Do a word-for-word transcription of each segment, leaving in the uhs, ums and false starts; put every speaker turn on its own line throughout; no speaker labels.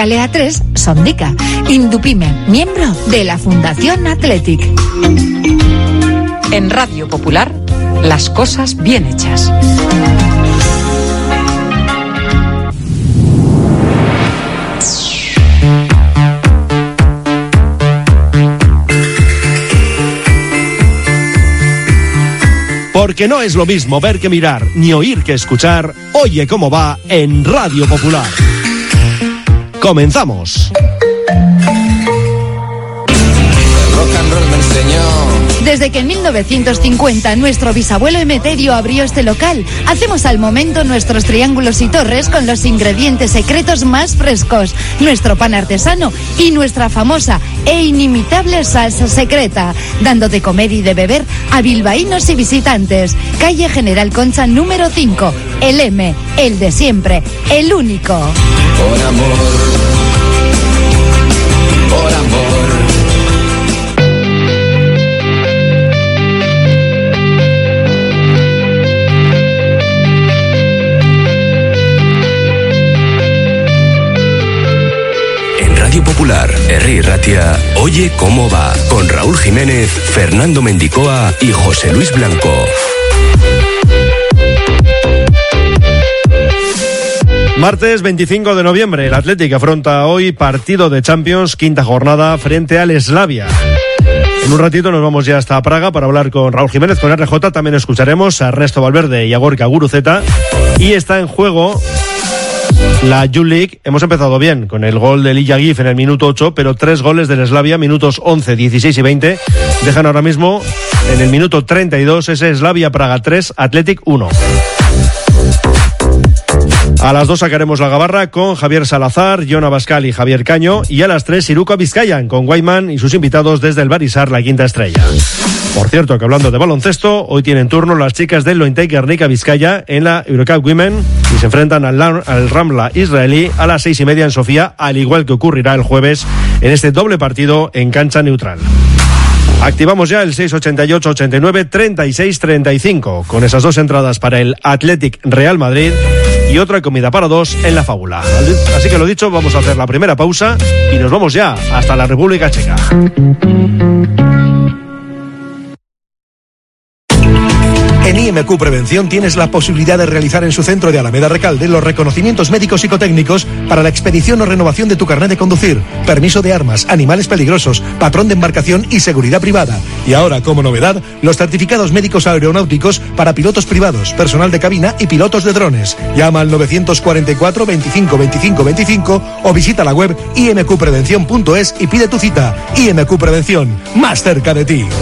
Calea tres, Sondica. Indupime, miembro de la Fundación Athletic.
En Radio Popular, las cosas bien hechas.
Porque no es lo mismo ver que mirar, ni oír que escuchar. Oye cómo va en Radio Popular. Comenzamos.
Desde que en mil novecientos cincuenta nuestro bisabuelo Emeterio abrió este local, hacemos al momento nuestros triángulos y torres con los ingredientes secretos más frescos, nuestro pan artesano y nuestra famosa e inimitable salsa secreta, dando de comer y de beber a bilbaínos y visitantes. Calle General Concha número cinco, el M, el de siempre, el único.
Por amor, por amor.
Radio Popular, Herri Ratia, Oye cómo va, con Raúl Jiménez, Fernando Mendicoa y José Luis Blanco.
Martes veinticinco de noviembre, el Athletic afronta hoy partido de Champions, quinta jornada frente al Slavia. En un ratito nos vamos ya hasta Praga para hablar con Raúl Jiménez, con R J. También escucharemos a Ernesto Valverde y a Gorka Guruceta. Y está en juego la J-League. Hemos empezado bien con el gol de Ilya Gif en el minuto ocho, pero tres goles del Slavia, minutos once, dieciséis y veinte, dejan ahora mismo en el minuto treinta y dos ese Slavia Praga tres, Athletic uno. A las dos sacaremos la gabarra con Javier Salazar, Jon Abascal y Javier Caño, y a las tres Iruko Vizcayan con Guayman y sus invitados desde el Barisar, la quinta estrella. Por cierto, que hablando de baloncesto, hoy tienen turno las chicas del Lointec Guernica Vizcaya en la Eurocup Women y se enfrentan al, al Ramla israelí a las seis y media en Sofía, al igual que ocurrirá el jueves en este doble partido en cancha neutral. Activamos ya el seis ochenta y ocho ochenta y nueve treinta y seis treinta y cinco con esas dos entradas para el Athletic Real Madrid y otra comida para dos en la Fábula. Así que lo dicho, vamos a hacer la primera pausa y nos vamos ya hasta la República Checa.
En I M Q Prevención tienes la posibilidad de realizar en su centro de Alameda Recalde los reconocimientos médicos psicotécnicos para la expedición o renovación de tu carnet de conducir, permiso de armas, animales peligrosos, patrón de embarcación y seguridad privada. Y ahora, como novedad, los certificados médicos aeronáuticos para pilotos privados, personal de cabina y pilotos de drones. Llama al novecientos cuarenta y cuatro veinticinco veinticinco veinticinco o visita la web i m q prevención punto es y pide tu cita. I M Q Prevención, más cerca de ti.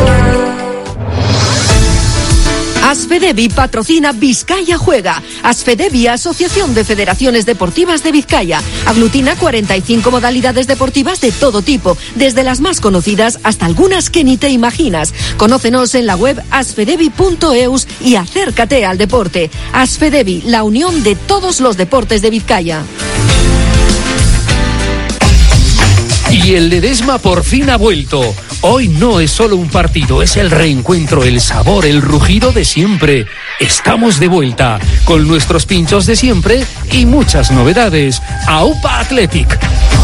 Asfedevi patrocina Vizcaya Juega. Asfedevi, Asociación de Federaciones Deportivas de Vizcaya. Aglutina cuarenta y cinco modalidades deportivas de todo tipo, desde las más conocidas hasta algunas que ni te imaginas. Conócenos en la web asfedevi punto eus y acércate al deporte. Asfedevi, la unión de todos los deportes de Vizcaya.
Y el Ledesma por fin ha vuelto. Hoy no es solo un partido, es el reencuentro, el sabor, el rugido de siempre. Estamos de vuelta con nuestros pinchos de siempre y muchas novedades. AUPA Athletic.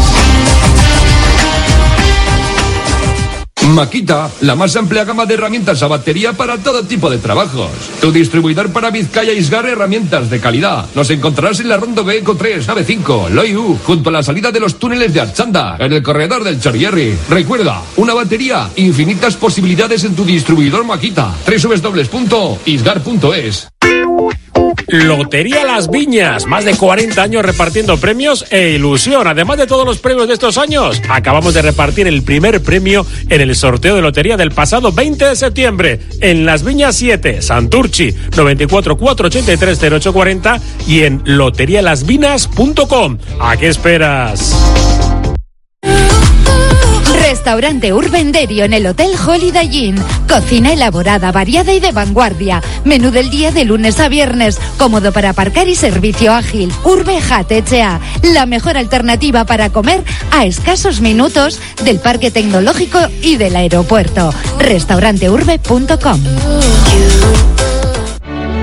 Makita, la más amplia gama de herramientas a batería para todo tipo de trabajos. Tu distribuidor para Vizcaya Isgar, herramientas de calidad. Nos encontrarás en la Rondo B Eco tres, nave cinco, Loiu, junto a la salida de los túneles de Archanda, en el corredor del Chorierri. Recuerda, una batería, infinitas posibilidades en tu distribuidor Makita. doble u doble u doble u punto isgar punto es.
Lotería Las Viñas, más de cuarenta años repartiendo premios e ilusión. Además de todos los premios de estos años, acabamos de repartir el primer premio en el sorteo de lotería del pasado veinte de septiembre en Las Viñas siete, Santurchi, noventa y cuatro cuatrocientos ochenta y tres cero ocho cuarenta y en lotería las vinas punto com. ¿A qué esperas?
Restaurante Urbenderio en el Hotel Holiday Inn. Cocina elaborada, variada y de vanguardia. Menú del día de lunes a viernes. Cómodo para aparcar y servicio ágil. Urbe Jatechea. La mejor alternativa para comer a escasos minutos del Parque Tecnológico y del aeropuerto. restaurante urbe punto com.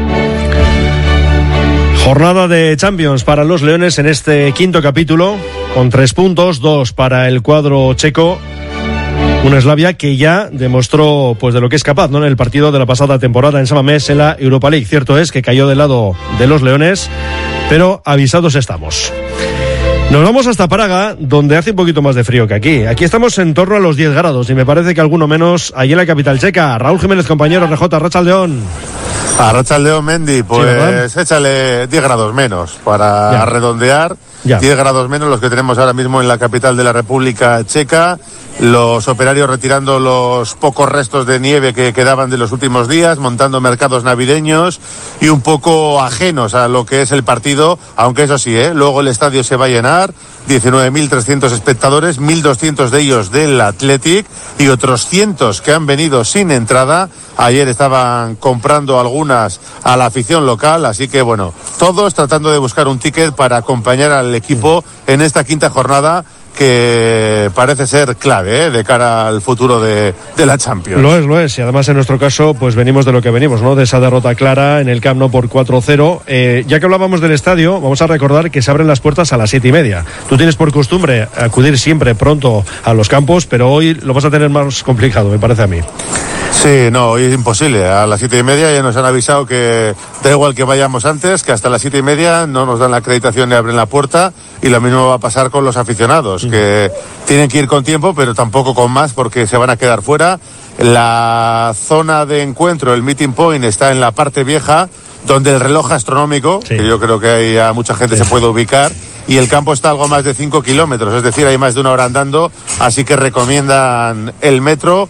Jornada de Champions para los Leones en este quinto capítulo, con tres puntos, dos para el cuadro checo. Una Slavia que ya demostró pues de lo que es capaz, ¿no? En el partido de la pasada temporada en San Mamés en la Europa League. Cierto es que cayó del lado de los leones, pero avisados estamos. Nos vamos hasta Praga, donde hace un poquito más de frío que aquí. Aquí estamos en torno a los diez grados y me parece que alguno menos allí en la capital checa. Raúl Jiménez, compañero, R J, Arratsaldeon.
Arratsaldeon, Mendy, pues sí, échale diez grados menos para ya. redondear. Ya. diez grados menos los que tenemos ahora mismo en la capital de la República Checa. Los operarios retirando los pocos restos de nieve que quedaban de los últimos días, montando mercados navideños y un poco ajenos a lo que es el partido, aunque eso sí, ¿eh? luego el estadio se va a llenar, diecinueve mil trescientos espectadores, mil doscientos de ellos del Athletic y otros cientos que han venido sin entrada. Ayer estaban comprando algunas a la afición local, así que bueno, todos tratando de buscar un ticket para acompañar al equipo en esta quinta jornada que parece ser clave ¿eh? de cara al futuro de, de la Champions.
Lo es, lo es, y además en nuestro caso pues venimos de lo que venimos, ¿no? De esa derrota clara en el Camp Nou por cuatro cero. Eh, ya que hablábamos del estadio, vamos a recordar que se abren las puertas a las siete y media. Tú tienes por costumbre acudir siempre pronto a los campos, pero hoy lo vas a tener más complicado, me parece a mí.
Sí, no, hoy es imposible. A las siete y media ya nos han avisado que da igual que vayamos antes, que hasta las siete y media no nos dan la acreditación ni abren la puerta, y lo mismo va a pasar con los aficionados, mm. que tienen que ir con tiempo, pero tampoco con más porque se van a quedar fuera. La zona de encuentro, el meeting point, está en la parte vieja, donde el reloj astronómico, sí. que yo creo que ahí a mucha gente sí. se puede ubicar, y el campo está a algo más de cinco kilómetros, es decir, hay más de una hora andando, así que recomiendan el metro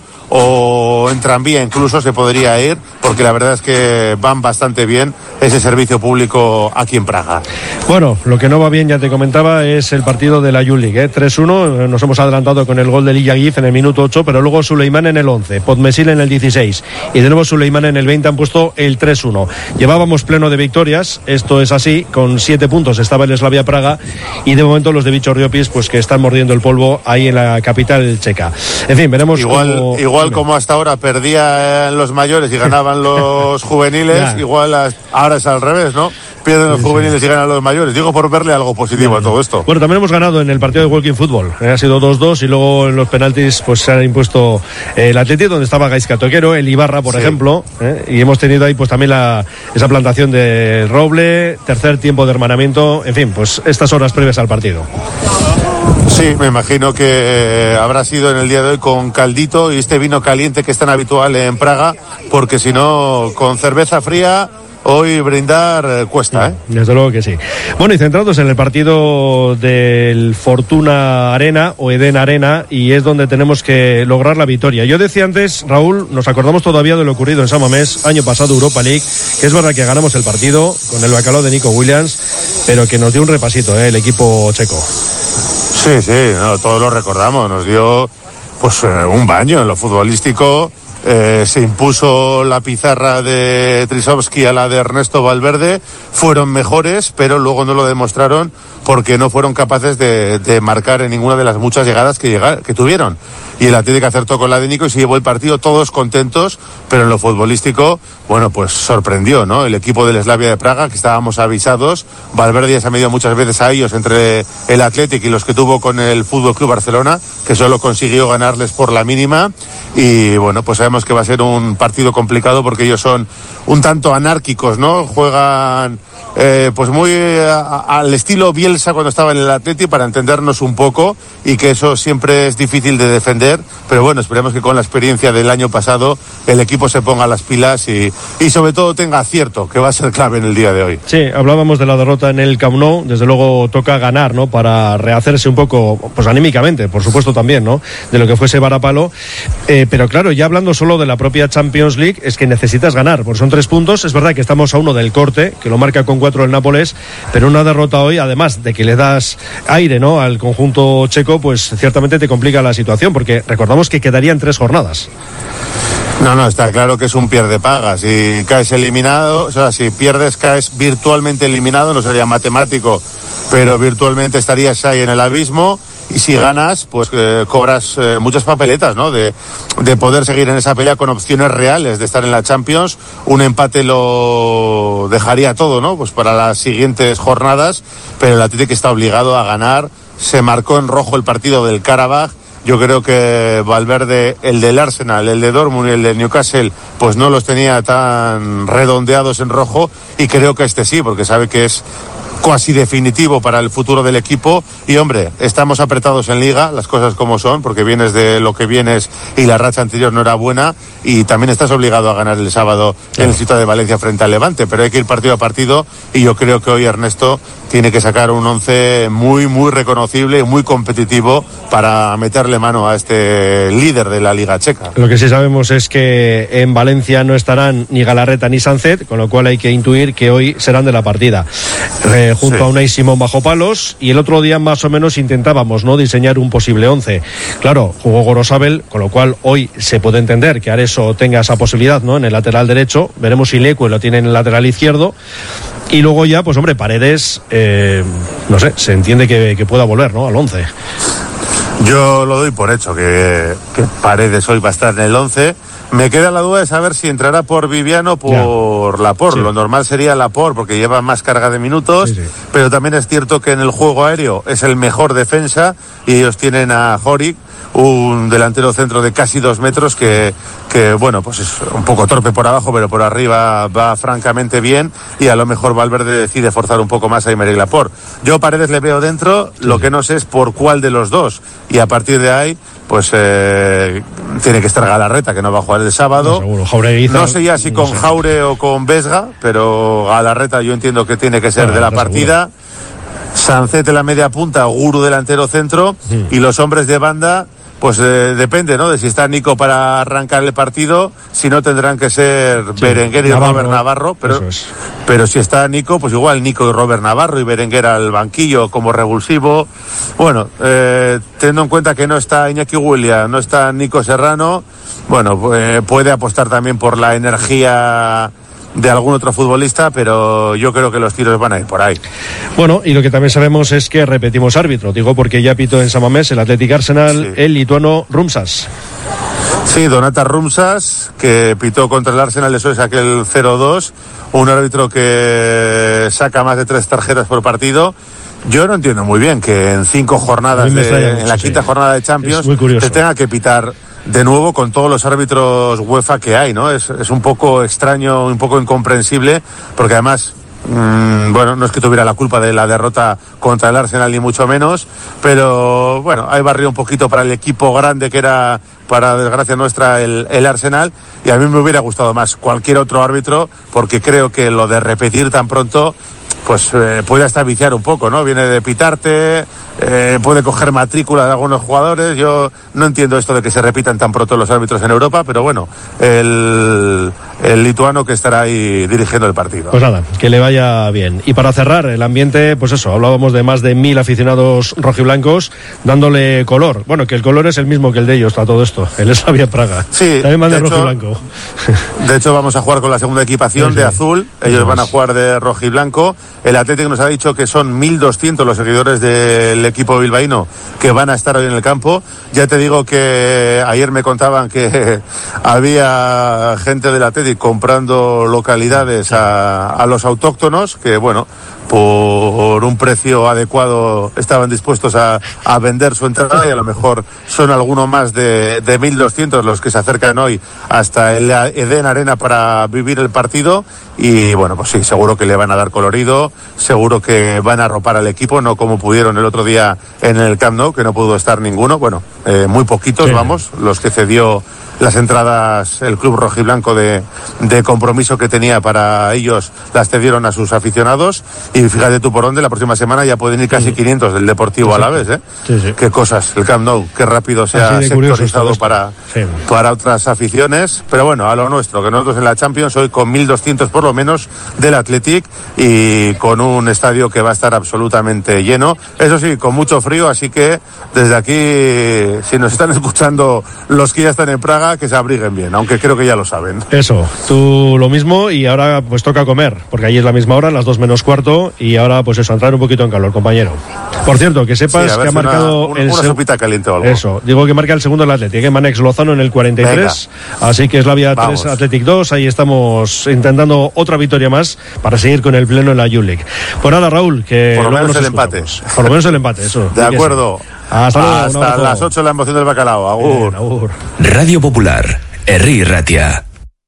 o en tranvía incluso se podría ir, porque la verdad es que van bastante bien ese servicio público aquí en Praga.
Bueno, lo que no va bien, ya te comentaba, es el partido de la Youth League, ¿eh? tres uno, nos hemos adelantado con el gol de Lillagiv en el minuto ocho, pero luego Suleiman en el once, Podmesil en el dieciséis y de nuevo Suleiman en el veinte han puesto el tres uno. Llevábamos pleno de victorias, esto es así, con siete puntos estaba el Slavia Praga y de momento los de Bichorriopis pues que están mordiendo el polvo ahí en la capital checa. En fin, veremos
igual,
cómo...
Igual como hasta ahora perdían los mayores y ganaban los juveniles, igual ahora es al revés, ¿no? Pierden los sí, juveniles sí. y ganan los mayores. Digo por verle algo positivo sí. a todo esto.
Bueno, también hemos ganado en el partido de Walking Football. Eh, ha sido dos dos y luego en los penaltis pues se ha impuesto eh, el Atleti, donde estaba Gaizka Toquero, el Ibarra, por sí. ejemplo. Eh, y hemos tenido ahí pues también la, esa plantación de roble, tercer tiempo de hermanamiento. En fin, pues estas horas previas al partido.
Sí, me imagino que eh, habrá sido en el día de hoy con caldito y este vino caliente que es tan habitual en Praga, porque si no, con cerveza fría... Hoy brindar eh, cuesta, ¿eh?
Desde luego que sí. Bueno, y centrados en el partido del Fortuna Arena o Eden Arena, y es donde tenemos que lograr la victoria. Yo decía antes, Raúl, nos acordamos todavía de lo ocurrido en San Mamés, año pasado Europa League, que es verdad que ganamos el partido con el bacalao de Nico Williams, pero que nos dio un repasito, ¿eh? El equipo checo.
Sí, sí, no, todos lo recordamos, nos dio pues eh, un baño en lo futbolístico. Eh, se impuso la pizarra de Trisovsky a la de Ernesto Valverde, fueron mejores, pero luego no lo demostraron porque no fueron capaces de, de marcar en ninguna de las muchas llegadas que, llegar, que tuvieron. Y el Atlético acertó con la de Nico y se llevó el partido, todos contentos, pero en lo futbolístico, bueno, pues sorprendió, ¿no? El equipo del Slavia de Praga, que estábamos avisados, Valverde ya se ha medido muchas veces a ellos entre el Atlético y los que tuvo con el Fútbol Club Barcelona, que solo consiguió ganarles por la mínima, y bueno, pues sabemos que va a ser un partido complicado porque ellos son un tanto anárquicos, ¿no? Juegan eh, pues muy a, al estilo Bielsa cuando estaba en el Atleti, para entendernos un poco, y que eso siempre es difícil de defender, pero bueno, esperemos que con la experiencia del año pasado el equipo se ponga las pilas y, y sobre todo tenga acierto, que va a ser clave en el día de hoy.
Sí, hablábamos de la derrota en el Camp Nou, desde luego toca ganar, ¿no? Para rehacerse un poco, pues anímicamente, por supuesto también, ¿no? De lo que fuese varapalo, eh, pero claro, ya hablando solo de la propia Champions League, es que necesitas ganar, porque son tres puntos, es verdad que estamos a uno del corte, que lo marca con cuatro el Nápoles, pero una derrota hoy, además de que le das aire, ¿no? Al conjunto checo, pues ciertamente te complica la situación, porque recordamos que quedarían tres jornadas.
No, no, está claro que es un pierde-paga. Si caes eliminado, o sea, si pierdes, caes virtualmente eliminado, no sería matemático, pero virtualmente estarías ahí en el abismo. Y si ganas, pues eh, cobras eh, muchas papeletas, ¿no? De, de poder seguir en esa pelea con opciones reales de estar en la Champions. Un empate lo dejaría todo, ¿no? Pues para las siguientes jornadas, pero el Atlético está obligado a ganar se marcó en rojo el partido del Karabaj. Yo creo que Valverde, el del Arsenal, el de Dortmund y el de Newcastle, pues no los tenía tan redondeados en rojo, y creo que este sí, porque sabe que es casi definitivo para el futuro del equipo. Y hombre, estamos apretados en Liga, las cosas como son, porque vienes de lo que vienes y la racha anterior no era buena, y también estás obligado a ganar el sábado en el Ciudad de Valencia frente al Levante, pero hay que ir partido a partido, y yo creo que hoy Ernesto tiene que sacar un once muy, muy reconocible y muy competitivo para meterle mano a este líder de la Liga Checa.
Lo que sí sabemos es que en Valencia no estarán ni Galarreta ni Sancet, con lo cual hay que intuir que hoy serán de la partida. Eh, junto sí. a Unai Simón bajo palos, y el otro día más o menos intentábamos no diseñar un posible once. Claro, jugó Gorosabel, con lo cual hoy se puede entender que Areso tenga esa posibilidad, ¿no?, en el lateral derecho. Veremos si Leque lo tiene en el lateral izquierdo. Y luego ya, pues hombre, Paredes, eh, no sé, se entiende que, que pueda volver, ¿no?, al once.
Yo lo doy por hecho, que, que Paredes hoy va a estar en el once. Me queda la duda de saber si entrará por Viviano o por Laporte. Sí. Lo normal sería Laporte, porque lleva más carga de minutos, sí, sí. pero también es cierto que en el juego aéreo es el mejor defensa, y ellos tienen a Jorik, un delantero centro de casi dos metros que, que, bueno, pues es un poco torpe por abajo, pero por arriba va francamente bien, y a lo mejor Valverde decide forzar un poco más a Aymeric Laporte. Yo Paredes le veo dentro, sí. lo que no sé es por cuál de los dos, y a partir de ahí pues eh, tiene que estar Galarreta, que no va a jugar el sábado. No, Jauregui, no sé ya si no con sé. Jaure o con Vesga, pero Galarreta yo entiendo que tiene que ser bueno, de la partida. Sancet en la media punta, Guru delantero centro, sí. y los hombres de banda, pues eh, depende, ¿no?, de si está Nico para arrancar el partido. Si no, tendrán que ser sí. Berenguer y Navarro, Robert Navarro, pero, es. pero si está Nico, pues igual Nico y Robert Navarro, y Berenguer al banquillo como revulsivo. Bueno, eh, teniendo en cuenta que no está Iñaki Williams, no está Nico Serrano, bueno, pues, puede apostar también por la energía de algún otro futbolista, pero yo creo que los tiros van a ir por ahí.
Bueno, y lo que también sabemos es que repetimos árbitro, digo porque ya pitó en San Mamés el Athletic Arsenal, sí. el lituano Rumsas.
Sí, Donata Rumsas, que pitó contra el Arsenal, eso es aquel cero dos, un árbitro que saca más de tres tarjetas por partido. Yo no entiendo muy bien que en cinco jornadas, de, mucho, en la quinta sí. jornada de Champions, se tenga que pitar de nuevo con todos los árbitros UEFA que hay, ¿no? Es, es un poco extraño, un poco incomprensible, porque además, mmm, bueno, no es que tuviera la culpa de la derrota contra el Arsenal, ni mucho menos, pero bueno, hay barrio un poquito para el equipo grande que era, para desgracia nuestra, el, el Arsenal, y a mí me hubiera gustado más cualquier otro árbitro, porque creo que lo de repetir tan pronto, pues eh, puede hasta viciar un poco, ¿no? Viene de pitarte, eh, puede coger matrícula de algunos jugadores. Yo no entiendo esto de que se repitan tan pronto los árbitros en Europa, pero bueno, el, el lituano que estará ahí dirigiendo el partido.
Pues nada, que le vaya bien. Y para cerrar, el ambiente, pues eso, hablábamos de más de mil aficionados rojiblancos dándole color. Bueno, que el color es el mismo que el de ellos a todo esto, el Slavia Praga.
Sí,
también van de,
de hecho,
rojiblanco.
De hecho, vamos a jugar con la segunda equipación sí, sí. de azul, ellos van a jugar de rojiblanco. El Atlético nos ha dicho que son mil doscientos los seguidores del equipo bilbaíno que van a estar hoy en el campo. Ya te digo que ayer me contaban que había gente del Atlético comprando localidades a, a los autóctonos, que bueno, por un precio adecuado estaban dispuestos a, a vender su entrada, y a lo mejor son alguno más de, de mil doscientos los que se acercan hoy hasta el Eden Arena para vivir el partido. Y bueno, pues sí, seguro que le van a dar colorido, seguro que van a arropar al equipo, no como pudieron el otro día en el Camp Nou, que no pudo estar ninguno, bueno, eh, muy poquitos, sí. vamos, los que cedió las entradas el club rojiblanco de, de compromiso que tenía para ellos, las cedieron a sus aficionados, y fíjate tú por dónde, la próxima semana ya pueden ir casi sí. quinientos del Deportivo sí, Alavés, ¿eh? Sí, sí. Qué cosas, el Camp Nou, qué rápido se ha sectorizado para, sí. para otras aficiones, pero bueno, a lo nuestro, que nosotros en la Champions hoy con mil doscientos por lo menos del Athletic, y con un estadio que va a estar absolutamente lleno, eso sí, con mucho frío, así que desde aquí que si nos están escuchando los que ya están en Praga, que se abriguen bien, aunque creo que ya lo saben.
Eso, tú lo mismo y ahora pues toca comer, porque allí es la misma hora, las dos menos cuarto, y ahora pues eso, entrar un poquito en calor, compañero. Por cierto, que sepas sí, que ha marcado
una,
el
una
se...
sopita caliente o algo.
Eso, digo que marca el segundo el Athletic, que Manex Lozano en el cuarenta y tres, venga. Así que Slavia tres, Athletic dos, ahí estamos intentando otra victoria más para seguir con el pleno en la Youth League. Pues nada, Raúl, que
por lo
luego
menos
nos
el empate.
Por lo menos el empate, eso.
De acuerdo.
Hasta luego.
Hasta las ocho la emoción del bacalao. Agur.
Bien, agur.
Radio Popular, Herri Ratia.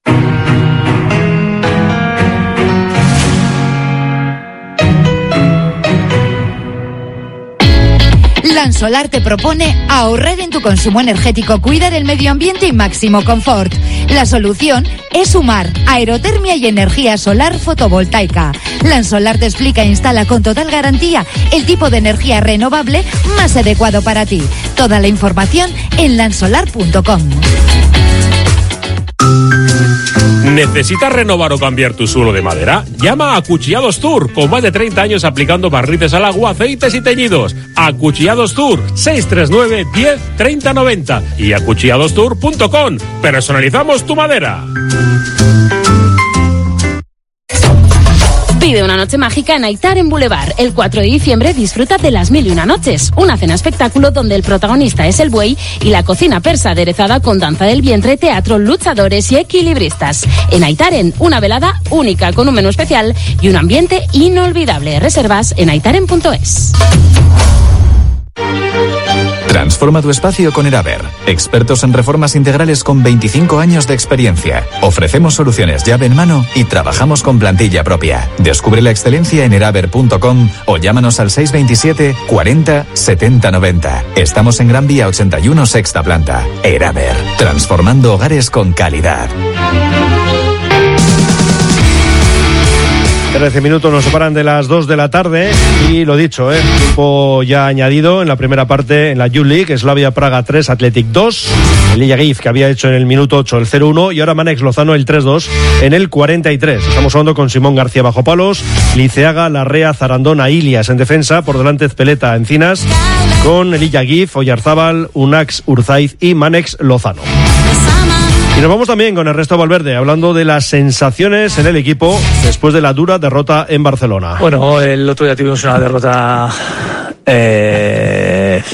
Lansolar te propone ahorrar en tu consumo energético, cuidar el medio ambiente y máximo confort. La solución es sumar aerotermia y energía solar fotovoltaica. Lansolar te explica e instala con total garantía el tipo de energía renovable más adecuado para ti. Toda la información en lansolar punto com.
¿Necesitas renovar o cambiar tu suelo de madera? Llama a Acuchillados Tour, con más de treinta años aplicando barnices al agua, aceites y teñidos. Acuchillados Tour, seis tres nueve, diez, treinta, noventa y acuchillados tour punto com. Personalizamos tu madera.
Vive una noche mágica en Aitar en Boulevard. El cuatro de diciembre disfruta de las mil y una noches. Una cena espectáculo donde el protagonista es el buey y la cocina persa aderezada con danza del vientre, teatro, luchadores y equilibristas. En Aitaren, una velada única con un menú especial y un ambiente inolvidable. Reservas en aitaren punto es.
Transforma tu espacio con Eraber. Expertos en reformas integrales con veinticinco años de experiencia. Ofrecemos soluciones llave en mano y trabajamos con plantilla propia. Descubre la excelencia en eraber punto com o llámanos al seis veintisiete, cuarenta, setenta, noventa. Estamos en Gran Vía ochenta y uno, sexta planta. Eraber. Transformando hogares con calidad.
trece minutos nos separan de las dos de la tarde y lo dicho, ¿eh? Tiempo ya añadido en la primera parte en la Youth League, Slavia Praga tres, Athletic dos, el Lilla Gif que había hecho en el minuto ocho el cero uno y ahora Manex Lozano el tres dos en el cuarenta y tres. Estamos hablando con Simón García bajo palos, Liceaga, Larrea, Zarandona, Ilias en defensa, por delante Ezpeleta, Encinas, con el Lilla Gif, Oyarzábal, Unax, Urzaiz y Manex Lozano. Y nos vamos también con Ernesto Valverde, hablando de las sensaciones en el equipo después de la dura derrota en Barcelona.
Bueno, el otro día tuvimos una derrota eh,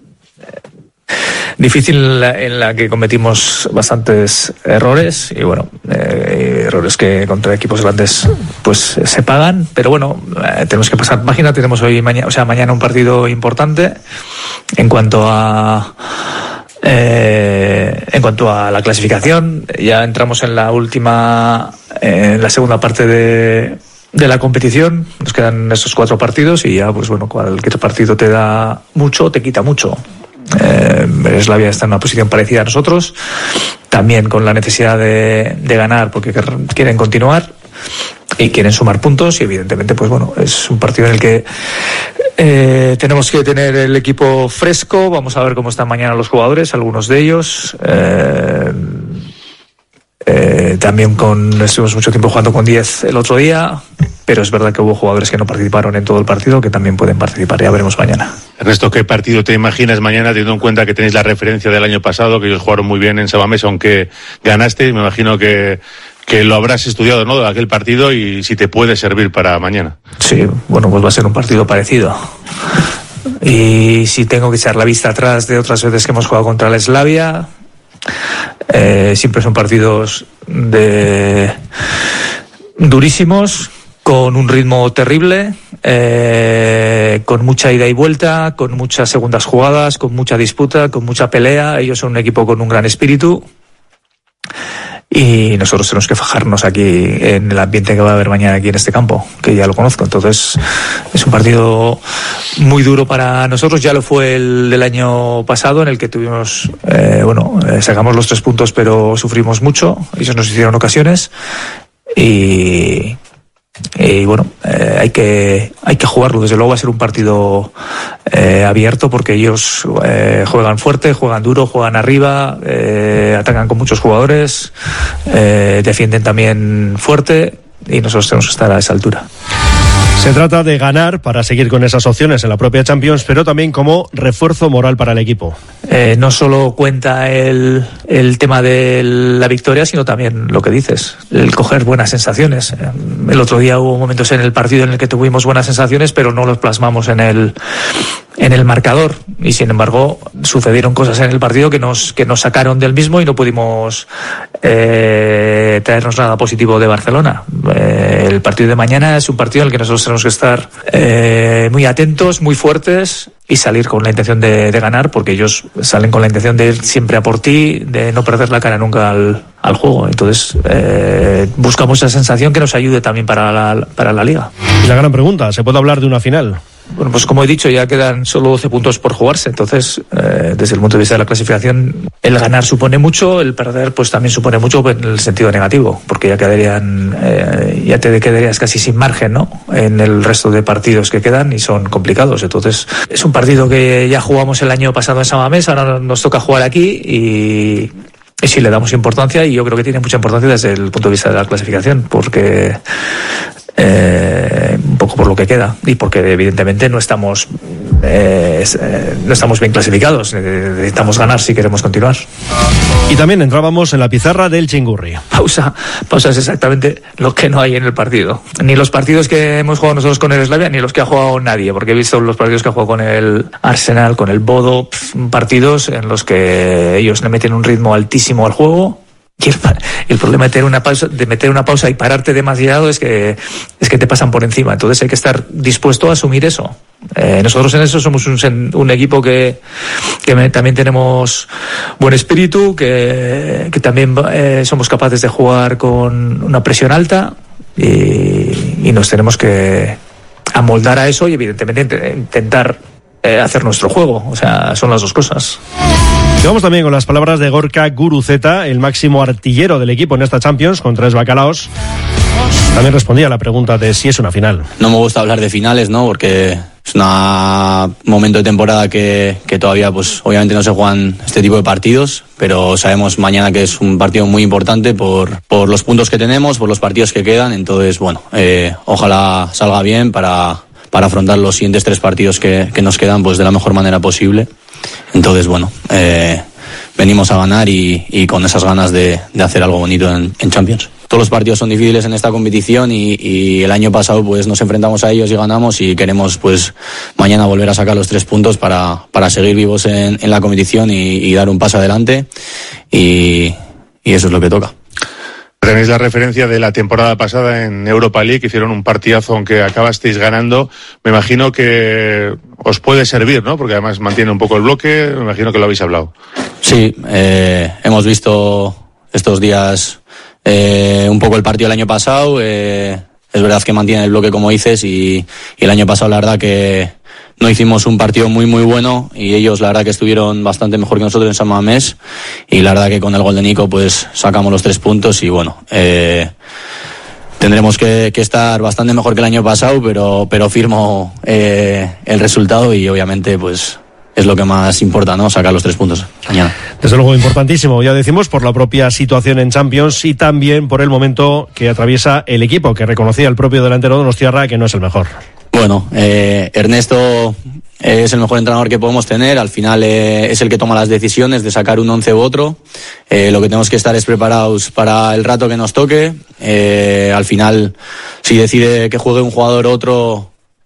difícil en la, en la que cometimos bastantes errores y bueno, eh, errores que contra equipos grandes pues se pagan, pero bueno, eh, tenemos que pasar página. Tenemos hoy mañana, o sea, mañana un partido importante en cuanto a Eh, en cuanto a la clasificación. Ya entramos en la última, eh, en la segunda parte de, de la competición. Nos quedan estos cuatro partidos y ya, pues bueno, cualquier partido te da mucho, te quita mucho. Eh, Slavia está en una posición parecida a nosotros, también con la necesidad de, de ganar porque quieren continuar y quieren sumar puntos y evidentemente pues bueno, es un partido en el que eh, tenemos que tener el equipo fresco. Vamos a ver cómo están mañana los jugadores, algunos de ellos eh, eh, también con estuvimos mucho tiempo jugando con diez el otro día, pero es verdad que hubo jugadores que no participaron en todo el partido que también pueden participar, ya veremos mañana.
Ernesto, ¿qué partido te imaginas mañana, teniendo en cuenta que tenéis la referencia del año pasado, que ellos jugaron muy bien en Sabamés, aunque ganaste? Me imagino que que lo habrás estudiado, ¿no?, de aquel partido, y si te puede servir para mañana.
Sí, bueno, pues va a ser un partido parecido. Y si tengo que echar la vista atrás de otras veces que hemos jugado contra la Slavia, eh, siempre son partidos de durísimos, con un ritmo terrible, eh, con mucha ida y vuelta, con muchas segundas jugadas, con mucha disputa, con mucha pelea. Ellos son un equipo con un gran espíritu. Y nosotros tenemos que fajarnos aquí en el ambiente que va a haber mañana aquí en este campo, que ya lo conozco. Entonces es un partido muy duro para nosotros. Ya lo fue el del año pasado, en el que tuvimos, eh, bueno, eh, sacamos los tres puntos, pero sufrimos mucho. Ellos nos hicieron ocasiones y... Y bueno, eh, hay que hay que jugarlo. Desde luego va a ser un partido eh, abierto, porque ellos eh, juegan fuerte, juegan duro, juegan arriba, eh, atacan con muchos jugadores, eh, defienden también fuerte, y nosotros tenemos que estar a esa altura.
Se trata de ganar para seguir con esas opciones en la propia Champions, pero también como refuerzo moral para el equipo.
Eh, no solo cuenta el, el tema de la victoria, sino también lo que dices, el coger buenas sensaciones. El otro día hubo momentos en el partido en el que tuvimos buenas sensaciones, pero no los plasmamos en el en el marcador, y sin embargo sucedieron cosas en el partido que nos que nos sacaron del mismo y no pudimos eh, traernos nada positivo de Barcelona. Eh, el partido de mañana es un partido en el que nosotros tenemos que estar eh, muy atentos, muy fuertes y salir con la intención de, de ganar, porque ellos salen con la intención de ir siempre a por ti, de no perder la cara nunca al, al juego. Entonces eh, buscamos esa sensación que nos ayude también para la, para la Liga.
Y la gran pregunta, ¿se puede hablar de una final?
Bueno, pues como he dicho, ya quedan solo doce puntos por jugarse, entonces eh, desde el punto de vista de la clasificación, el ganar supone mucho, el perder pues también supone mucho en el sentido negativo, porque ya quedarían eh, ya te quedarías casi sin margen, ¿no?, en el resto de partidos que quedan, y son complicados. Entonces es un partido que ya jugamos el año pasado en San Mamés, ahora nos toca jugar aquí y Y sí le damos importancia, y yo creo que tiene mucha importancia desde el punto de vista de la clasificación, porque eh, un poco por lo que queda y porque evidentemente no estamos eh, no estamos bien clasificados. Necesitamos ganar si queremos continuar.
Y también entrábamos en la pizarra del Chingurri.
Pausa, pausa es exactamente lo que no hay en el partido. Ni los partidos que hemos jugado nosotros con el Slavia, ni los que ha jugado nadie, porque he visto los partidos que ha jugado con el Arsenal, con el Bodo, partidos en los que ellos le meten un ritmo altísimo al juego. Y el, el problema de meter una pausa, de meter una pausa y pararte demasiado es que es que te pasan por encima. Entonces hay que estar dispuesto a asumir eso. Eh, nosotros en eso somos un, un equipo que, que me, también tenemos buen espíritu, que, que también eh, somos capaces de jugar con una presión alta, y, y nos tenemos que amoldar a eso y evidentemente intentar eh, hacer nuestro juego. O sea, son las dos cosas.
Y vamos también con las palabras de Gorka Guruzeta, el máximo artillero del equipo en esta Champions, con tres bacalaos. También respondía a la pregunta de si es una final.
No me gusta hablar de finales, ¿no?, porque es un momento de temporada que, que todavía, pues obviamente no se juegan este tipo de partidos, pero sabemos mañana que es un partido muy importante por, por los puntos que tenemos, por los partidos que quedan. Entonces, bueno, eh, ojalá salga bien para, para afrontar los siguientes tres partidos que, que nos quedan, pues de la mejor manera posible. Entonces, bueno, eh, venimos a ganar y, y con esas ganas de, de hacer algo bonito en, en Champions. Todos los partidos son difíciles en esta competición y, y el año pasado pues nos enfrentamos a ellos y ganamos, y queremos pues mañana volver a sacar los tres puntos para, para seguir vivos en, en la competición y, y dar un paso adelante, y, y eso es lo que toca.
Tenéis la referencia de la temporada pasada en Europa League, que hicieron un partidazo aunque acabasteis ganando. Me imagino que os puede servir, ¿no?, porque además mantiene un poco el bloque. Me imagino que lo habéis hablado.
Sí, eh, hemos visto estos días eh, un poco el partido del año pasado. Eh, es verdad que mantiene el bloque, como dices, y, y el año pasado la verdad que no hicimos un partido muy muy bueno, y ellos la verdad que estuvieron bastante mejor que nosotros en San Mamés, y la verdad que con el gol de Nico pues sacamos los tres puntos y bueno, eh, tendremos que, que estar bastante mejor que el año pasado, pero, pero firmo eh, el resultado, y obviamente pues es lo que más importa, ¿no?, sacar los tres puntos mañana.
Desde luego importantísimo, ya decimos, por la propia situación en Champions y también por el momento que atraviesa el equipo, que reconocía el propio delantero donostiarra que no es el mejor.
Bueno, eh, Ernesto es el mejor entrenador que podemos tener. Al final eh, es el que toma las decisiones de sacar un once u otro. Eh, lo que tenemos que estar es preparados para el rato que nos toque. Eh, al final, si decide que juegue un jugador u otro,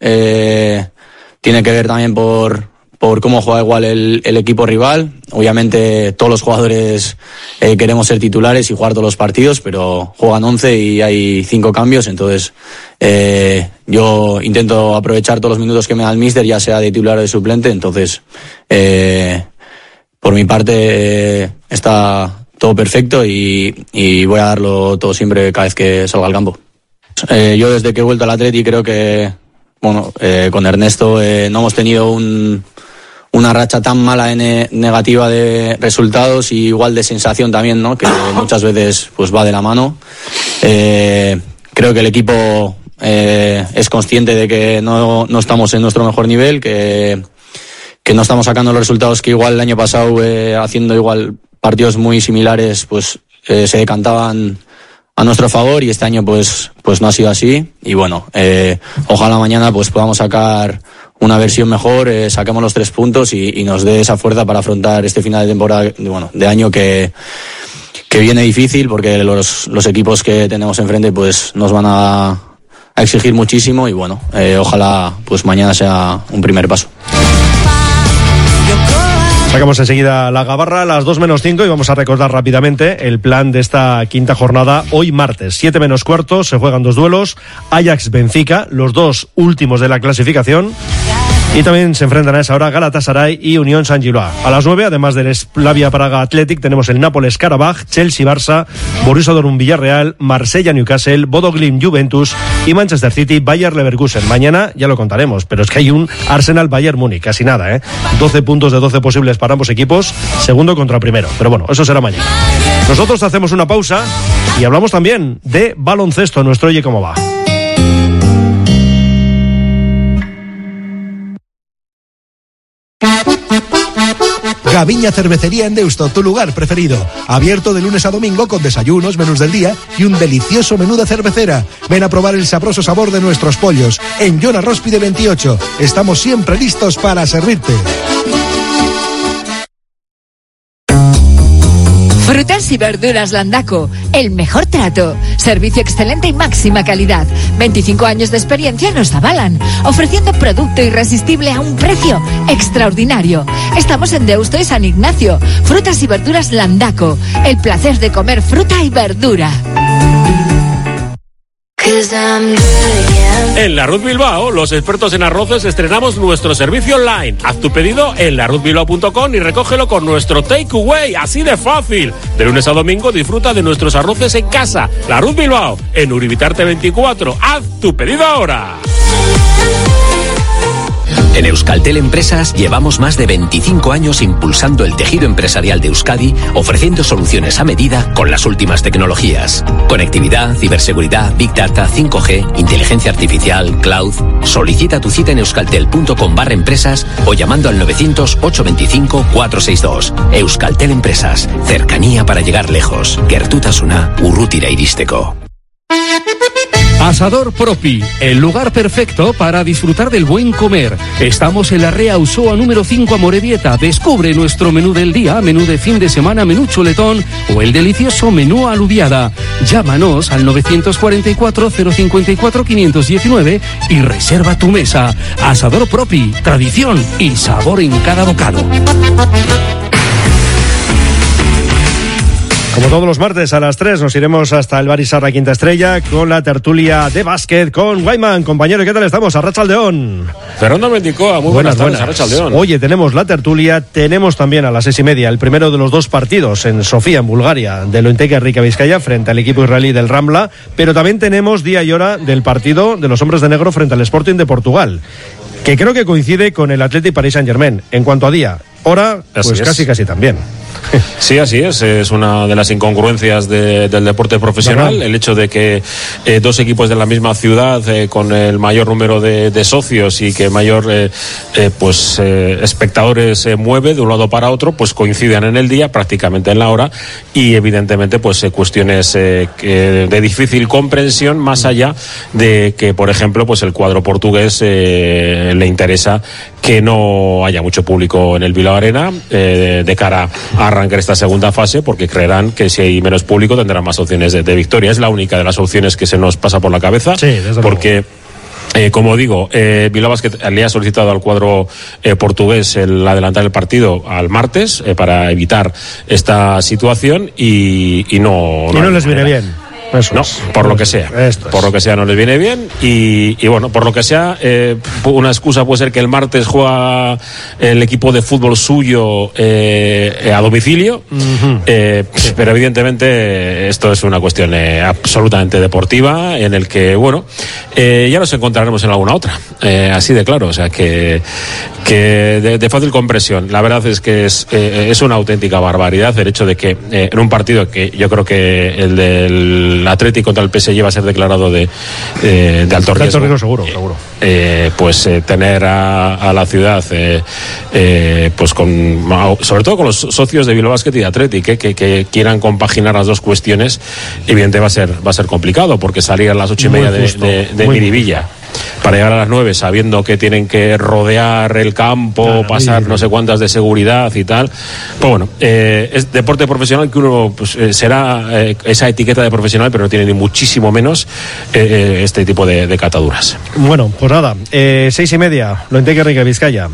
eh, tiene que ver también por, por cómo juega igual el, el equipo rival. Obviamente todos los jugadores eh, queremos ser titulares y jugar todos los partidos, pero juegan once y hay cinco cambios, entonces eh, yo intento aprovechar todos los minutos que me da el míster, ya sea de titular o de suplente. Entonces eh, por mi parte eh, está todo perfecto y, y voy a darlo todo siempre cada vez que salga al campo. Eh, yo desde que he vuelto al Atleti creo que bueno, eh, con Ernesto eh, no hemos tenido un una racha tan mala en ne- negativa de resultados, y igual de sensación también, ¿no?, que muchas veces pues va de la mano. Eh, creo que el equipo eh, es consciente de que no, no estamos en nuestro mejor nivel, que, que no estamos sacando los resultados que igual el año pasado, eh, haciendo igual partidos muy similares, pues eh, se decantaban a nuestro favor y este año pues, pues no ha sido así. Y bueno, eh, ojalá mañana pues podamos sacar una versión mejor, eh, saquemos los tres puntos y, y nos dé esa fuerza para afrontar este final de temporada, bueno, de año que, que viene difícil porque los, los equipos que tenemos enfrente pues nos van a, a exigir muchísimo y bueno, eh, ojalá pues mañana sea un primer paso.
Sacamos enseguida la gabarra a las dos menos cinco y vamos a recordar rápidamente el plan de esta quinta jornada. Hoy martes, siete menos cuarto, se juegan dos duelos. Ajax-Benfica, los dos últimos de la clasificación. Y también se enfrentan a esa hora Galatasaray y Unión Saint-Gilloise. A las nueve, además del Slavia Praga Athletic, tenemos el Nápoles Karabaj, Chelsea Barça, Borussia Dortmund Villarreal, Marsella Newcastle, Bodo Glimt Juventus y Manchester City Bayer Leverkusen. Mañana ya lo contaremos, pero es que hay un Arsenal Bayern Múnich, casi nada, ¿eh? doce puntos de doce posibles para ambos equipos, segundo contra primero. Pero bueno, eso será mañana. Nosotros hacemos una pausa y hablamos también de baloncesto, nuestro Oye Cómo Va.
Gaviña Cervecería en Deusto, tu lugar preferido. Abierto de lunes a domingo con desayunos, menús del día y un delicioso menú de cervecera. Ven a probar el sabroso sabor de nuestros pollos. En Jonas Róspide veintiocho. Estamos siempre listos para servirte.
Frutas y verduras Landaco, el mejor trato, servicio excelente y máxima calidad. veinticinco años de experiencia nos avalan, ofreciendo producto irresistible a un precio extraordinario. Estamos en Deusto y San Ignacio. Frutas y verduras Landaco, el placer de comer fruta y verdura.
En La Ruz Bilbao, los expertos en arroces, estrenamos nuestro servicio online. Haz tu pedido en la ruz bilbao punto com y recógelo con nuestro takeaway, así de fácil. De lunes a domingo disfruta de nuestros arroces en casa. La Ruz Bilbao, en Uribitarte veinticuatro. Haz tu pedido ahora.
En Euskaltel Empresas llevamos más de veinticinco años impulsando el tejido empresarial de Euskadi, ofreciendo soluciones a medida con las últimas tecnologías. Conectividad, ciberseguridad, Big Data, cinco G, inteligencia artificial, cloud. Solicita tu cita en euskaltel punto com barra empresas o llamando al novecientos, ochocientos veinticinco, cuatrocientos sesenta y dos. Euskaltel Empresas, cercanía para llegar lejos. Gertutasuna, urrutira iristeko.
Asador Propi, el lugar perfecto para disfrutar del buen comer. Estamos en la Rea Usoa número cinco Amorebieta. Descubre nuestro menú del día, menú de fin de semana, menú chuletón o el delicioso menú alubiada. Llámanos al novecientos cuarenta y cuatro, cero cincuenta y cuatro, quinientos diecinueve y reserva tu mesa. Asador Propi, tradición y sabor en cada bocado.
Como todos los martes a las tres nos iremos hasta el Barisar La Quinta Estrella con la tertulia de básquet con Guayman. Compañero, ¿qué tal estamos? Arratsaldeón.
Fernando Mendicoa, muy buenas, buenas tardes, Arratsaldeón.
Oye, tenemos la tertulia, tenemos también a las seis y media el primero de los dos partidos en Sofía, en Bulgaria, de Lointec Rica Vizcaya frente al equipo israelí del Rambla, pero también tenemos día y hora del partido de los hombres de negro frente al Sporting de Portugal, que creo que coincide con el Athletic Paris Saint-Germain. En cuanto a día, hora, pues
así
casi
es.
casi también.
Sí, así es, es una de las incongruencias de, del deporte profesional, bueno, el hecho de que eh, dos equipos de la misma ciudad eh, con el mayor número de, de socios y que mayor eh, eh, pues eh, espectadores se eh, mueve de un lado para otro, pues coincidan en el día, prácticamente en la hora, y evidentemente pues eh, cuestiones eh, que de difícil comprensión, más allá de que, por ejemplo, pues el cuadro portugués eh, le interesa que no haya mucho público en el Bilbao Arena eh, de cara a arrancar esta segunda fase, porque creerán que si hay menos público tendrán más opciones de, de victoria. Es la única de las opciones que se nos pasa por la cabeza,
sí, desde
porque Eh, como digo, eh, Bilbao Basket le ha solicitado al cuadro eh, portugués el adelantar el partido al martes eh, para evitar esta situación y, y no,
y no, no les viene bien. Eso
no,
es.
por lo que sea, por lo que sea no les viene bien y, y bueno, por lo que sea, eh, una excusa puede ser que el martes juega el equipo de fútbol suyo eh, a domicilio, uh-huh. eh, sí. Pero evidentemente esto es una cuestión eh, absolutamente deportiva en el que, bueno, eh, ya nos encontraremos en alguna otra, eh, así de claro, o sea que, que de, de fácil comprensión. La verdad es que es, eh, es una auténtica barbaridad el hecho de que eh, en un partido que yo creo que el del el Athletic contra el P S G va a ser declarado de, eh, de alto riesgo. De alto riesgo
seguro, seguro.
Eh, pues eh, tener a, a la ciudad, eh, eh, pues con, sobre todo con los socios de Bilbao Basket y de Athletic, eh, que, que quieran compaginar las dos cuestiones, evidentemente va a ser, va a ser complicado, porque salir a las ocho y media de, de, de Miribilla para llegar a las nueve sabiendo que tienen que rodear el campo, claro, pasar no sé cuántas de seguridad y tal, pues bueno, eh, es deporte profesional que uno pues, eh, será eh, esa etiqueta de profesional, pero no tiene ni muchísimo menos eh, este tipo de, de cataduras.
Bueno, pues nada, eh, seis y media, lo entiende Rica Vizcaya.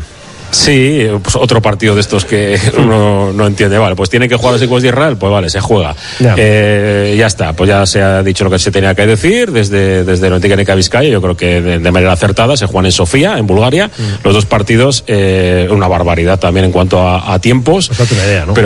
Sí, pues otro partido de estos que uno no entiende. Vale, pues tiene que jugar los equipos de Israel, pues vale, se juega. Ya, eh, ya está, pues ya se ha dicho lo que se tenía que decir desde, desde el Antigua Vizcaya. Yo creo que de, de manera acertada. Se juegan en Sofía, en Bulgaria. Mm. Los dos partidos, eh, una barbaridad también en cuanto a, a tiempos.
Pues no idea, ¿no?
Pero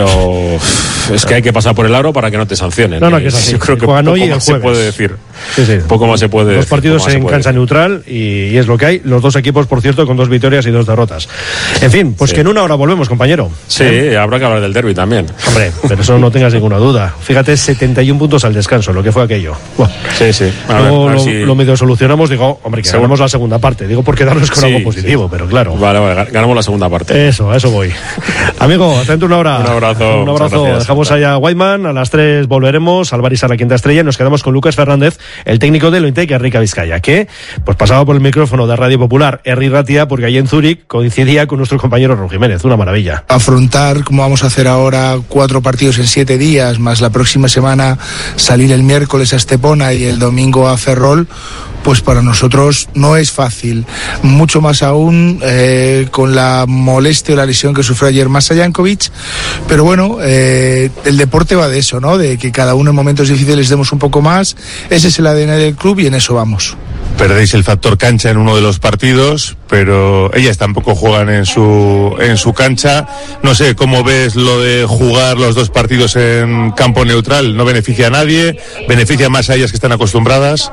uf, es que hay que pasar por el aro para que no te sancionen.
No, no, que es así.
Yo creo que
juegan
poco
hoy y
más
el
se puede decir.
Sí, sí.
Poco más se puede
decir. Dos partidos
decir,
en cancha neutral y, y es lo que hay. Los dos equipos, por cierto, con dos victorias y dos derrotas. En fin, pues sí. Que en una hora volvemos, compañero.
Sí, ¿eh? Habrá que hablar del derbi también.
Hombre, pero eso no tengas ninguna duda. Fíjate, setenta y un puntos al descanso, lo que fue aquello. Buah.
Sí, sí.
A Luego ver, a ver lo, si... lo medio solucionamos, digo, hombre, que ganamos la segunda parte. Digo por quedarnos con sí, algo positivo, sí. Pero claro.
Vale, vale, ganamos la segunda parte.
Eso, a eso voy. Amigo, hasta dentro una hora.
Un abrazo.
Un abrazo. Gracias, Dejamos allá a Whiteman, a las tres volveremos al Barisar la quinta estrella y nos quedamos con Lucas Fernández, el técnico de Lointec Rica Vizcaya, que pues pasaba por el micrófono de Radio Popular Herri Ratia, porque allí en Zúrich coincidía con nuestro compañero Raúl Jiménez. Una maravilla.
Afrontar, como vamos a hacer ahora, cuatro partidos en siete días, más la próxima semana salir el miércoles a Estepona y el domingo a Ferrol, pues para nosotros no es fácil, mucho más aún eh, con la molestia o la lesión que sufrió ayer Masa Jankovic, pero bueno, eh, el deporte va de eso, ¿no? De que cada uno en momentos difíciles demos un poco más, ese es el A D N del club y en eso vamos.
Perdéis el factor cancha en uno de los partidos, pero ellas tampoco juegan en su en su cancha. No sé, ¿cómo ves lo de jugar los dos partidos en campo neutral? ¿No beneficia a nadie? ¿Beneficia más a ellas que están acostumbradas?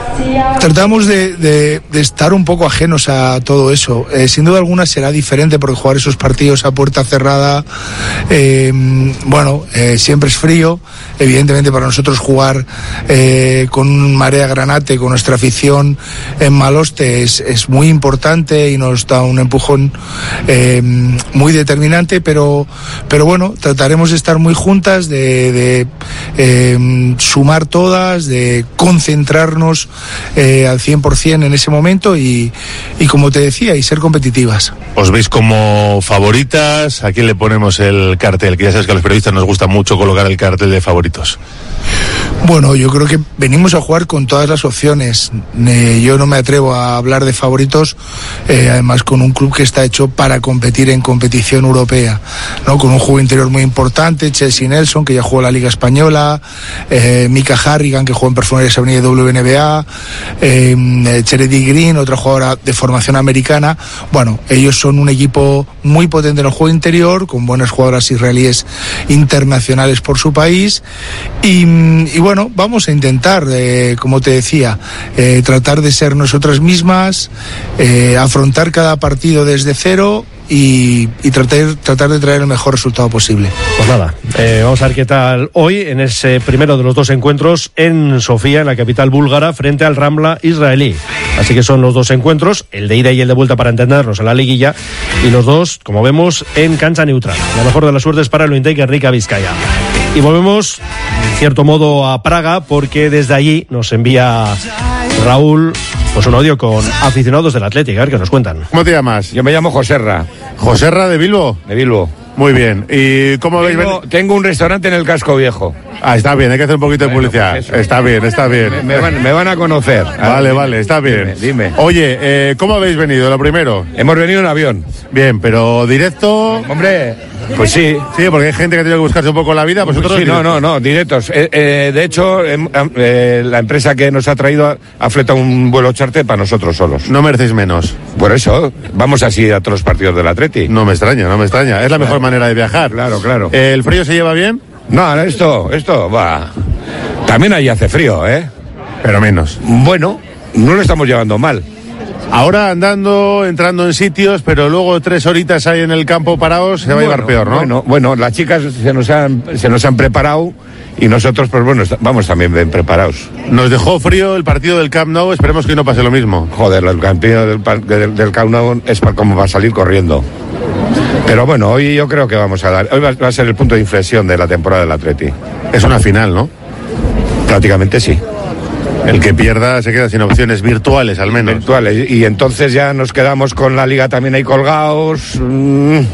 Tratamos de, de, de estar un poco ajenos a todo eso. Eh, sin duda alguna será diferente porque jugar esos partidos a puerta cerrada, eh, bueno, eh, siempre es frío. Evidentemente para nosotros jugar eh, con Marea Granate, con nuestra afición en Maloste es, es muy importante y nos da un empujón eh, muy determinante, pero, pero bueno, trataremos de estar muy juntas, de, de eh, sumar todas, de concentrarnos eh, al cien por ciento en ese momento y, y como te decía, y ser competitivas.
¿Os veis como favoritas? ¿A quién le ponemos el cartel? Que ya sabes que a los periodistas nos gusta mucho colocar el cartel de favoritos.
Bueno, yo creo que venimos a jugar con todas las opciones. Eh, yo no me atrevo a hablar de favoritos, eh, además con un club que está hecho para competir en competición europea, ¿no? Con un juego interior muy importante, Chelsea Nelson, que ya jugó la Liga Española, eh, Mika Harrigan, que jugó en Perfumerías Avenida W N B A, eh, Charity Green, otra jugadora de formación americana. Bueno, ellos son un equipo muy potente en el juego interior, con buenas jugadoras israelíes internacionales por su país y, y bueno, vamos a intentar, eh, como te decía, eh, tratar de ser nosotras mismas, eh, afrontar cada partido desde cero y, y tratar, tratar de traer el mejor resultado posible.
Pues nada, eh, vamos a ver qué tal hoy en ese primero de los dos encuentros en Sofía, en la capital búlgara, frente al Ramla israelí. Así que son los dos encuentros, el de ida y el de vuelta para entendernos en la liguilla, y los dos, como vemos, en cancha neutral. La mejor de las suertes para el Lointec Rica Vizcaya. Y volvemos, en cierto modo, a Praga, porque desde allí nos envía Raúl pues un audio con aficionados del Athletic. A ver qué nos cuentan.
¿Cómo te llamas?
Yo me llamo Joserra.
¿Joserra de Bilbo?
De Bilbo.
Muy bien. ¿Y cómo veis?
Tengo, tengo un restaurante en el Casco Viejo.
Ah, está bien, hay que hacer un poquito bueno, de publicidad. Pues está bien, está bien.
Me, me, van, me van a conocer.
Vale, ver, vale, está bien.
Dime. dime.
Oye, eh, ¿cómo habéis venido? Lo primero.
Hemos venido en avión.
Bien, pero directo.
Hombre, pues sí.
Sí, porque hay gente que tiene que buscarse un poco la vida. Vosotros
sí, no, no, no, directos. Eh, eh, de hecho, eh, eh, la empresa que nos ha traído ha, ha fletado un vuelo charter para nosotros solos.
No merecéis menos.
Por eso, vamos así a todos los partidos del Atleti.
No me extraña, no me extraña. Es la mejor claro. manera de viajar.
Claro, claro.
¿El frío se lleva bien?
No, esto, esto, va. También ahí hace frío, ¿eh?
Pero menos.
Bueno, no lo estamos llevando mal.
Ahora andando, entrando en sitios, pero luego tres horitas ahí en el campo parados, se va bueno, a llevar peor, ¿no?
Bueno, bueno, las chicas se nos han, se nos han preparado y nosotros, pues bueno, est- vamos también bien preparados.
Nos dejó frío el partido del Camp Nou, esperemos que no pase lo mismo.
Joder, el campeón del, par- del, del Camp Nou es pa- como va a salir corriendo. Pero bueno, hoy yo creo que vamos a dar, hoy va, va a ser el punto de inflexión de la temporada del Atleti.
Es una final, ¿no?
Prácticamente sí.
El que pierda se queda sin opciones virtuales, al menos.
Virtuales. Y entonces ya nos quedamos con la liga también ahí colgados. Mm. Mm.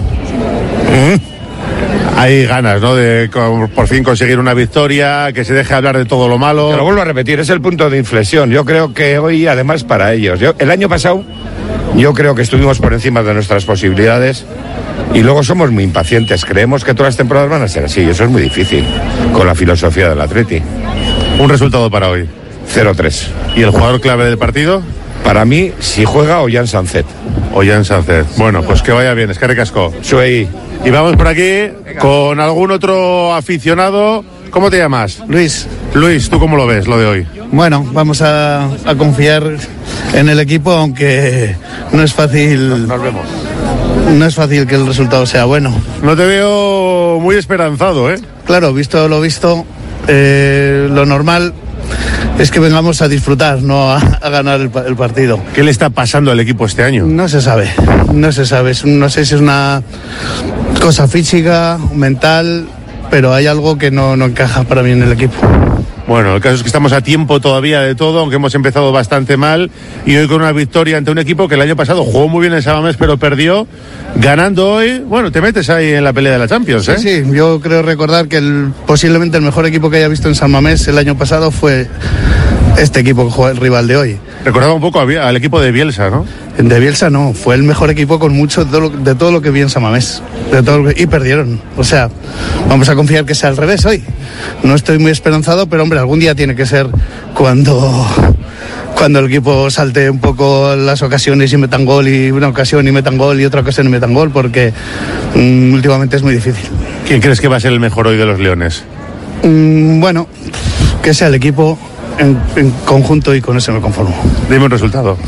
Hay ganas, ¿no? De con- por fin conseguir una victoria, que se deje hablar de todo lo malo.
Te lo vuelvo a repetir, es el punto de inflexión. Yo creo que hoy, además, para ellos. Yo, el año pasado, yo creo que estuvimos por encima de nuestras posibilidades. Y luego somos muy impacientes. Creemos que todas las temporadas van a ser así. Y eso es muy difícil con la filosofía del Atleti.
Un resultado para hoy.
cero tres.
¿Y el jugador clave del partido?
Para mí, si juega Ollán Sánchez.
Ollán Sánchez. Bueno, pues que vaya bien, es que recasco.
Soy.
Y vamos por aquí con algún otro aficionado. ¿Cómo te llamas?
Luis.
Luis, ¿tú cómo lo ves, lo de hoy?
Bueno, vamos a, a confiar en el equipo, aunque no es fácil.
Nos vemos.
No es fácil que el resultado sea bueno.
No te veo muy esperanzado, ¿eh?
Claro, visto lo visto, eh, lo normal es que vengamos a disfrutar, no a, a ganar el, el partido.
¿Qué le está pasando al equipo este año?
No se sabe, no se sabe. Es- No sé si es una cosa física, mental, pero hay algo que no, no encaja para mí en el equipo.
Bueno, el caso es que estamos a tiempo todavía de todo, aunque hemos empezado bastante mal, y hoy con una victoria ante un equipo que el año pasado jugó muy bien en Samamés, pero perdió. Ganando hoy, bueno, te metes ahí en la pelea de la Champions, ¿eh?
Sí, sí, yo creo recordar que el, posiblemente el mejor equipo que haya visto en San Mamés el año pasado fue este equipo que juega el rival de hoy.
Recordaba un poco a Bie- al equipo de Bielsa, ¿no?
De Bielsa no, fue el mejor equipo con mucho de todo lo, de todo lo que vi en San Mamés. De todo lo que- y perdieron. O sea, vamos a confiar que sea al revés hoy. No estoy muy esperanzado, pero hombre, algún día tiene que ser cuando, cuando el equipo salte un poco las ocasiones y metan gol, y una ocasión y metan gol y otra ocasión y metan gol, porque mm, últimamente es muy difícil.
¿Quién crees que va a ser el mejor hoy de los Leones?
Mm, bueno, que sea el equipo en, en conjunto, y con eso me conformo.
Dime un resultado.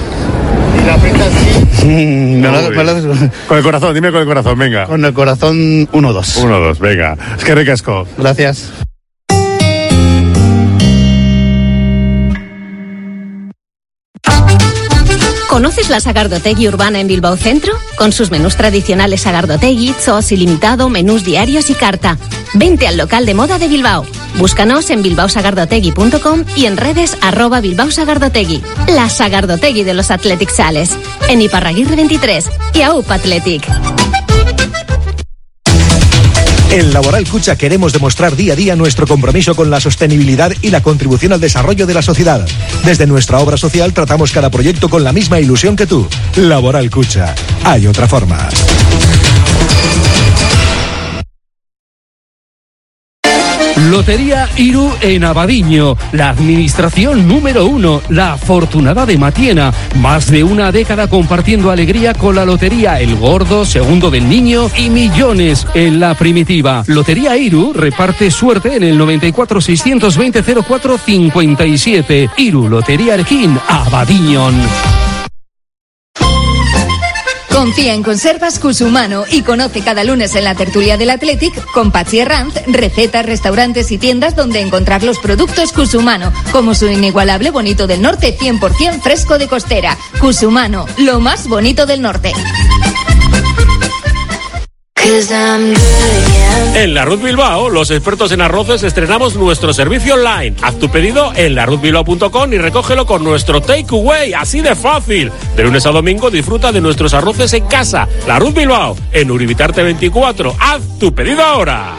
Mm, me lo-
Uy.
me lo-
Con el corazón, dime con el corazón, venga.
Con el corazón uno dos.
Uno, dos, venga. Es que recasco.
Gracias.
¿Conoces la Sagardotegui Urbana en Bilbao Centro? Con sus menús tradicionales Sagardotegui, Zoos ilimitado, menús diarios y carta. Vente al local de moda de Bilbao. Búscanos en bilbao sagardotegui punto com y en redes arroba Bilbao Sagardotegui. La Sagardotegui de los Athletic Sales. En Iparraguirre veintitrés y A U P Athletic.
En Laboral Cucha queremos demostrar día a día nuestro compromiso con la sostenibilidad y la contribución al desarrollo de la sociedad. Desde nuestra obra social tratamos cada proyecto con la misma ilusión que tú. Laboral Cucha. Hay otra forma.
Lotería Iru en Abadiño, la administración número uno, la afortunada de Matiena. Más de una década compartiendo alegría con la lotería El Gordo, segundo del Niño y millones en la primitiva. Lotería Iru reparte suerte en el noventa y cuatro seiscientos veinte cero cuatro cincuenta y siete. Iru Lotería Erquín, Abadiño.
Confía en Conservas Cusumano y conoce cada lunes en la tertulia del Athletic con Pachi Herranz recetas, restaurantes y tiendas donde encontrar los productos Cusumano, como su inigualable bonito del norte cien por ciento fresco de costera. Cusumano, lo más bonito del norte.
En la Ruth Bilbao, los expertos en arroces, estrenamos nuestro servicio online. Haz tu pedido en la ruth bilbao punto com y recógelo con nuestro takeaway, así de fácil. De lunes a domingo disfruta de nuestros arroces en casa. La Ruth Bilbao, en Uribitarte veinticuatro. Haz tu pedido ahora.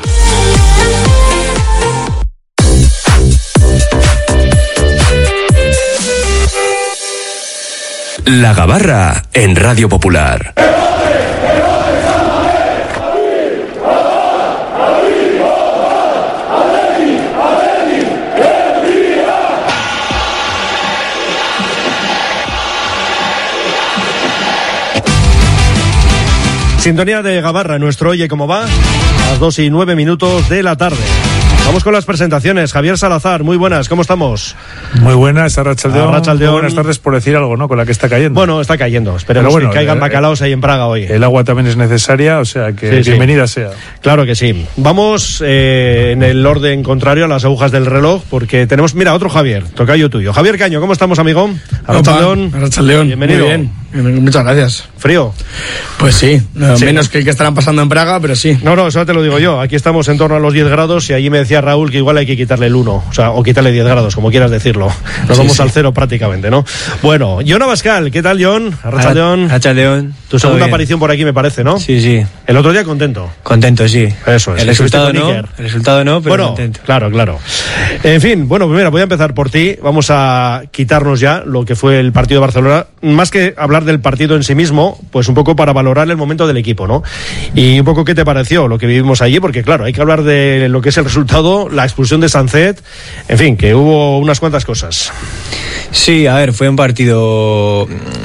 La Gabarra en Radio Popular.
Sintonía de Gabarra, nuestro Oye Cómo Va, a las dos y nueve minutos de la tarde. Vamos con las presentaciones. Javier Salazar, muy buenas, ¿cómo estamos?
Muy buenas, Arratsaldeón.
Arratsaldeón.
Buenas tardes, por decir algo, ¿no? Con la que está cayendo.
Bueno, está cayendo. Esperemos bueno, que caigan eh, bacalaos ahí en Praga hoy.
El agua también es necesaria, o sea que sí, bienvenida sí. sea.
Claro que sí. Vamos eh, en el orden contrario a las agujas del reloj, porque tenemos, mira, otro Javier, tocayo tuyo. Javier Caño, ¿cómo estamos, amigo?
Arratsaldeón. Arratsaldeón.
Bienvenido.
Muy bien. Muchas gracias.
¿Frío?
Pues sí, no,
sí,
menos que el que estarán pasando en Praga, pero sí.
No, no, eso te lo digo yo. Aquí estamos en torno a los diez grados y allí me decía Raúl que igual hay que quitarle el uno, o sea, o quitarle diez grados, como quieras decirlo. Nos
sí,
vamos
sí.
al cero prácticamente, ¿no? Bueno, Jon Abascal, ¿qué tal, Jon? Arratsaldeón.
Arratsaldeón.
Tu segunda aparición por aquí, me parece, ¿no?
Sí, sí.
El otro día contento.
Contento, sí.
Eso es.
El resultado no, el resultado no, pero
bueno,
contento.
Claro, claro. En fin, bueno, pues mira, voy a empezar por ti. Vamos a quitarnos ya lo que fue el partido de Barcelona. Más que hablar del partido en sí mismo, pues un poco para valorar el momento del equipo, ¿no? Y un poco qué te pareció lo que vivimos allí, porque claro, hay que hablar de lo que es el resultado, la expulsión de Sancet, en fin, que hubo unas cuantas cosas.
Sí, a ver, fue un partido,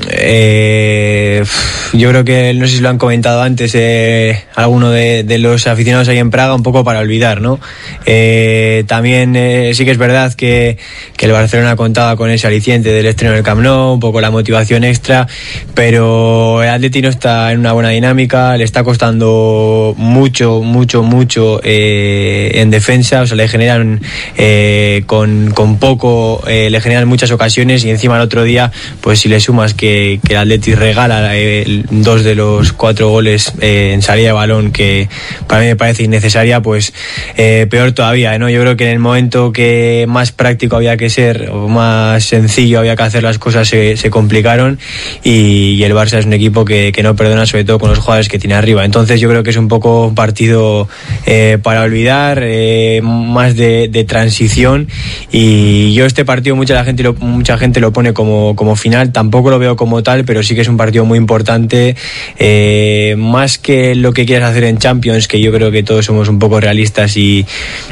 eh, yo creo que no sé si lo han comentado antes eh, alguno de, de los aficionados ahí en Praga, un poco para olvidar, ¿no? Eh, también eh, sí que es verdad que, que el Barcelona contaba con ese aliciente del estreno del Camp Nou, un poco la motivación extra, pero el Atleti no está en una buena dinámica, le está costando mucho, mucho, mucho eh, en defensa, o sea, le generan eh, con, con poco, eh, le generan muchas ocasiones y encima el otro día, pues si le sumas que, que el Atleti regala eh, dos de los cuatro goles eh, en salida de balón, que para mí me parece innecesaria, pues eh, peor todavía, ¿no? Yo creo que en el momento que más práctico había que ser, o más sencillo había que hacer las cosas, se, se complicaron y, y el Barça es un equipo que, que no perdona, sobre todo con los jugadores que tiene arriba. Entonces yo creo que es un poco un partido eh, para olvidar, eh, más de, de transición, y yo este partido mucha la gente lo, mucha gente lo pone como, como final, tampoco lo veo como tal, pero sí que es un partido muy importante, eh, más que lo que quieras hacer en Champions, que yo creo que todos somos un poco realistas y,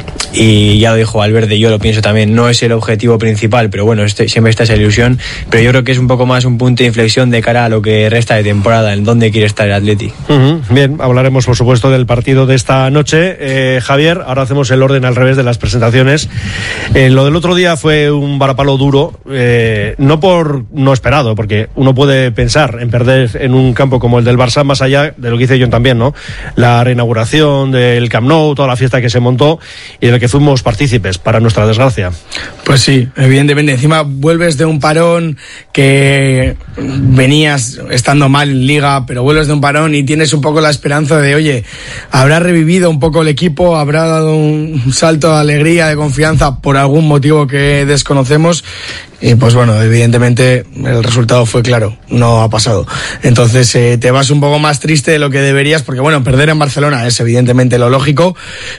y ya lo dijo Valverde, yo lo pienso también, no es el objetivo principal, pero bueno, este, siempre está esa ilusión, pero yo creo que es un poco más un punto de inflexión de cara a lo que resta de temporada, en dónde quiere estar el Atleti.
Uh-huh. Bien, hablaremos por supuesto del partido de esta noche. Eh, Javier, ahora hacemos el orden al revés de las presentaciones. Eh, lo del otro día fue un varapalo duro, eh, no por no esperado, porque uno puede pensar en perder en un campo como el del Barça, más allá de lo que hice yo también, ¿no? La reinauguración del Camp Nou, toda la fiesta que se montó y de la que fuimos partícipes, para nuestra desgracia.
Pues sí, evidentemente, encima vuelves de un parón que venías estando mal en Liga, pero vuelves de un parón y tienes un poco la esperanza de, oye, habrá revivido un poco el equipo, habrá dado un salto de alegría, de confianza por algún motivo que desconocemos. Y pues bueno, evidentemente el resultado fue claro, no ha pasado. Entonces eh, te vas un poco más triste de lo que deberías, porque bueno, perder en Barcelona es evidentemente lo lógico,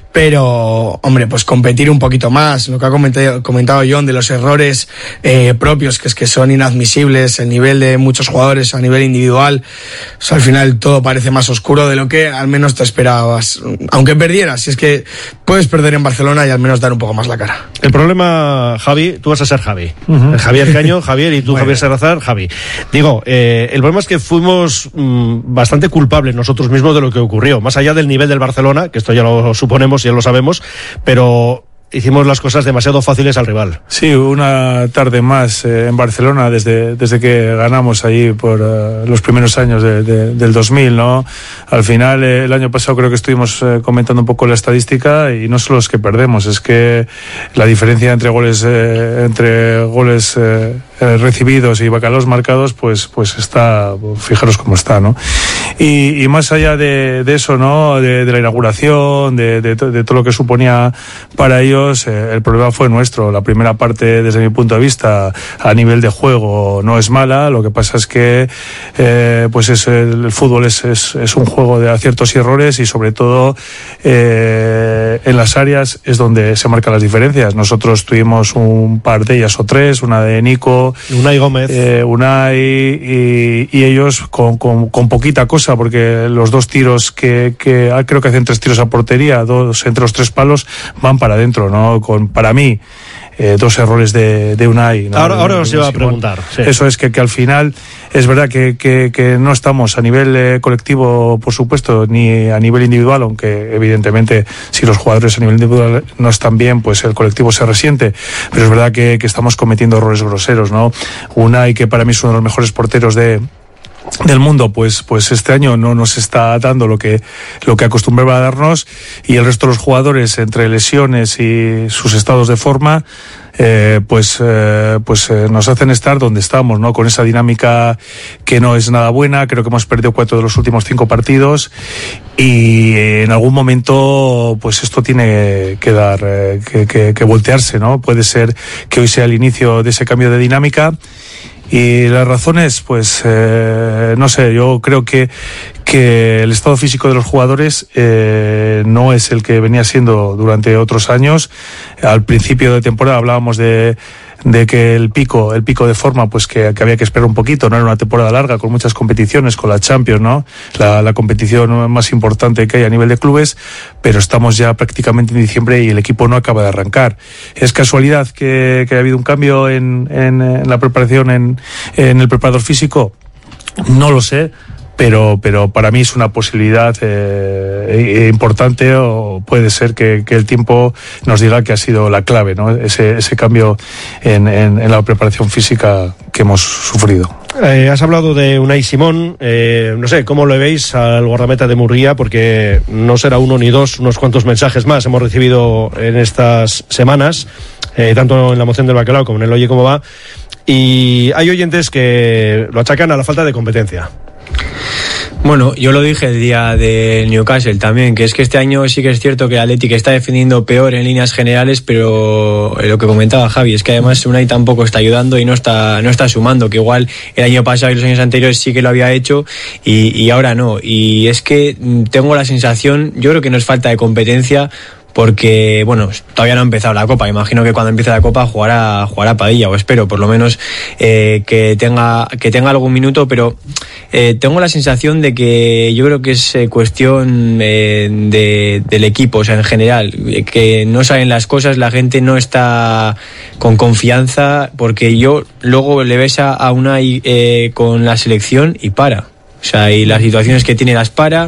pero hombre, pues competir un poquito más, lo que ha comentado, comentado Jon de los errores eh, propios, que es que son inadmisibles, el nivel de muchos jugadores a nivel individual, o sea, al final todo parece más oscuro de lo que al menos te esperabas, aunque perdieras, si es que puedes perder en Barcelona y al menos dar un poco más la cara.
El problema, Javi, tú vas a ser Javi. Uh-huh. Javier Caño, Javier, y tú, bueno. Javier Salazar, Javi. Digo, eh, el problema es que fuimos mmm, bastante culpables nosotros mismos de lo que ocurrió, más allá del nivel del Barcelona, que esto ya lo suponemos, ya lo sabemos, pero hicimos las cosas demasiado fáciles al rival.
Sí, una tarde más eh, en Barcelona desde, desde que ganamos allí por uh, los primeros años de, de, del dos mil, ¿no? Al final, eh, el año pasado creo que estuvimos eh, comentando un poco la estadística y no solo es que perdemos, es que la diferencia entre goles eh, entre goles eh, eh, recibidos y bacalaos marcados, pues pues está, fijaros cómo está, ¿no? Y, y más allá de, de eso, ¿no? De, de la inauguración, de, de, de todo lo que suponía para ellos, Eh, el problema fue nuestro. La primera parte, desde mi punto de vista, a nivel de juego no es mala, lo que pasa es que eh, pues es el, el fútbol es, es, es un juego de aciertos y errores, y sobre todo eh, en las áreas es donde se marcan las diferencias. Nosotros tuvimos un par de ellas o tres, una de Nico,
Unai Gómez,
eh, Unai, y, y ellos con, con, con poquita cosa cosa, porque los dos tiros que, que creo que hacen tres tiros a portería, dos entre los tres palos, van para adentro, ¿no? Con, para mí, Eh, dos errores de, de Unai, ¿no?
Ahora, ahora os iba a preguntar. Sí.
Eso es que, que al final es verdad que, que, que no estamos a nivel eh, colectivo, por supuesto, ni a nivel individual, aunque evidentemente si los jugadores a nivel individual no están bien, pues el colectivo se resiente. Pero es verdad que, que estamos cometiendo errores groseros, ¿no? Unai, que para mí es uno de los mejores porteros de del mundo, pues pues este año no nos está dando lo que lo que acostumbraba a darnos, y el resto de los jugadores, entre lesiones y sus estados de forma, eh, pues eh, pues eh, nos hacen estar donde estamos, ¿no? Con esa dinámica que no es nada buena. Creo que hemos perdido cuatro de los últimos cinco partidos, y en algún momento pues esto tiene que dar eh, que, que, que voltearse, ¿no? Puede ser que hoy sea el inicio de ese cambio de dinámica. Y las razones, pues, eh, no sé, yo creo que, que el estado físico de los jugadores eh, no es el que venía siendo durante otros años. Al principio de temporada hablábamos de, de que el pico, el pico de forma, pues que, que había que esperar un poquito, no era una temporada larga, con muchas competiciones, con la Champions, ¿no? La, la competición más importante que hay a nivel de clubes, pero estamos ya prácticamente en diciembre y el equipo no acaba de arrancar. ¿Es casualidad que, que haya habido un cambio en, en, en la preparación, en, en el preparador físico? No lo sé. Pero, pero para mí es una posibilidad eh, importante, o puede ser que, que el tiempo nos diga que ha sido la clave, ¿no? Ese, ese cambio en, en, en la preparación física que hemos sufrido.
Eh, has hablado de Unai Simón, eh, no sé, ¿cómo lo veis al guardameta de Murguía? Porque no será uno ni dos, unos cuantos mensajes más hemos recibido en estas semanas, eh, tanto en la moción del bacalao como en el Oye Cómo Va, y hay oyentes que lo achacan a la falta de competencia.
Bueno, yo lo dije el día del Newcastle también, que es que este año sí que es cierto que el Athletic está defendiendo peor en líneas generales, pero lo que comentaba Javi es que además Unai tampoco está ayudando y no está no está sumando, que igual el año pasado y los años anteriores sí que lo había hecho y, y ahora no. Y es que tengo la sensación, yo creo que no es falta de competencia, porque, bueno, todavía no ha empezado la Copa. Imagino que cuando empiece la Copa jugará, jugará Padilla, o espero, por lo menos, eh, que tenga que tenga algún minuto, pero eh, tengo la sensación de que yo creo que es eh, cuestión eh, de, del equipo, o sea, en general, eh, que no salen las cosas, la gente no está con confianza, porque yo luego le ves a, a Unai eh, con la selección y para. O sea, y las situaciones que tiene las para,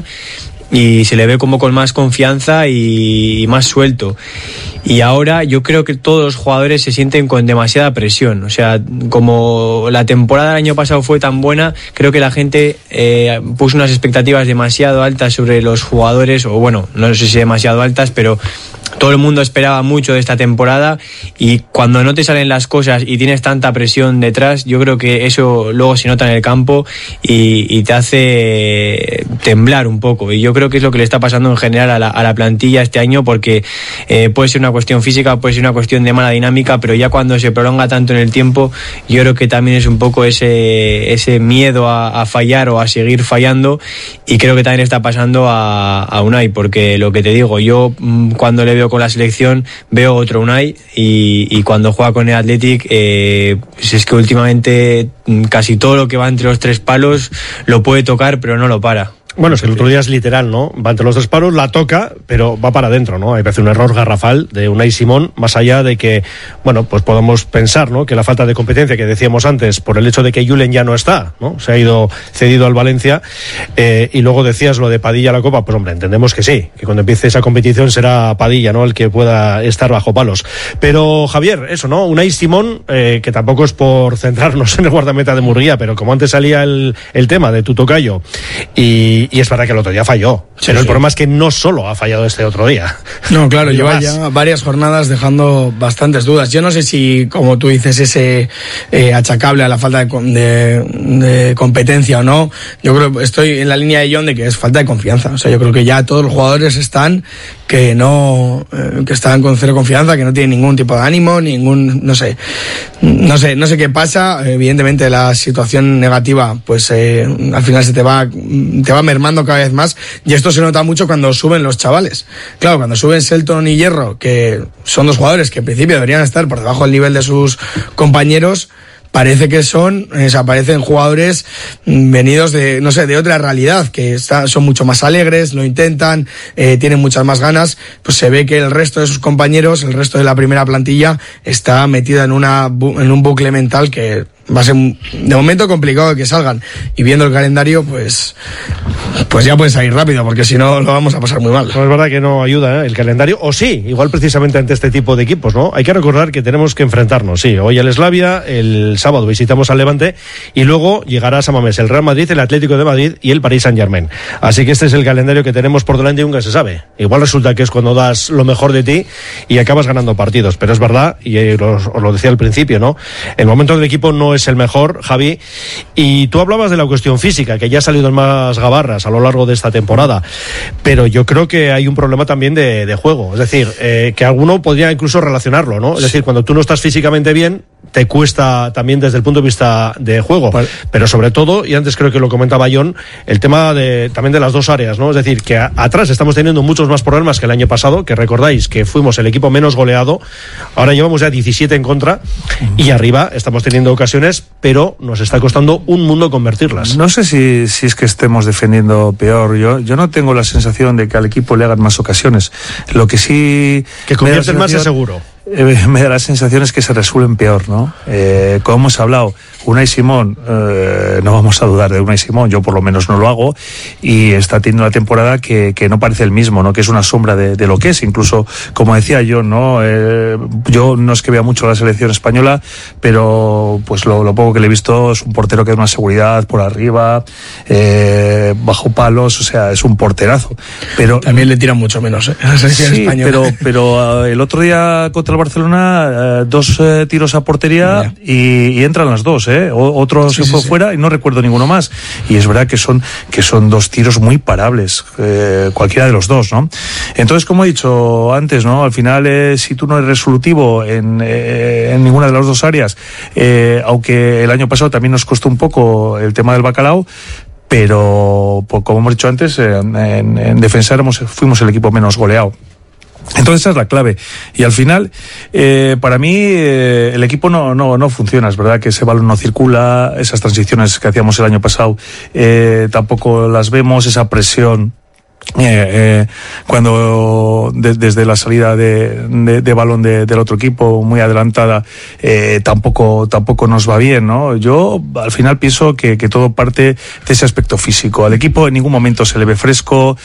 y se le ve como con más confianza y, y más suelto. Y ahora yo creo que todos los jugadores se sienten con demasiada presión. O sea, como la temporada del año pasado fue tan buena, creo que la gente eh, puso unas expectativas demasiado altas sobre los jugadores, o bueno, no sé si demasiado altas, pero todo el mundo esperaba mucho de esta temporada, y cuando no te salen las cosas y tienes tanta presión detrás, yo creo que eso luego se nota en el campo y, y te hace temblar un poco. Y yo creo que es lo que le está pasando en general a la, a la plantilla este año, porque eh, puede ser una cuestión física, puede ser una cuestión de mala dinámica, pero ya cuando se prolonga tanto en el tiempo, yo creo que también es un poco ese, ese miedo a, a fallar o a seguir fallando, y creo que también está pasando a, a Unai, porque lo que te digo, yo cuando le veo con la selección veo otro Unai, y, y cuando juega con el Athletic eh, pues es que últimamente casi todo lo que va entre los tres palos lo puede tocar, pero no lo para.
Bueno, es que el otro día es literal, ¿no? Va entre los dos palos, la toca, pero va para adentro, ¿no? Hay que hacer un error garrafal de Unai Simón, más allá de que, bueno, pues podamos pensar, ¿no? Que la falta de competencia que decíamos antes, por el hecho de que Julen ya no está, ¿no? Se ha ido cedido al Valencia, eh, y luego decías lo de Padilla a la Copa, pues hombre, entendemos que sí, que cuando empiece esa competición será Padilla, ¿no? El que pueda estar bajo palos. Pero, Javier, eso, ¿no? Unai Simón, eh, que tampoco es por centrarnos en el guardameta de Murguía, pero como antes salía el, el tema de tu tocayo, y Y es verdad que el otro día falló, sí, pero sí. El problema es que no solo ha fallado este otro día.
No, claro, lleva ya varias jornadas dejando bastantes dudas. Yo no sé si, como tú dices, ese eh, achacable a la falta de, de, de competencia o no. Yo creo que estoy en la línea de John de que es falta de confianza. O sea, yo creo que ya todos los jugadores están que no eh, que están con cero confianza, que no tienen ningún tipo de ánimo, ningún, no sé, no sé, no sé qué pasa. Evidentemente la situación negativa, pues eh, al final se te va, te va mermando cada vez más, y esto se nota mucho cuando suben los chavales. Claro, cuando suben Selton y Hierro, que son dos jugadores que en principio deberían estar por debajo del nivel de sus compañeros, parece que son, o sea, parecen jugadores venidos de, no sé, de otra realidad, que está, son mucho más alegres, lo intentan, eh, tienen muchas más ganas. Pues se ve que el resto de sus compañeros, el resto de la primera plantilla, está metida en una en un bucle mental que va a ser de momento complicado que salgan, y viendo el calendario pues pues ya pueden salir rápido, porque si no lo vamos a pasar muy mal.
No, es verdad que no ayuda, ¿eh?, el calendario, o sí, igual precisamente ante este tipo de equipos, ¿no? Hay que recordar que tenemos que enfrentarnos, sí, hoy al Slavia, el sábado visitamos al Levante y luego llegará a San Mamés el Real Madrid, el Atlético de Madrid y el Paris Saint-Germain. Así que este es el calendario que tenemos por delante y nunca se sabe. Igual resulta que es cuando das lo mejor de ti y acabas ganando partidos, pero es verdad, y os, os lo decía al principio, ¿no? El momento del equipo no es el mejor, Javi, y tú hablabas de la cuestión física, que ya ha salido en más gabarras a lo largo de esta temporada, pero yo creo que hay un problema también de, de juego, es decir, eh, que alguno podría incluso relacionarlo, ¿no? Es decir, cuando tú no estás físicamente bien, te cuesta también desde el punto de vista de juego, pero sobre todo, y antes creo que lo comentaba John, el tema de también de las dos áreas, ¿no? Es decir, que a, atrás estamos teniendo muchos más problemas que el año pasado, que recordáis que fuimos el equipo menos goleado, ahora llevamos ya diecisiete en contra, y arriba estamos teniendo ocasiones, pero nos está costando un mundo convertirlas.
No sé si, si es que estemos defendiendo peor, yo, yo no tengo la sensación de que al equipo le hagan más ocasiones, lo que sí...
Que convierten más es seguro.
Eh, me da la sensación es que se resuelven peor, ¿no? Eh, como hemos hablado, Unai Simón, eh, no vamos a dudar de Unai Simón, yo por lo menos no lo hago, y está teniendo una temporada que, que no parece el mismo, ¿no? Que es una sombra de, de lo que es, incluso, como decía yo, ¿no? Eh, yo no es que vea mucho la selección española, pero pues lo, lo poco que le he visto es un portero que da una seguridad por arriba, eh, bajo palos, o sea, es un porterazo. Pero
también le tiran mucho menos, ¿eh? A la selección
sí,
española.
pero, pero uh, el otro día contra el Barcelona, eh, dos eh, tiros a portería y, y entran las dos, ¿eh? O, otro sí, se fue sí, fuera sí. y no recuerdo ninguno más. Y es verdad que son, que son dos tiros muy parables, eh, cualquiera de los dos, ¿no? Entonces, como he dicho antes, ¿no? Al final, eh, si tú no eres resolutivo en, eh, en ninguna de las dos áreas, eh, aunque el año pasado también nos costó un poco el tema del bacalao, pero pues, como hemos dicho antes, eh, en, en defensa éramos, fuimos el equipo menos goleado. Entonces esa es la clave, y al final eh, para mí eh, el equipo no, no, no funciona. Es verdad que ese balón no circula, esas transiciones que hacíamos el año pasado eh, tampoco las vemos, esa presión Eh, eh, cuando de, desde la salida de, de, de balón de, del otro equipo muy adelantada eh, tampoco tampoco nos va bien, ¿no? Yo al final pienso que, que todo parte de ese aspecto físico. Al equipo en ningún momento se le ve fresco.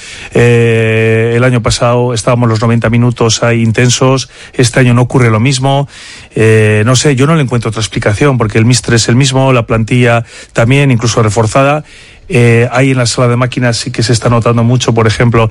Eh, el año pasado estábamos los noventa minutos ahí intensos, este año no ocurre lo mismo. Eh, no sé, yo no le encuentro otra explicación, porque el míster es el mismo, la plantilla también, incluso reforzada. Eh, ahí en la sala de máquinas sí que se está notando mucho, por ejemplo,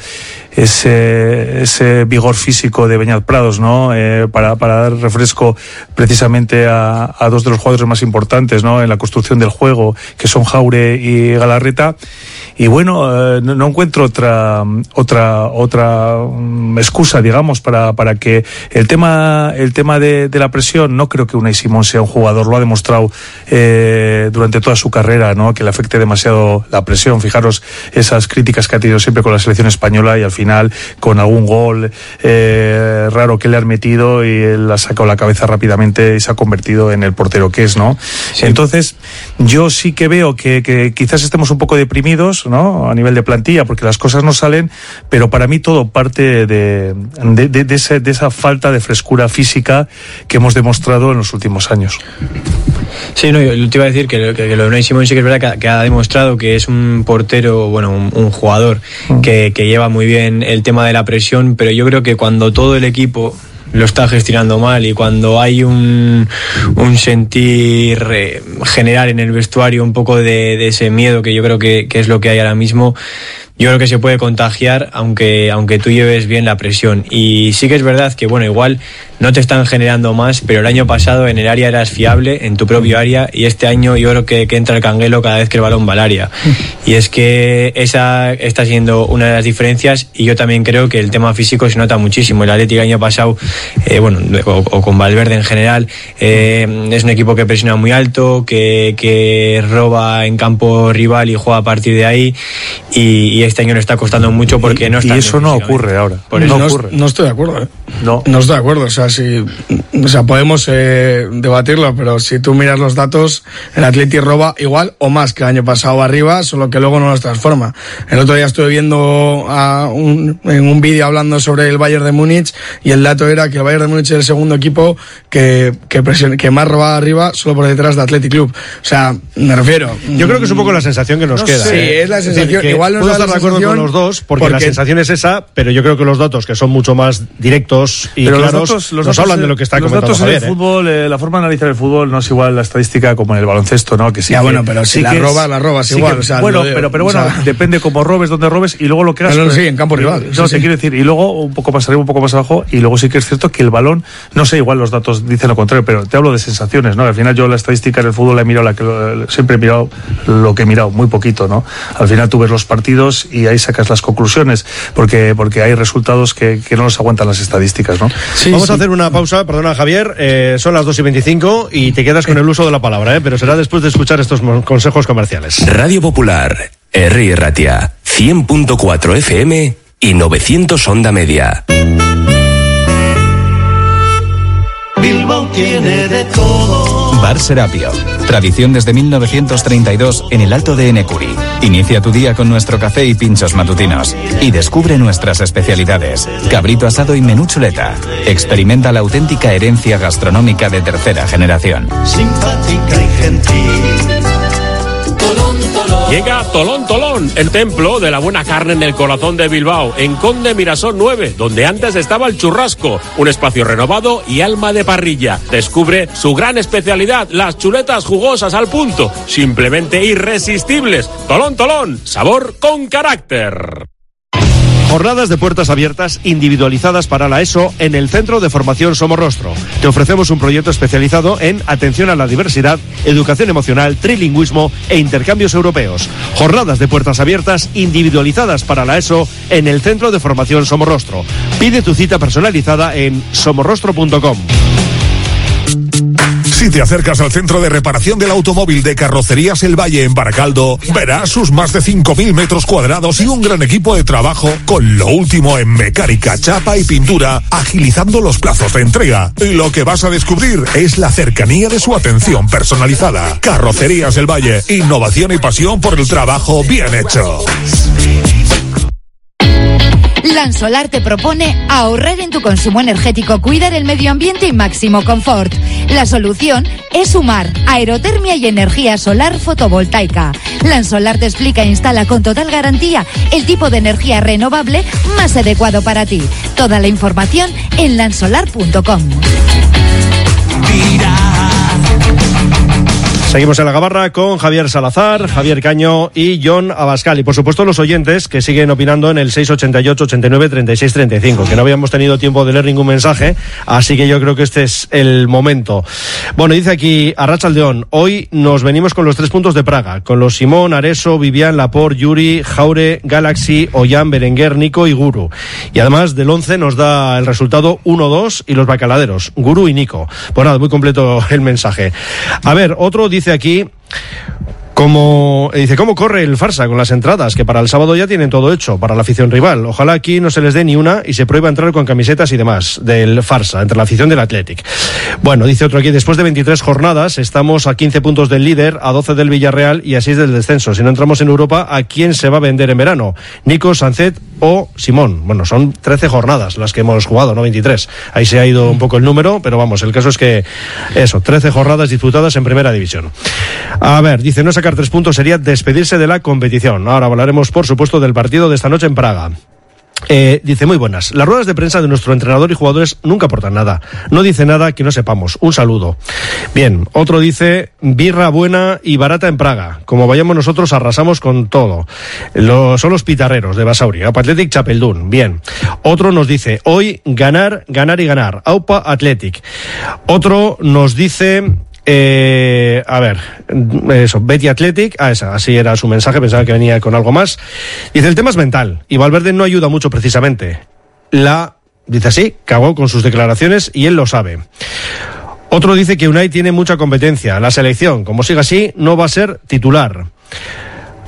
ese, ese vigor físico de Beñat Prados, ¿no? Eh, para, para dar refresco precisamente a, a dos de los jugadores más importantes, ¿no? En la construcción del juego, que son Jaure y Galarreta. Y bueno, eh, no, no encuentro otra otra otra um, excusa, digamos, para para que el tema el tema de, de la presión, no creo que Unai Simón sea un jugador, lo ha demostrado eh, durante toda su carrera, ¿no? Que le afecte demasiado la presión. Fijaros esas críticas que ha tenido siempre con la selección española, y al final con algún gol eh, raro que le han metido, y él ha sacado la cabeza rápidamente y se ha convertido en el portero que es, ¿no? Sí. Entonces yo sí que veo que, que quizás estemos un poco deprimidos, ¿no? A nivel de plantilla, porque las cosas no salen, pero para mí todo parte de, de, de, de, ese, de esa falta de frescura física que hemos demostrado en los últimos años.
Sí, no, yo te iba a decir que, que, que lo de Unai Simón sí que es verdad que, que ha demostrado que es un portero, bueno, un, un jugador mm. que, que lleva muy bien el tema de la presión, pero yo creo que cuando todo el equipo lo está gestionando mal, y cuando hay un, un sentir eh, general en el vestuario un poco de, de ese miedo, que yo creo que, que es lo que hay ahora mismo, yo creo que se puede contagiar aunque, aunque tú lleves bien la presión. Y sí que es verdad que, bueno, igual no te están generando más, pero el año pasado en el área eras fiable, en tu propio área, y este año yo creo que, que entra el canguelo cada vez que el balón va al área. Y es que esa está siendo una de las diferencias, y yo también creo que el tema físico se nota muchísimo. El Atlético el año pasado, eh, bueno, o, o con Valverde en general, eh, es un equipo que presiona muy alto, que, que roba en campo rival y juega a partir de ahí, y, y este año le está costando mucho porque no está.
Y eso no ocurre ahora.
Por eso no, no ocurre. No estoy de acuerdo, ¿eh?
No.
No estoy de acuerdo. O sea, si o sea, podemos eh, debatirlo, pero si tú miras los datos, el Atleti roba igual o más que el año pasado arriba, solo que luego no los transforma. El otro día estuve viendo a un, en un vídeo hablando sobre el Bayern de Múnich y el dato era que el Bayern de Múnich es el segundo equipo que, que, presion, que más roba arriba, solo por detrás de Athletic Club. O sea, me refiero.
Yo creo que es un poco la sensación que nos
no
queda.
Sí,
¿eh?
es la sensación.
Es decir,
igual nos
puedo
da
estar
la
de acuerdo
sensación
con los dos, porque,
porque
la sensación es esa, pero yo creo que los datos, que son mucho más directos y
pero
claros,
los datos, los
nos
datos
hablan
de,
de lo que está
los
comentando
datos
Javier.
en el
¿eh?
fútbol, eh, la forma de analizar el fútbol no es igual la estadística como en el baloncesto, ¿no? Que sí
ya,
que,
bueno, pero si
sí
la
que
robas,
es,
la robas
sí
igual.
Que,
o sea,
bueno,
de,
pero, pero bueno,
o sea,
depende cómo robes, dónde robes y luego lo que hagas.
No, no,
pues,
sí, en campo rival.
No,
sí,
te
sí.
quiero decir, y luego un poco más arriba, un poco más abajo, y luego sí que es cierto que el balón, no sé, igual los datos dicen lo contrario, pero te hablo de sensaciones, ¿no? Al final yo la estadística en el fútbol la he mirado, la que, siempre he mirado lo que he mirado, muy poquito, ¿no? Al final tú ves los partidos y ahí sacas las conclusiones, porque, porque hay resultados que, que no los aguantan las estadísticas, ¿no?
Sí, Vamos sí. a hacer una pausa, perdona Javier, eh, son las dos y veinticinco y te quedas con el uso de la palabra, ¿eh? Pero será después de escuchar estos consejos comerciales.
Radio Popular, R. Ratia, cien punto cuatro F M y novecientos onda media.
Bilbao tiene de todo.
Bar Serapio, tradición desde mil novecientos treinta y dos en el Alto de Enecuri. Inicia tu día con nuestro café y pinchos matutinos y descubre nuestras especialidades, cabrito asado y menú chuleta. Experimenta la auténtica herencia gastronómica de tercera generación.
Simpática y gentil.
Llega Tolón Tolón, el templo de la buena carne en el corazón de Bilbao, en Conde Mirasol nueve, donde antes estaba el Churrasco, un espacio renovado y alma de parrilla. Descubre su gran especialidad, las chuletas jugosas al punto, simplemente irresistibles. Tolón Tolón, sabor con carácter.
Jornadas de puertas abiertas individualizadas para la ESO en el Centro de Formación Somorrostro. Te ofrecemos un proyecto especializado en atención a la diversidad, educación emocional, trilingüismo e intercambios europeos. Jornadas de puertas abiertas individualizadas para la ESO en el Centro de Formación Somorrostro. Pide tu cita personalizada en somorrostro punto com.
Si te acercas al centro de reparación del automóvil de Carrocerías El Valle en Baracaldo, verás sus más de cinco mil metros cuadrados y un gran equipo de trabajo con lo último en mecánica, chapa y pintura, agilizando los plazos de entrega. Y lo que vas a descubrir es la cercanía de su atención personalizada. Carrocerías El Valle, innovación y pasión por el trabajo bien hecho.
Lansolar te propone ahorrar en tu consumo energético, cuidar el medio ambiente y máximo confort. La solución es sumar aerotermia y energía solar fotovoltaica. Lansolar te explica e instala con total garantía el tipo de energía renovable más adecuado para ti. Toda la información en lansolar punto com.
Seguimos en la gabarra con Javier Salazar, Javier Caño y Jon Abascal. Y por supuesto los oyentes que siguen opinando en el seis ochenta y ocho, ochenta y nueve, treinta y seis, treinta y cinco, que no habíamos tenido tiempo de leer ningún mensaje, así que yo creo que este es el momento. Bueno, dice aquí Arratsaldeon, hoy nos venimos con los tres puntos de Praga, con los Simón, Areso, Vivian, Laporte, Yuri, Jaure, Galaxy, Ollán, Berenguer, Nico y Guru. Y además del once nos da el resultado uno dos y los bacaladeros, Guru y Nico. Pues nada, muy completo el mensaje. A ver, otro dice Dice aquí, como dice, ¿cómo corre el Farsa con las entradas? Que para el sábado ya tienen todo hecho, para la afición rival. Ojalá aquí no se les dé ni una y se prohíba entrar con camisetas y demás del Farsa, entre la afición del Athletic. Bueno, dice otro aquí, después de veintitrés jornadas, estamos a quince puntos del líder, a doce del Villarreal y a seis del descenso. Si no entramos en Europa, ¿a quién se va a vender en verano? Nico, Sancet o Simón. Bueno, son trece jornadas las que hemos jugado, no veintitrés. Ahí se ha ido un poco el número, pero vamos, el caso es que eso, trece jornadas disputadas en primera división. A ver, dice, no sacar tres puntos sería despedirse de la competición. Ahora hablaremos, por supuesto, del partido de esta noche en Praga. Eh, dice, muy buenas. Las ruedas de prensa de nuestro entrenador y jugadores nunca aportan nada. No dice nada que no sepamos. Un saludo. Bien, otro dice, birra buena y barata en Praga. Como vayamos nosotros arrasamos con todo. Lo, son los pitarreros de Basauri. Aupa Athletic Chapeldún. Bien. Otro nos dice, hoy ganar, ganar y ganar. Aupa Athletic. Otro nos dice... Eh, a ver, eso, Betty Athletic, ah, esa, así era su mensaje, pensaba que venía con algo más. Dice, el tema es mental, y Valverde no ayuda mucho precisamente. La, dice así, cagó con sus declaraciones y él lo sabe. Otro dice que Unai tiene mucha competencia, la selección, como siga así, no va a ser titular.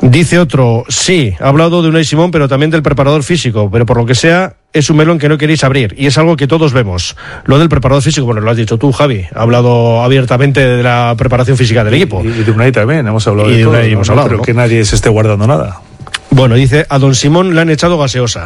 Dice otro, sí, ha hablado de Unai Simón, pero también del preparador físico, pero por lo que sea, es un melón que no queréis abrir, y es algo que todos vemos. Lo del preparador físico, bueno, lo has dicho tú, Javi, ha hablado abiertamente de la preparación física del equipo.
Y, y de Unai también, hemos hablado
y
de,
de
todo,
Unai
no,
hemos
no
hablado,
creo
¿no?
que nadie se esté guardando nada.
Bueno, dice, a don Simón le han echado gaseosa.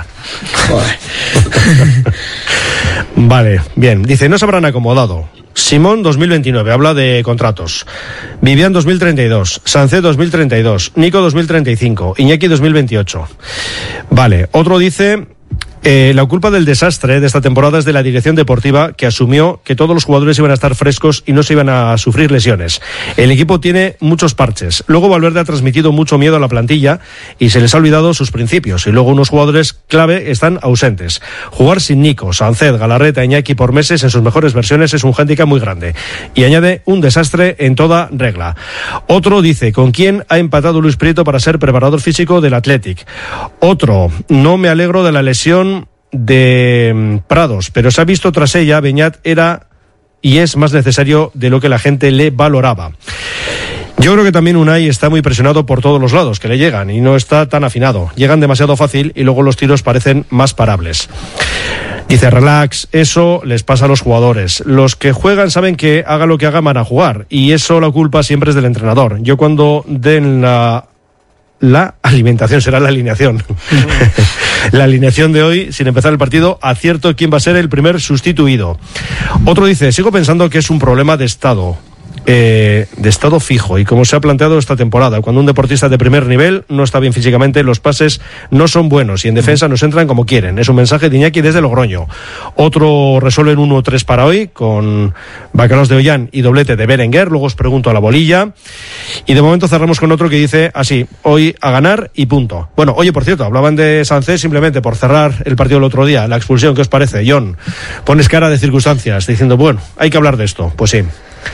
Vale, bien, dice, no se habrán acomodado. Simón dos mil veintinueve, habla de contratos. Vivian dos mil treinta y dos, Sánchez dos mil treinta y dos, Nico dos mil treinta y cinco, Iñaki dos mil veintiocho. Vale, otro dice, eh, la culpa del desastre de esta temporada es de la dirección deportiva, que asumió que todos los jugadores iban a estar frescos y no se iban a sufrir lesiones. El equipo tiene muchos parches. Luego Valverde ha transmitido mucho miedo a la plantilla y se les ha olvidado sus principios. Y luego unos jugadores clave están ausentes. Jugar sin Nico, Sánchez, Galarreta, Iñaki por meses en sus mejores versiones es un hándicap muy grande. Y añade, un desastre en toda regla. Otro dice, ¿con quién ha empatado Luis Prieto para ser preparador físico del Athletic? Otro, no me alegro de la lesión de Prados, pero se ha visto tras ella, Beñat era y es más necesario de lo que la gente le valoraba. Yo creo que también Unai está muy presionado por todos los lados que le llegan y no está tan afinado. Llegan demasiado fácil y luego los tiros parecen más parables. Dice, relax, eso les pasa a los jugadores. Los que juegan saben que haga lo que haga van a jugar y eso la culpa siempre es del entrenador. Yo cuando den la... La alimentación será la alineación. La alineación de hoy, sin empezar el partido, acierto quién va a ser el primer sustituido. Otro dice, sigo pensando que es un problema de estado. Eh, de estado fijo y como se ha planteado esta temporada, cuando un deportista de primer nivel no está bien físicamente, los pases no son buenos y en defensa nos entran como quieren. Es un mensaje de Iñaki desde Logroño. Otro resuelve en uno tres para hoy con Bacalaos de Ollán y doblete de Berenguer. Luego os pregunto a la bolilla y de momento cerramos con otro que dice así, hoy a ganar y punto. Bueno, oye, por cierto, hablaban de Sánchez simplemente por cerrar el partido el otro día, la expulsión, ¿qué os parece? John, pones cara de circunstancias diciendo, bueno, hay que hablar de esto. Pues sí.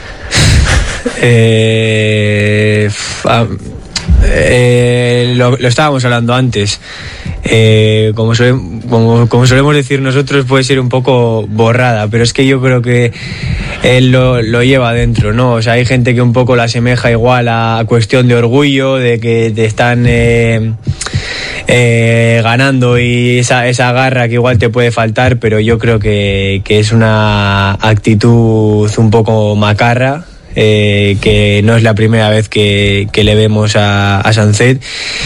Eh, eh, lo, lo estábamos hablando antes. Eh, como, suele, como, como solemos decir nosotros, puede ser un poco borrada, pero es que yo creo que él lo, lo lleva dentro, ¿no? O sea, hay gente que un poco la asemeja igual a cuestión de orgullo, de que te están eh, eh, ganando y esa, esa garra que igual te puede faltar, pero yo creo que, que es una actitud un poco macarra. Eh, que no es la primera vez que, que le vemos a, a Sánchez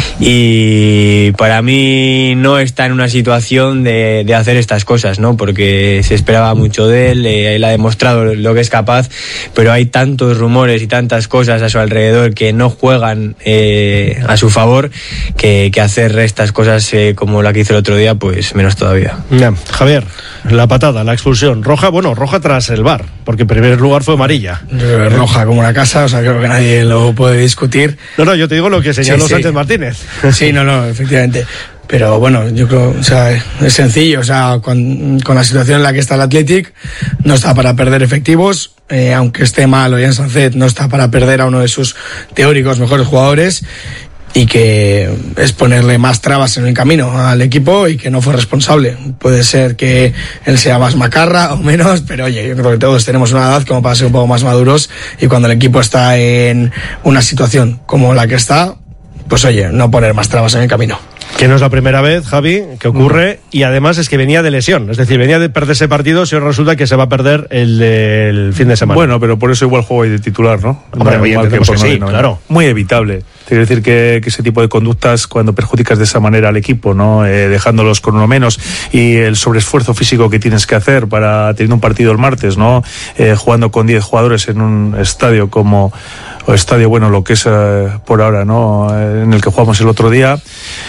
y para mí no está en una situación de, de hacer estas cosas, ¿no? Porque se esperaba mucho de él, eh, él ha demostrado lo que es capaz, pero hay tantos rumores y tantas cosas a su alrededor que no juegan eh, a su favor que, que hacer estas cosas eh, como la que hizo el otro día, pues menos todavía.
Ya, Javier, la patada, la expulsión, roja, bueno, roja tras el V A R, porque en primer lugar fue amarilla.
Roja como una casa, o sea, creo que nadie lo puede discutir.
No, no, yo te digo lo que señaló
sí, sí.
Sánchez Martínez.
Sí, no, no, efectivamente. Pero bueno, yo creo, o sea, es sencillo, o sea, con, con la situación en la que está el Athletic, no está para perder efectivos, eh, aunque esté mal Ollán Sánchez, no está para perder a uno de sus teóricos mejores jugadores, y que es ponerle más trabas en el camino al equipo y que no fue responsable. Puede ser que él sea más macarra o menos, pero oye, yo creo que todos tenemos una edad como para ser un poco más maduros y cuando el equipo está en una situación como la que está, pues oye, no poner más trabas en el camino.
Que no es la primera vez, Javi, que ocurre, y además es que venía de lesión, es decir, venía de perderse partido, si ahora resulta que se va a perder el del fin de semana.
Bueno, pero por eso igual juego ahí de titular, ¿no?
Hombre,
no
oye,
mal que
que
por
sí,
no,
claro.
Muy evitable. Quiero decir que, que ese tipo de conductas, cuando perjudicas de esa manera al equipo, ¿no? Eh, dejándolos con uno menos, y el sobreesfuerzo físico que tienes que hacer para teniendo un partido el martes, ¿no? Eh, jugando con diez jugadores en un estadio como, o estadio, bueno, lo que es eh, por ahora, ¿no? Eh, en el que jugamos el otro día.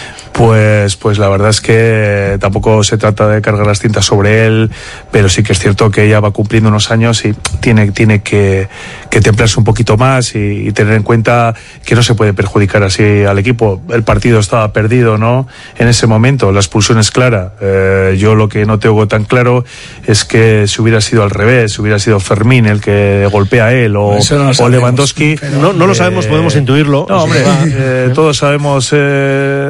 Pues, pues la verdad es que tampoco se trata de cargar las cintas sobre él, pero sí que es cierto que ella va cumpliendo unos años y tiene, tiene que, que templarse un poquito más y, y tener en cuenta que no se puede perjudicar así al equipo. El partido estaba perdido, ¿no? En ese momento, la expulsión es clara. Eh, yo lo que no tengo tan claro es que si hubiera sido al revés, si hubiera sido Fermín el que golpea a él o, no o sabemos, Lewandowski.
No, no lo sabemos, eh, podemos intuirlo.
No, hombre, eh, todos sabemos, eh, ¿no?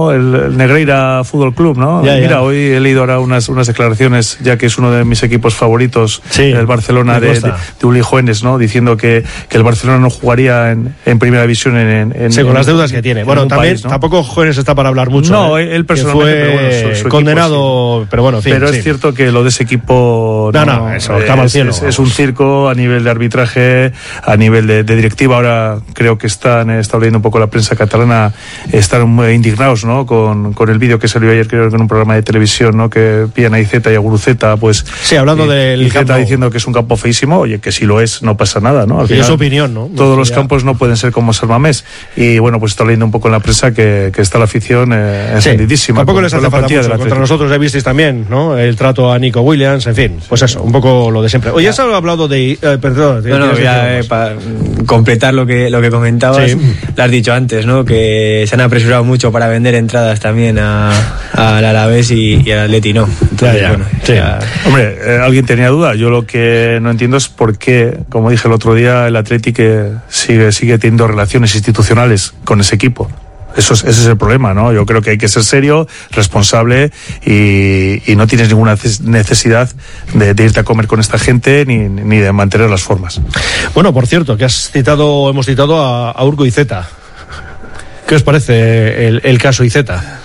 ¿no? El, el Negreira Fútbol Club, ¿no?
Ya,
Mira,
ya.
hoy he leído ahora unas, unas declaraciones, ya que es uno de mis equipos favoritos,
Sí,
el Barcelona
me
de, de,
consta.
de Uli Juenes, ¿no? Diciendo que, que el Barcelona no jugaría en, en primera división en, en,
Sí, con
en-
las deudas que tiene.
en
Bueno,
un
también
país, ¿no?
tampoco Jóvenes está para hablar mucho.
No,
¿eh?
él
Que
personalmente,
fue
pero bueno, su- su equipo
condenado,
sí.
pero bueno, en fin.
Pero
sí.
es cierto que lo de ese equipo
No, no, eso,
es,
clama al cielo,
es- es
vamos.
un circo a nivel de arbitraje, a nivel de, de directiva. Ahora creo que están, he estado leyendo un poco la prensa catalana, están muy indignados, ¿no? Con, con el vídeo que salió ayer, creo que en un programa de televisión, ¿no? Que pillan a Iceta y a Guruceta, pues.
Sí, hablando
eh,
del
Iceta
campo.
diciendo que es un campo feísimo, oye, que si lo es, no pasa nada, ¿no? Al
Y
final,
es su opinión, ¿no?
Todos los
Ya.
campos no pueden ser como San Mamés. Y bueno, pues está leyendo un poco en la prensa que, que está la afición eh,
Sí,
encendidísima.
tampoco
con-
les
con
hace
la
falta
plantilla
mucho.
del
Contra
Atlético.
nosotros ya visteis también, ¿no? El trato a Nico Williams, en fin. Pues eso, un poco lo de siempre. Oye, has hablado de... eh, perdón.
No, no,
¿tienes
ya
algo
eh,
más?
para completar lo que lo que comentabas,
Sí.
lo has dicho antes, ¿no? Que se han apresurado mucho para vender entradas también a, al Alavés y, y al Atleti, ¿no? Entonces,
Ya, ya.
bueno,
Sí.
ya-
Hombre, eh, alguien tenía duda. Yo lo que no entiendo es por qué, como dije el otro día, el Atleti que sigue, sigue teniendo relaciones institucionales con ese equipo. Eso es, ese es el problema, ¿no? Yo creo que hay que ser serio, responsable y, y no tienes ninguna neces- necesidad de, de irte a comer con esta gente ni, ni de mantener las formas.
Bueno, por cierto, que has citado, hemos citado a, a Urco Iceta. ¿Qué os parece el, el caso Iceta?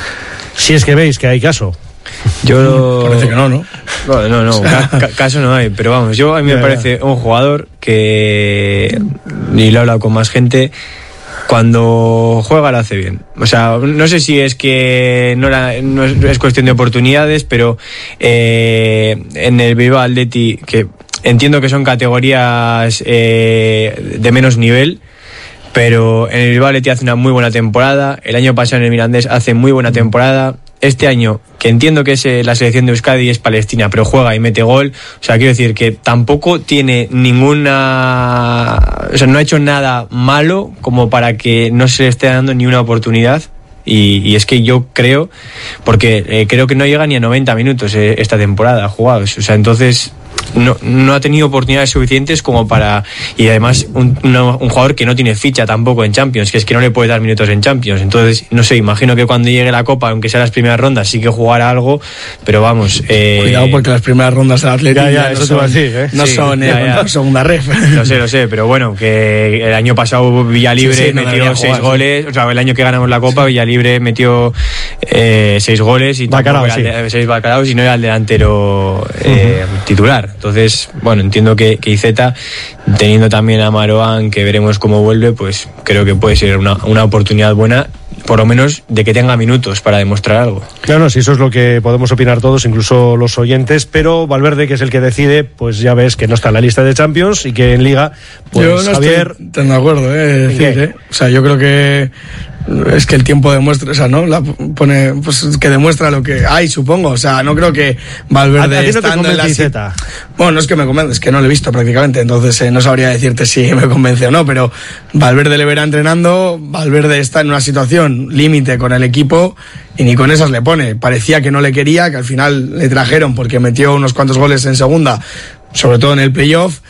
Si es que veis que hay caso.
Yo
Parece que no, ¿no?
No, no, no, ca- ca- caso no hay, pero vamos, yo a mí me
Ya,
parece un jugador que, y lo he hablado con más gente, cuando juega lo hace bien. O sea, no sé si es que no, la- no es, es cuestión de oportunidades, pero eh, en el Bilbao Athletic, que entiendo que son categorías eh, de menos nivel, pero en el Bilbao Athletic hace una muy buena temporada. El año pasado en el Mirandés hace muy buena temporada. Este año, que entiendo que es eh, la selección de Euskadi y es Palestina, pero juega y mete gol. O sea, quiero decir que tampoco tiene ninguna... O sea, no ha hecho nada malo como para que no se le esté dando ni una oportunidad. Y, y es que yo creo, porque eh, creo que no llega ni a noventa minutos eh, esta temporada jugados. O sea, entonces no, no ha tenido oportunidades suficientes como para... Y además un, una- un jugador que no tiene ficha tampoco en Champions, que es que no le puede dar minutos en Champions. Entonces, no sé, imagino que cuando llegue la Copa, aunque sea las primeras rondas, sí que jugará algo, pero vamos... Eh,
Cuidado porque las primeras rondas del Atlético
Ya, ya,
no
eso te
son,
iba a decir, ¿eh?
no
Sí,
son
ya,
eh,
ya.
segunda ref.
Lo sé, lo sé, pero bueno, que el año pasado Villalibre
Sí, sí, no debería
metió seis
jugar, sí.
goles, o sea, el año que ganamos la Copa, Villalibre metió eh, seis goles y
Bacalao,
tampoco era
sí.
el de- seis bacalaos y no era el delantero eh, titular. Entonces, bueno, entiendo que, que Iceta, teniendo también a Maroán, que veremos cómo vuelve, pues creo que puede ser una, una oportunidad buena, por lo menos de que tenga minutos para demostrar algo.
Claro, sí, eso es lo que podemos opinar todos, incluso los oyentes, pero Valverde, que es el que decide, pues ya ves que no está en la lista de Champions y que en Liga, pues
yo no
Javier...
estoy tan de acuerdo, eh,
¿En
decir,
qué?
eh. O sea, yo creo que es que el tiempo demuestra, o sea, ¿no? La pone, pues que demuestra lo que hay, supongo. O sea, no creo que Valverde
¿A- a ti no te
estando en la
convence
si-
Iceta?
Bueno, no es que me convence, es que no lo he visto prácticamente, entonces eh, no sabría decirte si me convence o no, pero Valverde le verá entrenando, Valverde está en una situación límite con el equipo y ni con esas le pone. Parecía que no le quería, que al final le trajeron porque metió unos cuantos goles en segunda, sobre todo en el playoff.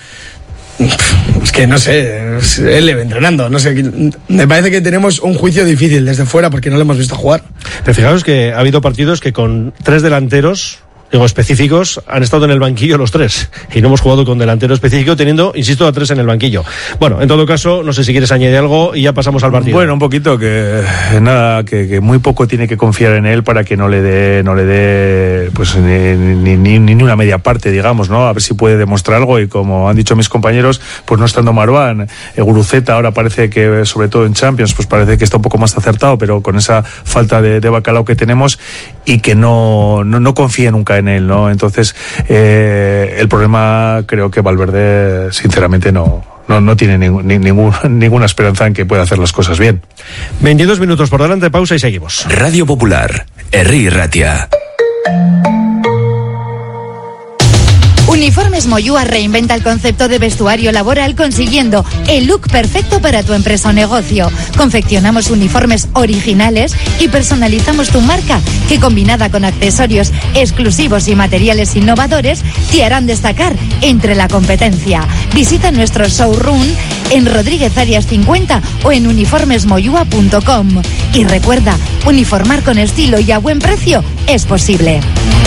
Es que no sé, es- él le ve entrenando, no sé, me parece que tenemos un juicio difícil desde fuera porque no lo hemos visto jugar.
Pero fijaos que ha habido partidos que con tres delanteros, digo, específicos, han estado en el banquillo los tres. Y no hemos jugado con delantero específico, teniendo, insisto, a tres en el banquillo. Bueno, en todo caso, no sé si quieres añadir algo y ya pasamos al partido.
Bueno, un poquito que eh, nada, que, que muy poco tiene que confiar en él para que no le dé, no le dé, pues ni, ni, ni, ni una media parte, digamos, ¿no? A ver si puede demostrar algo y como han dicho mis compañeros, pues no estando Marouane, eh, Guruceta ahora parece que, sobre todo en Champions, pues parece que está un poco más acertado, pero con esa falta de, de bacalao que tenemos y que no, no, no confía nunca en él, ¿no? Entonces, eh, el problema creo que Valverde, sinceramente, no, no, no tiene ningún, ni- ningún, ninguna esperanza en que pueda hacer las cosas bien.
veintidós minutos por delante, pausa y seguimos.
Radio Popular, Herri Ratia.
Uniformes Moyúa reinventa el concepto de vestuario laboral consiguiendo el look perfecto para tu empresa o negocio. Confeccionamos uniformes originales y personalizamos tu marca, que combinada con accesorios exclusivos y materiales innovadores te harán destacar entre la competencia. Visita nuestro showroom en Rodríguez Arias cincuenta o en uniformes moyúa punto com. Y recuerda, uniformar con estilo y a buen precio es posible.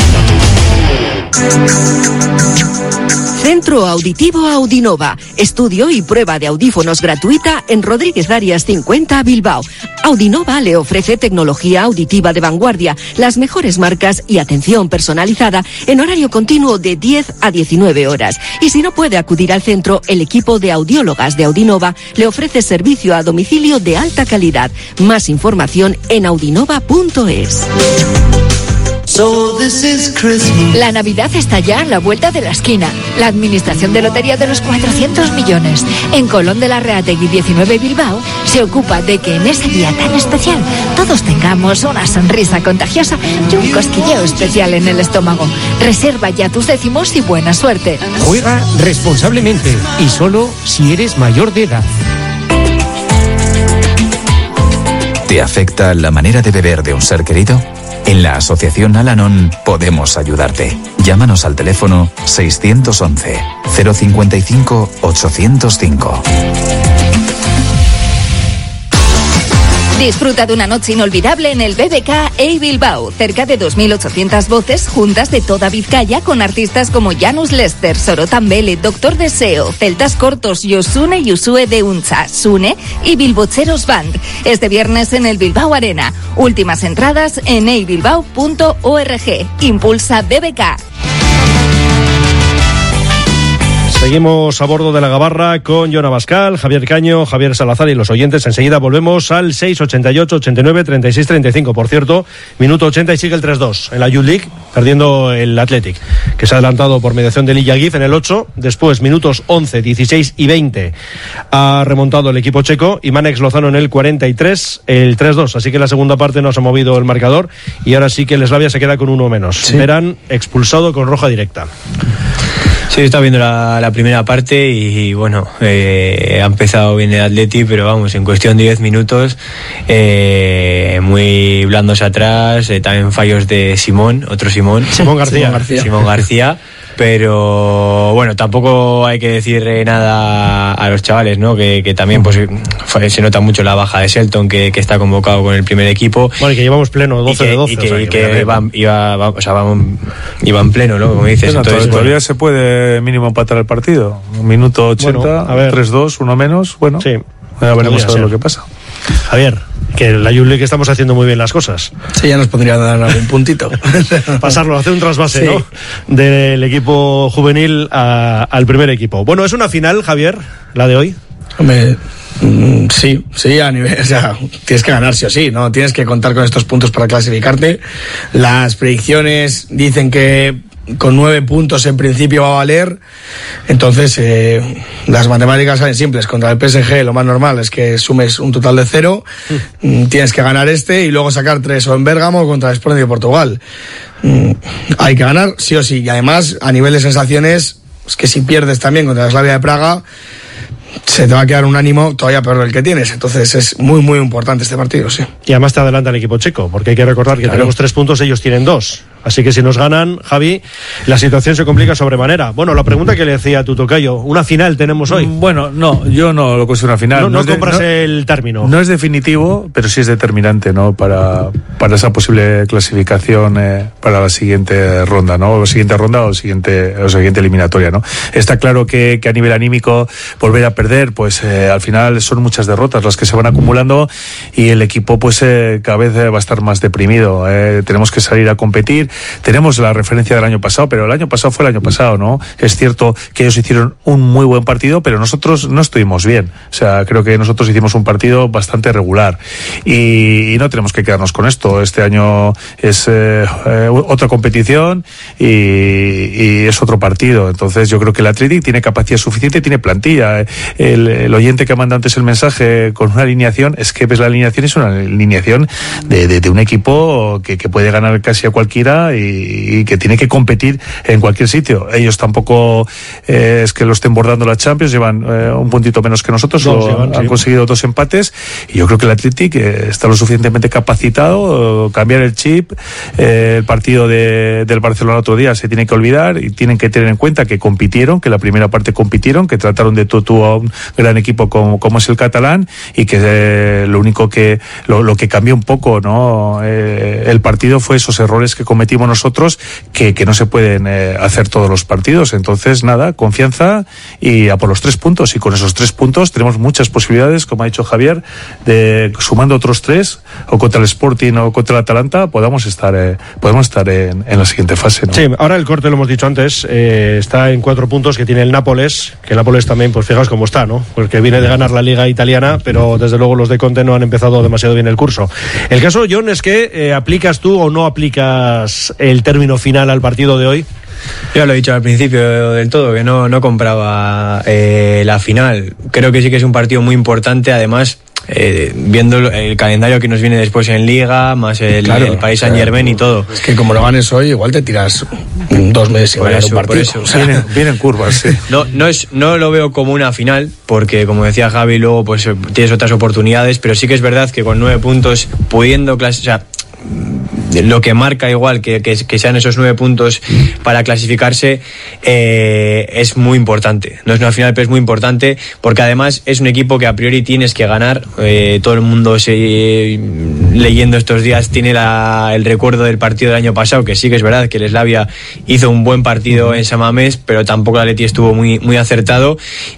Centro Auditivo Audinova. Estudio y prueba de audífonos gratuita en Rodríguez Arias cincuenta, Bilbao. Audinova le ofrece tecnología auditiva de vanguardia, las mejores marcas y atención personalizada en horario continuo de diez a diecinueve horas. Y si no puede acudir al centro, el equipo de audiólogas de Audinova le ofrece servicio a domicilio de alta calidad. Más información en audinova punto es.
So this is Christmas.
La Navidad está ya a la vuelta de la esquina. La Administración de Lotería de los cuatrocientos millones en Colón de la Reategui diecinueve Bilbao se ocupa de que en ese día tan especial todos tengamos una sonrisa contagiosa y un cosquilleo especial en el estómago. Reserva ya tus décimos y buena suerte.
Juega responsablemente y solo si eres mayor de edad.
¿Te afecta la manera de beber de un ser querido? En la Asociación Al-Anon podemos ayudarte. Llámanos al teléfono seiscientos once, cero cincuenta y cinco, ochocientos cinco.
Disfruta de una noche inolvidable en el B B K E Bilbao. Cerca de dos mil ochocientas voces juntas de toda Vizcaya con artistas como Janus Lester, Sorotan Bele, Doctor Deseo, Celtas Cortos, Yosune y Usue de Uncha, Sune y Bilbocheros Band. Este viernes en el Bilbao Arena. Últimas entradas en e bilbao punto org. Impulsa B B K.
Seguimos a bordo de la Gabarra con Jon Abascal, Javier Caño, Javier Salazar y los oyentes. Enseguida volvemos al seis ochenta y ocho, ochenta y nueve, treinta y seis, treinta y cinco. Por cierto, minuto ochenta y sigue el tres dos en la Youth League, perdiendo el Athletic, que se ha adelantado por mediación de Lilla Gif en el ocho. Después, minutos once, dieciséis y veinte, ha remontado el equipo checo y Manex Lozano en el cuarenta y tres, el tres dos. Así que en la segunda parte no se ha movido el marcador y ahora sí que el Slavia se queda con uno menos. Sí. Verán expulsado con roja directa.
Sí, he estado viendo la, la primera parte y, y bueno, eh, ha empezado bien el Atleti, pero vamos, en cuestión de diez minutos, eh, muy blandos atrás, eh, también fallos de Simón, otro Simón.
Simón García. Simón García.
Simón García. Pero bueno, tampoco hay que decir nada a los chavales, ¿no? Que, que también pues se nota mucho la baja de Shelton, que, que está convocado con el primer equipo.
Bueno, y que llevamos pleno, doce de doce.
Y que, o sea, y que, que iba, iba, va, o sea, va, iba en pleno, ¿no? Como dices.
Bueno,
entonces,
todavía
bueno.
se puede mínimo empatar el partido. Un minuto ochenta, bueno, tres dos, uno menos. Bueno, sí. Ya veremos a ver lo que pasa.
Javier, que en la Youth League estamos haciendo muy bien las cosas.
Sí, ya nos podría dar algún puntito.
Pasarlo, hacer un trasvase, sí, ¿no? Del equipo juvenil a, al primer equipo. Bueno, es una final, Javier, la de hoy.
Hombre, mm, sí, sí, a nivel, o sea, tienes que ganar sí o sí, ¿no? Tienes que contar con estos puntos para clasificarte. Las predicciones dicen que con nueve puntos en principio va a valer. Entonces eh, las matemáticas salen simples. Contra el P S G lo más normal es que sumes un total de cero, mm. tienes que ganar este y luego sacar tres o en Bérgamo o contra el Sporting de Portugal. mm, hay que ganar sí o sí, y además a nivel de sensaciones es que si pierdes también contra la Slavia de Praga se te va a quedar un ánimo todavía peor del que tienes. Entonces es muy muy importante este partido, sí.
Y además te adelanta el equipo checo, porque hay que recordar que claro, tenemos tres puntos, ellos tienen dos. Así que si nos ganan, Javi, la situación se complica sobremanera. Bueno, la pregunta que le decía a tu tocayo, ¿una final tenemos hoy?
Bueno, no, yo no lo considero una final.
No, no,
no es
compras
de, no,
el término.
No es definitivo, pero sí es determinante, ¿no? Para, para esa posible clasificación eh, para la siguiente ronda, ¿no? O la siguiente ronda o la siguiente, o la siguiente eliminatoria, ¿no? Está claro que, que a nivel anímico volver a perder, pues eh, al final son muchas derrotas las que se van acumulando y el equipo pues eh, cada vez va a estar más deprimido. Eh, tenemos que salir a competir. Tenemos la referencia del año pasado, pero el año pasado fue el año pasado, ¿no? Es cierto que ellos hicieron un muy buen partido, pero nosotros no estuvimos bien. O sea, creo que nosotros hicimos un partido bastante regular y, y no tenemos que quedarnos con esto. Este año es eh, eh, otra competición y, y es otro partido. Entonces yo creo que el Athletic tiene capacidad suficiente, tiene plantilla. El, el oyente que manda antes el mensaje con una alineación, es que ves la alineación, es una alineación de, de, de un equipo que, que puede ganar casi a cualquiera Atalanta y, y que tiene que competir en cualquier sitio. Ellos tampoco eh, es que lo estén bordando la Champions, llevan eh, un puntito menos que nosotros,
Dos,
lo,
llevan,
han
sí.
conseguido dos empates y yo creo que el Athletic eh, está lo suficientemente capacitado, eh, cambiar el chip, eh, el partido de, del Barcelona otro día se tiene que olvidar y tienen que tener en cuenta que compitieron, que la primera parte compitieron, que trataron de tú a tú a un gran equipo como, como es el catalán y que eh, lo único que lo, lo que cambió un poco, ¿no? Eh, el partido fue esos errores que cometimos nosotros que, que no se pueden eh, hacer todos los partidos. Entonces, nada, confianza y a por los tres puntos. Y con esos tres puntos tenemos muchas posibilidades, como ha dicho Javier, de sumando otros tres, o contra el Sporting o contra el Atalanta, podamos estar, eh, podemos estar en, en la siguiente fase, ¿no?
Sí, ahora el corte, lo hemos dicho antes, eh, está en cuatro puntos que tiene el Nápoles, que el Nápoles también, pues fijaos cómo está, ¿no? Porque viene de ganar la Liga Italiana, pero desde luego los de Conte no han empezado demasiado bien el curso. El caso, John, es que eh, ¿aplicas tú o no aplicas el término final al partido de hoy?
Yo lo he dicho al principio del todo, que no, no compraba eh, la final. Creo que sí que es un partido muy importante, además, eh, viendo el calendario que nos viene después en Liga, más el,
Claro,
el Paris Saint-Germain y todo.
Es que como lo ganes hoy, igual te tiras dos meses sin
Por
ganar
eso,
un partido.
por eso.
O sea,
Vienen, vienen curvas, sí.
No, no, es, no lo veo como una final, porque como decía Javi, luego pues tienes otras oportunidades, pero sí que es verdad que con nueve puntos, pudiendo clasificar, o sea, lo que marca igual que, que, que sean esos nueve puntos para clasificarse eh, es muy importante. No es una final, pero es muy importante porque además es un equipo que a priori tienes que ganar. Eh, todo el mundo se, leyendo estos días tiene la, el recuerdo del partido del año pasado, que sí que es verdad que el Slavia hizo un buen partido en San Mamés, pero tampoco el Atleti estuvo muy, muy acertado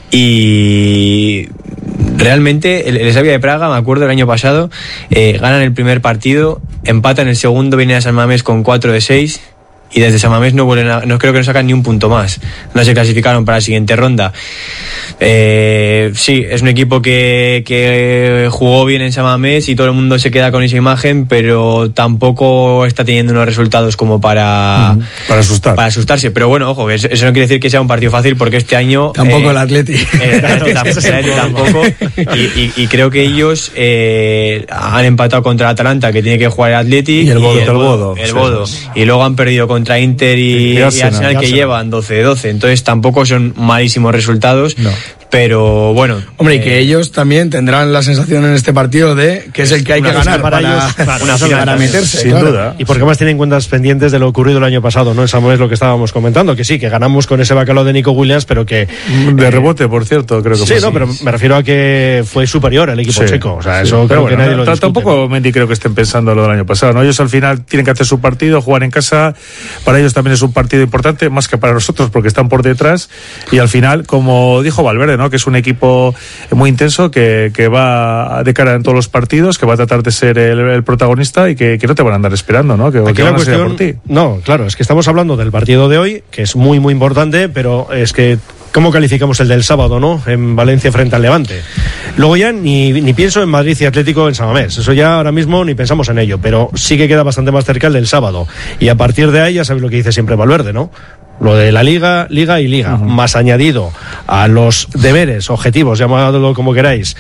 y realmente el, el Slavia de Praga, me acuerdo el año pasado, eh, ganan el primer partido, empatan el segundo, vienen a San Mamés con cuatro de seis y desde San Mamés no vuelven a, no creo que no sacan ni un punto más, no se clasificaron para la siguiente ronda. Eh, sí, es un equipo que, que jugó bien en San Mamés y todo el mundo se queda con esa imagen, pero tampoco está teniendo unos resultados como para,
mm, para asustar.
Para asustarse. Pero bueno, ojo, eso, eso no quiere decir que sea un partido fácil, porque este año
tampoco
eh,
el Atleti.
Eh, tampoco. Y, y, y creo que ellos eh, han empatado contra el Atalanta, que tiene que jugar el Atleti,
y el Bodo,
y el,
el
Bodo,
Bodo,
el
sí,
Bodo.
sí.
Y luego han perdido contra Inter y,
y,
y
Arsenal,
Arsenal, que
Arsenal.
llevan doce de doce. Entonces tampoco son malísimos resultados.
No.
Pero bueno.
Hombre,
eh,
y que ellos también tendrán la sensación en este partido de que es el que hay que ganar para,
para ellos,
claro,
una
para, para meterse.
Sin
claro.
duda.
Y porque más tienen cuentas pendientes de lo ocurrido el año pasado, ¿no? Esa es lo que estábamos comentando, que sí, que ganamos con ese bacalao de Nico Williams, pero que...
De rebote, por cierto, creo que
Sí,
fue
no,
así.
pero me refiero a que fue superior el equipo
Sí,
checo. O sea,
sí.
eso
Pero
creo
bueno,
que nadie lo
t-
discute.
Tampoco Mendy creo que estén pensando lo del año pasado, ¿no? Ellos al final tienen que hacer su partido, jugar en casa. Para ellos también es un partido importante, más que para nosotros, porque están por detrás. Y al final, como dijo Valverde, ¿no? Que es un equipo muy intenso, que, que va de cara en todos los partidos, que va a tratar de ser el, el protagonista y que, que no te van a andar esperando, ¿no? Que,
Aquí
que
la
van a ser
cuestión,
por ti.
no, claro, es que estamos hablando del partido de hoy, que es muy, muy importante, pero es que, ¿cómo calificamos el del sábado, no? En Valencia frente al Levante. Luego ya ni, ni pienso en Madrid y Atlético en San Mamés, eso ya ahora mismo ni pensamos en ello, pero sí que queda bastante más cerca el del sábado. Y a partir de ahí ya sabéis lo que dice siempre Valverde, ¿no? Lo de la Liga, Liga y Liga, uh-huh. más añadido a los deberes, objetivos, llamadlo como queráis,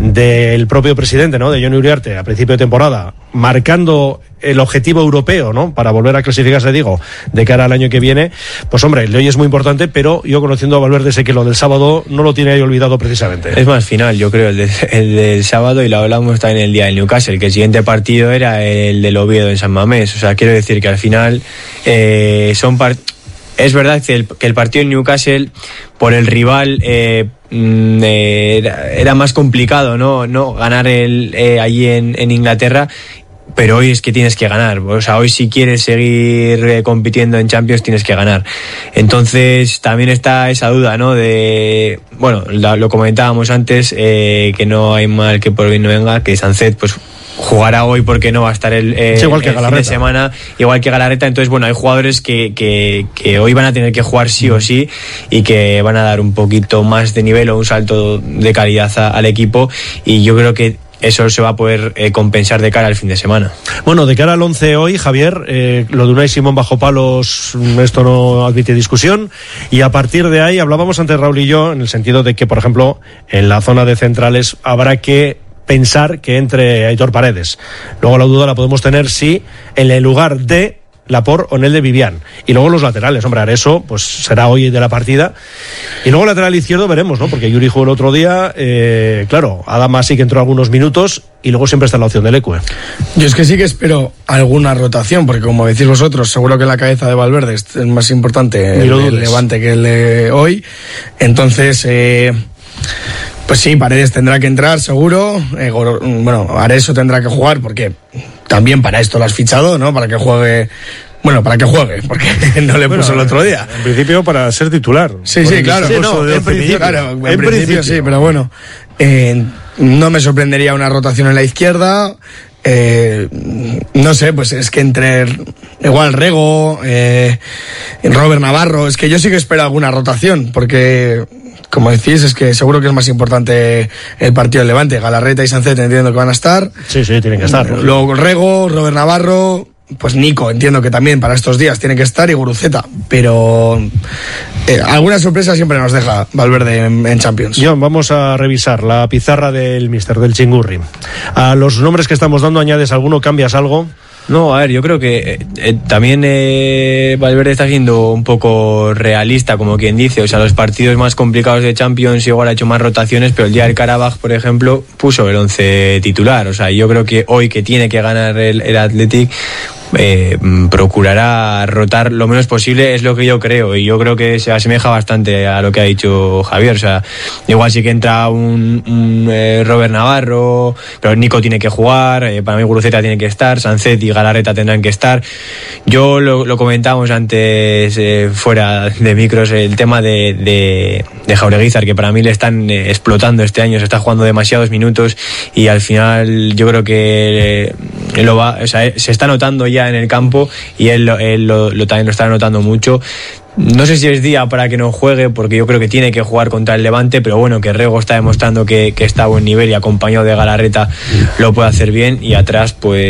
del propio presidente, ¿no? De Johnny Uriarte a principio de temporada, marcando el objetivo europeo, ¿no? Para volver a clasificarse, digo, de cara al año que viene. Pues hombre, el de hoy es muy importante, pero yo conociendo a Valverde sé que lo del sábado no lo tiene ahí olvidado precisamente.
Es más final, yo creo, el, de, el del sábado, y lo hablamos también el día del Newcastle, que el siguiente partido era el del Oviedo en San Mamés. O sea, quiero decir que al final eh, son partidos. Es verdad que el, que el partido en Newcastle, por el rival, eh, eh, era, era más complicado, ¿no? no ganar el, eh, allí en, en Inglaterra, pero hoy es que tienes que ganar. O sea, hoy si quieres seguir eh, compitiendo en Champions tienes que ganar. Entonces también está esa duda, ¿no? De, bueno, lo, lo comentábamos antes, eh, que no hay mal que por bien no venga, que Sancet, pues jugará hoy porque no va a estar el, eh,
sí, igual que
el fin de semana, igual que Galarreta. Entonces, bueno, hay jugadores que, que, que hoy van a tener que jugar sí o sí y que van a dar un poquito más de nivel o un salto de calidad a, al equipo, y yo creo que eso se va a poder eh, compensar de cara al fin de semana.
Bueno, de cara al once hoy, Javier, eh, lo de Unai Simón bajo palos, esto no admite discusión, y a partir de ahí hablábamos antes Raúl y yo en el sentido de que, por ejemplo, en la zona de centrales habrá que pensar que entre Aitor Paredes. Luego la duda la podemos tener si en el lugar de Laporte o Nel de Vivian. Y luego los laterales, hombre, Areso, pues será hoy de la partida. Y luego lateral izquierdo veremos, ¿no? Porque Yuri jugó el otro día, eh, claro, Adama sí que entró algunos minutos y luego siempre está la opción del Ecue.
Yo es que sí que espero alguna rotación, porque como decís vosotros, seguro que la cabeza de Valverde es más importante el, el Levante que el de hoy. Entonces, eh, pues sí, Paredes tendrá que entrar, seguro. Eh, bueno, Areso tendrá que jugar, porque también para esto lo has fichado, ¿no? Para que juegue... Bueno, para que juegue, porque no le bueno, puso el otro día.
En principio para ser titular.
Sí, sí, claro. Sí, no, en principio, claro, en, en principio, principio sí, pero bueno. Eh, no me sorprendería una rotación en la izquierda. Eh, no sé, pues es que entre igual Rego, eh, Robert Navarro, es que yo sí que espero alguna rotación, porque... Como decís, es que seguro que es más importante el partido del Levante. Galarreta y Sancet entiendo que van a estar.
Sí, sí, tienen que estar.
Luego Rego, Robert Navarro, pues Nico, entiendo que también para estos días tiene que estar, y Guruceta. Pero eh, alguna sorpresa siempre nos deja Valverde en, en Champions.
John, vamos a revisar la pizarra del míster del Chingurri. A los nombres que estamos dando, ¿añades alguno? ¿Cambias algo?
No, a ver, yo creo que eh, eh, también eh, Valverde está siendo un poco realista, como quien dice. O sea, los partidos más complicados de Champions igual ha hecho más rotaciones, pero el día del Karabaj, por ejemplo, puso el once titular. O sea, yo creo que hoy que tiene que ganar el, el Athletic, eh, procurará rotar lo menos posible, es lo que yo creo, y yo creo que se asemeja bastante a lo que ha dicho Javier. O sea, igual sí que entra un, un eh, Robert Navarro, pero Nico tiene que jugar, eh, para mí Guruceta tiene que estar, Sancet y Galarreta tendrán que estar. Yo lo, lo comentábamos antes eh, fuera de micros, el tema de, de, de Jaureguizar, que para mí le están eh, explotando este año, se está jugando demasiados minutos y al final yo creo que eh, lo va, o sea, se está notando ya en el campo, y él, él lo, lo, también lo está notando mucho. No sé si es día para que no juegue, porque yo creo que tiene que jugar contra el Levante, pero bueno, que Rego está demostrando que, que está a buen nivel y acompañado de Galarreta lo puede hacer bien. Y atrás,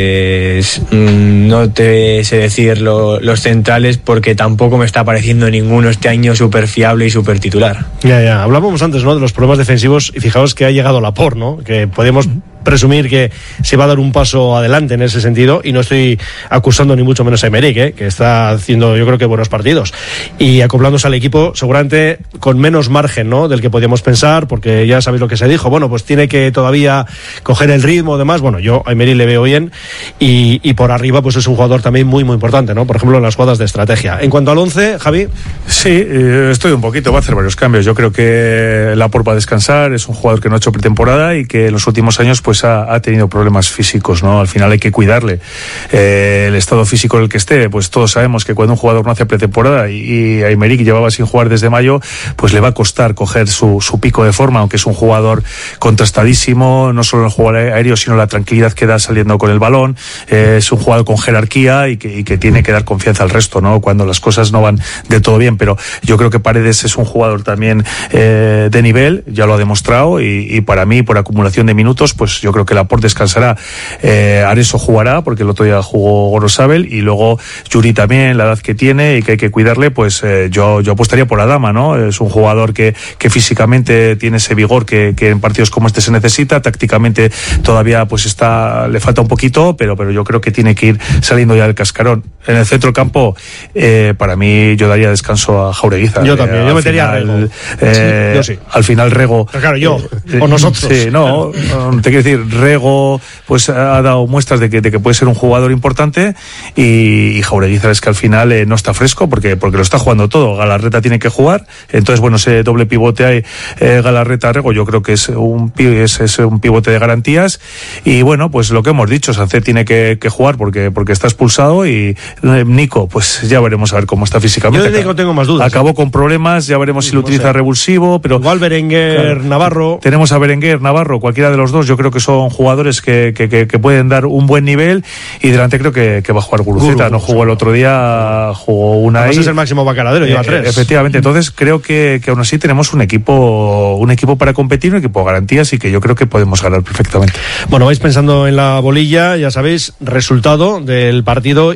pues mmm, no te sé decir lo, los centrales, porque tampoco me está pareciendo ninguno este año súper fiable y súper titular.
Ya, ya, hablábamos antes, ¿no?, de los problemas defensivos, y fijaos que ha llegado Laporte, ¿no?, que podemos presumir que se va a dar un paso adelante en ese sentido, y no estoy acusando ni mucho menos a Emerick, ¿eh?, que está haciendo yo creo que buenos partidos y acoplándose al equipo seguramente con menos margen, ¿no?, del que podíamos pensar, porque ya sabéis lo que se dijo, bueno, pues tiene que todavía coger el ritmo, demás. Bueno, yo a Emerick le veo bien, y, y por arriba pues es un jugador también muy muy importante, ¿no?, por ejemplo en las jugadas de estrategia. En cuanto al once, Javi.
Sí, eh, estoy un poquito, va a hacer varios cambios. Yo creo que Laporte va a descansar, es un jugador que no ha hecho pretemporada y que en los últimos años pues Ha, ha tenido problemas físicos, ¿no? Al final hay que cuidarle. Eh, el estado físico en el que esté, pues todos sabemos que cuando un jugador no hace pretemporada, y, y a Emerick llevaba sin jugar desde mayo, pues le va a costar coger su, su pico de forma, aunque es un jugador contrastadísimo, no solo en el juego aéreo, sino la tranquilidad que da saliendo con el balón. Eh, es un jugador con jerarquía y que, y que tiene que dar confianza al resto, ¿no?, cuando las cosas no van de todo bien. Pero yo creo que Paredes es un jugador también eh, de nivel, ya lo ha demostrado, y, y para mí, por acumulación de minutos, pues yo creo que Laporte descansará. eh, Areso jugará, porque el otro día jugó Gorosabel, y luego Yuri también, la edad que tiene y que hay que cuidarle, pues eh, yo, yo apostaría por Adama, ¿no? Es un jugador que, que físicamente tiene ese vigor que, que en partidos como este se necesita, tácticamente todavía pues está, le falta un poquito, pero, pero yo creo que tiene que ir saliendo ya del cascarón. En el centro del campo, eh, para mí yo daría descanso a Jaureguizar.
Yo también,
eh,
yo metería
final,
a Rego.
Eh,
sí, yo sí.
Al final Rego...
Pero claro, yo,
eh,
o nosotros.
Sí, no, te quiero decir, Rego pues ha dado muestras de que, de que puede ser un jugador importante, y, y Jaureguizar es que al final eh, no está fresco, porque, porque lo está jugando todo. Galarreta tiene que jugar, entonces bueno, ese doble pivote hay, eh, Galarreta-Rego, yo creo que es un, es, es un pivote de garantías. Y bueno, pues lo que hemos dicho, Sancet tiene que, que jugar porque, porque está expulsado, y eh, Nico, pues ya veremos a ver cómo está físicamente.
Yo de Nico tengo más dudas.
Acabó
¿eh?
con problemas, ya veremos si lo
no
utiliza
sé.
revulsivo, pero
igual Berenguer, claro, Navarro.
Tenemos a Berenguer, Navarro, cualquiera de los dos, yo creo que son jugadores que, que, que, que pueden dar un buen nivel, y delante creo que, que va a jugar Guruceta. No jugó el otro día, jugó una ahí.
Es el máximo bacaladero, lleva
eh,
tres.
Efectivamente, entonces creo que, que aún así tenemos un equipo un equipo para competir, un equipo de garantías, y que yo creo que podemos ganar perfectamente.
Bueno, vais pensando en la bolilla, ya sabéis, resultado del partido y hombre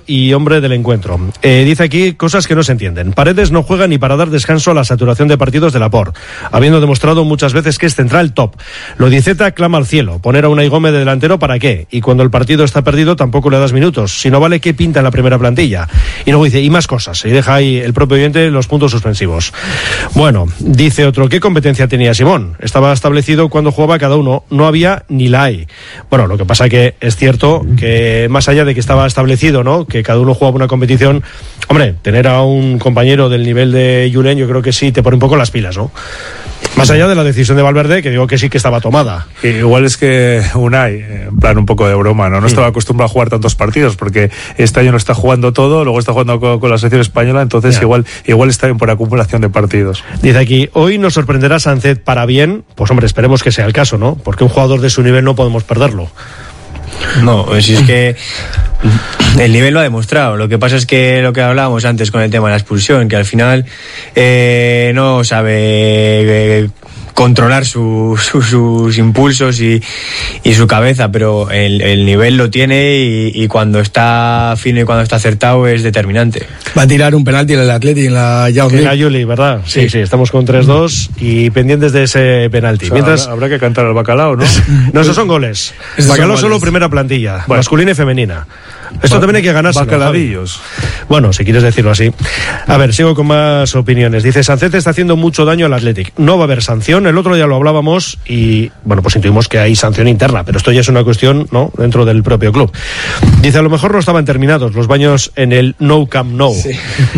hombre del encuentro. Eh, dice aquí cosas que no se entienden. Paredes no juega ni para dar descanso a la saturación de partidos de Laporte, habiendo demostrado muchas veces que es central top. Lodiceta clama al cielo. Poner a Unai Gómez de delantero, ¿para qué? Y cuando el partido está perdido tampoco le das minutos. Si no vale, ¿qué pinta en la primera plantilla? Y luego dice, y más cosas. Y deja ahí el propio oyente los puntos suspensivos. Bueno, dice otro, ¿qué competencia tenía Simón? Estaba establecido cuando jugaba cada uno. No había ni la hay. Bueno, lo que pasa que es cierto que más allá de que estaba establecido, ¿no?, que cada uno jugaba una competición, hombre, tener a un compañero del nivel de Julen, yo creo que sí te pone un poco las pilas, ¿no? Más allá de la decisión de Valverde, que digo que sí que estaba tomada.
Igual es que Unai, en plan un poco de broma, no, no estaba acostumbrado a jugar tantos partidos, porque este año no está jugando todo, luego está jugando con, con la selección española, entonces yeah. igual igual está bien por acumulación de partidos.
Dice aquí, hoy nos sorprenderá Sánchez para bien, pues hombre, esperemos que sea el caso, ¿no? Porque un jugador de su nivel no podemos perderlo.
No, si es que el nivel lo ha demostrado. Lo que pasa es que lo que hablábamos antes con el tema de la expulsión, que al final eh, no sabe eh, controlar su, su, sus impulsos y, y su cabeza, pero el, el nivel lo tiene y, y cuando está fino y cuando está acertado es determinante.
Va a tirar un penalti en el Atleti en la Youth
En la Yuli, ¿verdad? Sí, sí, sí, estamos con tres dos y pendientes de ese penalti.
O sea,
Mientras...
habrá, habrá que cantar al bacalao, ¿no?
No, esos son goles.
Esos
Bacalao
son
solo
goles.
primera plantilla,
Bueno.
masculina y femenina. Esto ba- también hay que ganárselo.
Bacaladillos.
Bueno, si quieres decirlo así. A ver, sigo con más opiniones. Dice, Sánchez está haciendo mucho daño al Athletic. No va a haber sanción. El otro día lo hablábamos y, bueno, pues intuimos que hay sanción interna, pero esto ya es una cuestión, ¿no?, dentro del propio club. Dice, a lo mejor no estaban terminados los baños en el No Camp No. Sí.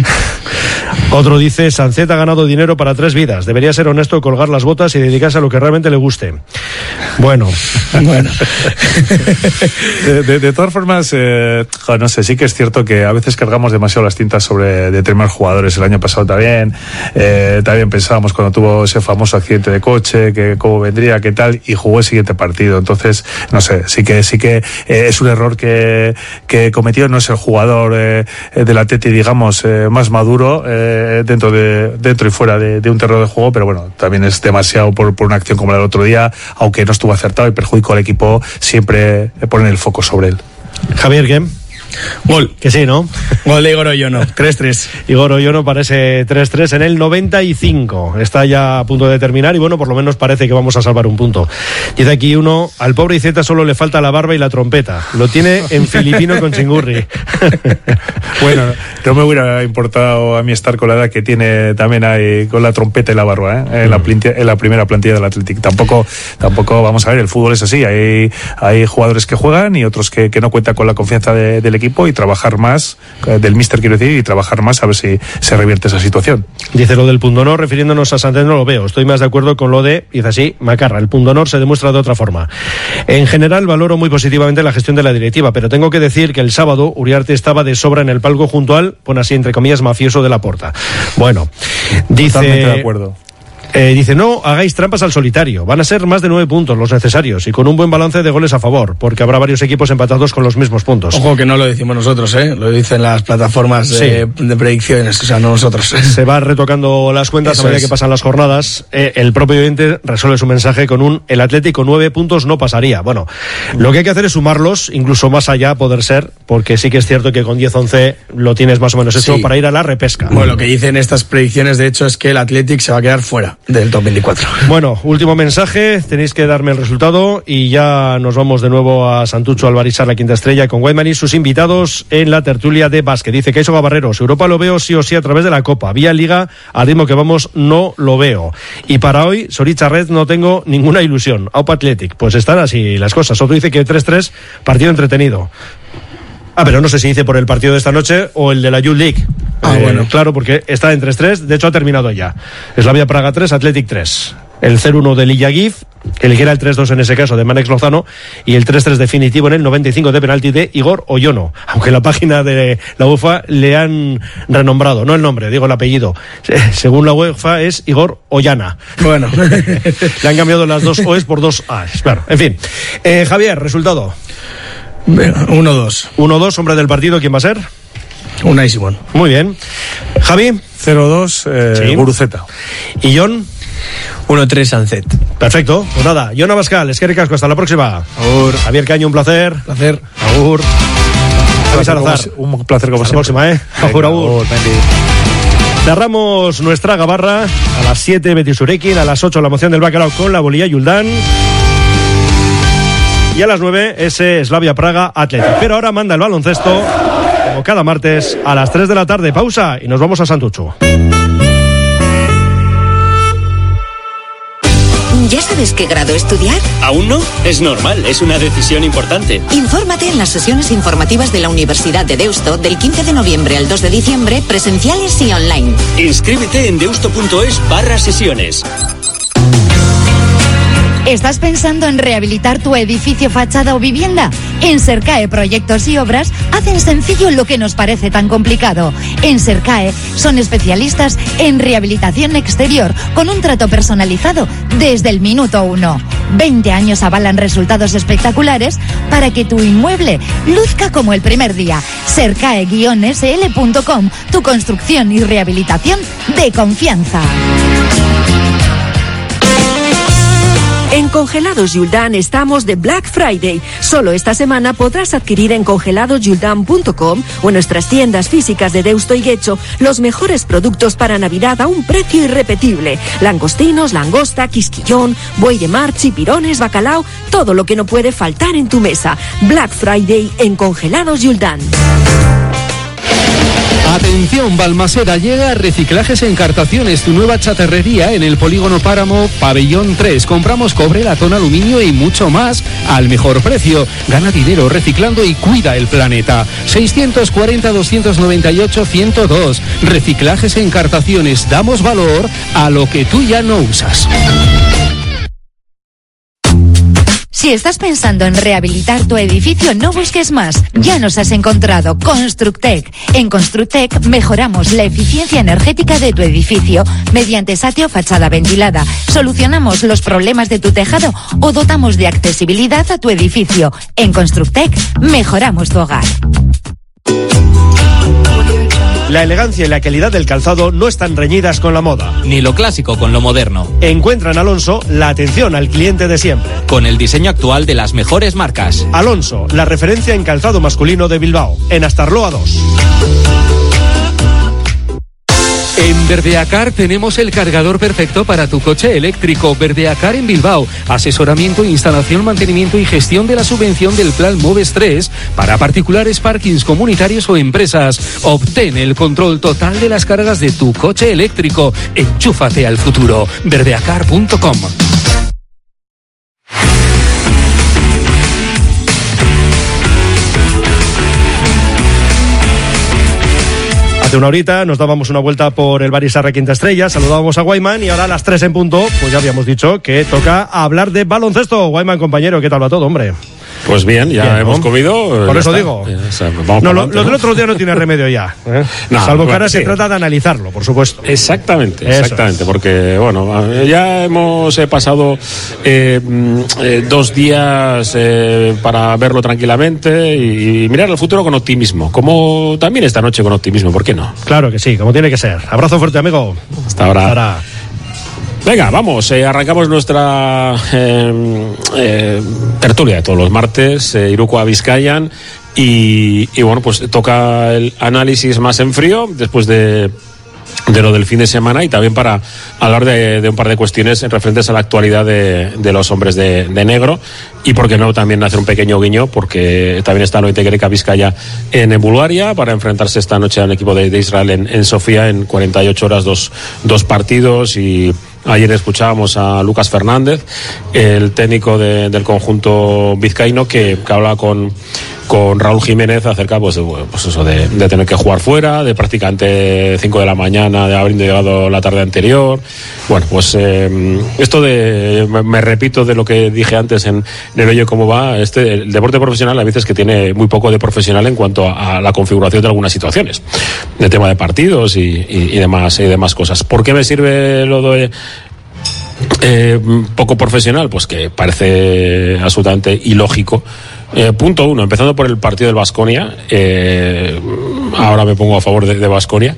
Otro dice, Sánchez ha ganado dinero para tres vidas. Debería ser honesto, colgar las botas y dedicarse a lo que realmente le guste. Bueno.
Bueno.
De, de, de todas formas, eh, no sé, sí que es cierto que a veces cargamos demasiado las tintas sobre determinados jugadores. El año pasado también, eh, también pensábamos cuando tuvo ese famoso accidente de coche, que cómo vendría, qué tal, y jugó el siguiente partido. Entonces, no sé, sí que sí que eh, es un error que, que cometió. No es el jugador eh, del Atleti, digamos, eh, más maduro eh, dentro de dentro y fuera de, de un terreno de juego, pero bueno, también es demasiado por, por una acción como la del otro día, aunque no estuvo acertado y perjudicó al equipo, siempre ponen el foco sobre él.
Javier, ¿qué?
Gol.
Que sí, ¿no?
Gol de Igor Oyono, tres tres.
Igor Oyono parece tres tres en el noventa y cinco. Está ya a punto de terminar y bueno, por lo menos parece que vamos a salvar un punto. Dice aquí uno, al pobre Iceta solo le falta la barba y la trompeta. Lo tiene en filipino con chingurri.
Bueno, no me hubiera importado a mí estar con la edad que tiene también ahí, con la trompeta y la barba, ¿eh? En, la plantilla, en la primera plantilla del Athletic. Tampoco, tampoco, vamos a ver, el fútbol es así. Hay, hay jugadores que juegan y otros que, que no cuentan con la confianza de, del equipo, y trabajar más, eh, del míster quiero decir, y trabajar más a ver si se revierte esa situación.
Dice lo del pundonor, refiriéndonos a Sánchez, no lo veo. Estoy más de acuerdo con lo de, dice así, Macarra. El pundonor se demuestra de otra forma. En general, valoro muy positivamente la gestión de la directiva, pero tengo que decir que el sábado Uriarte estaba de sobra en el palco junto al, pon así entre comillas, mafioso de Laporta. Bueno, dice...
Totalmente de acuerdo.
Eh, dice, no hagáis trampas al solitario. Van a ser más de nueve puntos los necesarios y con un buen balance de goles a favor, porque habrá varios equipos empatados con los mismos puntos.
Ojo que no lo decimos nosotros, ¿eh? Lo dicen las plataformas
sí.
de, de predicciones, o sea, no nosotros.
Se va retocando las cuentas Eso a medida es. que pasan las jornadas. Eh, el propio oyente resuelve su mensaje con un, el Atlético nueve puntos no pasaría. Bueno, lo que hay que hacer es sumarlos, incluso más allá poder ser, porque sí que es cierto que con diez once lo tienes más o menos hecho sí. para ir a la repesca.
Bueno, lo que dicen estas predicciones, de hecho, es que el Atlético se va a quedar fuera del top veinticuatro.
Bueno, último mensaje, tenéis que darme el resultado y ya nos vamos de nuevo a Santucho Albarizar, la quinta estrella, con Whiteman y sus invitados en la tertulia de básquet. Dice Kaiso Gabarreros, Europa lo veo sí o sí a través de la Copa, vía Liga, al ritmo que vamos no lo veo. Y para hoy, Sorich Red, no tengo ninguna ilusión. Aupa Athletic, pues están así las cosas. Otro dice que tres tres, partido entretenido. Ah, pero no sé si dice por el partido de esta noche o el de la Youth League.
Ah,
eh,
bueno.
Claro, porque está en tres tres, de hecho ha terminado ya. Slavia Praga tres, Athletic tres. El cero uno de Lilla Gif, el que era el tres dos en ese caso de Manex Lozano, y el tres tres definitivo en el noventa y cinco de penalti de Igor Oyono. Aunque la página de la UEFA le han renombrado, no el nombre, digo el apellido. Según la UEFA es Igor Ollana.
Bueno.
Le han cambiado las dos O's por dos A's. Claro, en fin. Eh, Javier, resultado.
uno dos.
uno dos, hombre del partido, ¿quién va a ser?
Unai Simón.
Muy bien. Javi.
cero dos, eh, sí. Guruceta.
¿Y John?
uno tres, Sánchez.
Perfecto. Pues nada, John Abascal, es que ricasco, hasta la próxima.
Agur.
Javier Caño, un placer.
Placer.
Agur. Javi Salazar.
Como, un placer como
Hasta la próxima, ¿eh? Agur, agur. Cerramos nuestra gabarra a las siete Betis Urekin, a las ocho la moción del bacalao con la bolilla Yuldán. Y a las nueve ese Slavia Praga Athletic. Pero ahora manda el baloncesto, como cada martes, a las tres de la tarde. Pausa y nos vamos a Santuchu.
¿Ya sabes qué grado estudiar?
¿Aún no? Es normal, es una decisión importante.
Infórmate en las sesiones informativas de la Universidad de Deusto del quince de noviembre al dos de diciembre, presenciales y online.
Inscríbete en deusto.es barra sesiones.
¿Estás pensando en rehabilitar tu edificio, fachada o vivienda? En Sercae Proyectos y Obras hacen sencillo lo que nos parece tan complicado. En Sercae son especialistas en rehabilitación exterior con un trato personalizado desde el minuto uno. veinte años avalan resultados espectaculares para que tu inmueble luzca como el primer día. Sercae guion ese ele punto com, tu construcción y rehabilitación de confianza.
En Congelados Yuldán estamos de Black Friday. Solo esta semana podrás adquirir en congelados yuldán punto com o en nuestras tiendas físicas de Deusto y Guecho los mejores productos para Navidad a un precio irrepetible. Langostinos, langosta, quisquillón, buey de mar, chipirones, bacalao, todo lo que no puede faltar en tu mesa. Black Friday en Congelados Yuldán.
Atención, Balmaseda, llega a Reciclajes Encartaciones, tu nueva chatarrería en el Polígono Páramo, Pabellón tres. Compramos cobre, latón, aluminio y mucho más al mejor precio. Gana dinero reciclando y cuida el planeta. seiscientos cuarenta, doscientos noventa y ocho, ciento dos. Reciclajes Encartaciones, damos valor a lo que tú ya no usas.
Si estás pensando en rehabilitar tu edificio, no busques más. Ya nos has encontrado. Constructec. En Constructec mejoramos la eficiencia energética de tu edificio mediante satio fachada ventilada. Solucionamos los problemas de tu tejado o dotamos de accesibilidad a tu edificio. En Constructec mejoramos tu hogar.
La elegancia y la calidad del calzado no están reñidas con la moda.
Ni lo clásico con lo moderno.
Encuentra en Alonso la atención al cliente de siempre.
Con el diseño actual de las mejores marcas.
Alonso, la referencia en calzado masculino de Bilbao. En Astarloa dos.
En Verdeacar tenemos el cargador perfecto para tu coche eléctrico. Verdeacar en Bilbao. Asesoramiento, instalación, mantenimiento y gestión de la subvención del Plan Moves tres para particulares, parkings comunitarios o empresas. Obtén el control total de las cargas de tu coche eléctrico. Enchúfate al futuro. verdeacar punto com.
Hace una horita nos dábamos una vuelta por el Barisarra Quinta Estrella, saludábamos a Guayman y ahora a las tres en punto, pues ya habíamos dicho que toca hablar de baloncesto. Guayman, compañero, ¿qué tal va todo, hombre?
Pues bien, ya bien,
¿no?
hemos comido.
Por eso
está.
digo.
Ya, o sea, vamos
no, lo,
adelante,
lo
¿no?
del otro día no tiene remedio ya. ¿eh?
No,
Salvo que
bueno,
ahora
sí.
se trata de analizarlo, por supuesto.
Exactamente,
Eso
exactamente, porque bueno, ya hemos eh, pasado eh, eh, dos días eh, para verlo tranquilamente y, y mirar al futuro con optimismo, como también esta noche con optimismo, ¿por qué no?
Claro que sí, como tiene que ser. Abrazo fuerte, amigo.
Hasta ahora.
Hasta ahora.
Venga, vamos, eh, arrancamos nuestra eh, eh, tertulia de todos los martes, eh, Irukoa Bizkaian, y, y bueno, pues toca el análisis más en frío después de de lo del fin de semana y también para hablar de, de un par de cuestiones referentes a la actualidad de, de los hombres de, de negro y por qué no también hacer un pequeño guiño porque también está Noite Greca Vizcaya en Bulgaria para enfrentarse esta noche al equipo de, de Israel en, en Sofía en cuarenta y ocho horas, dos, dos partidos. Y ayer escuchábamos a Lucas Fernández, el técnico de, del conjunto vizcaíno, que, que habla con, con Raúl Jiménez acerca pues, de, pues eso, de, de tener que jugar fuera, de prácticamente cinco de la mañana, de haber llegado la tarde anterior. Bueno, pues eh, esto de, me, me repito de lo que dije antes en, en el Oye Cómo Va, este, el deporte profesional a veces que tiene muy poco de profesional en cuanto a, a la configuración de algunas situaciones, de tema de partidos y, y, y, demás, y demás cosas. ¿Por qué me sirve lo de Eh, poco profesional? Pues que parece absolutamente ilógico. Eh, punto uno, empezando por el partido del Baskonia, eh, ahora me pongo a favor de Baskonia.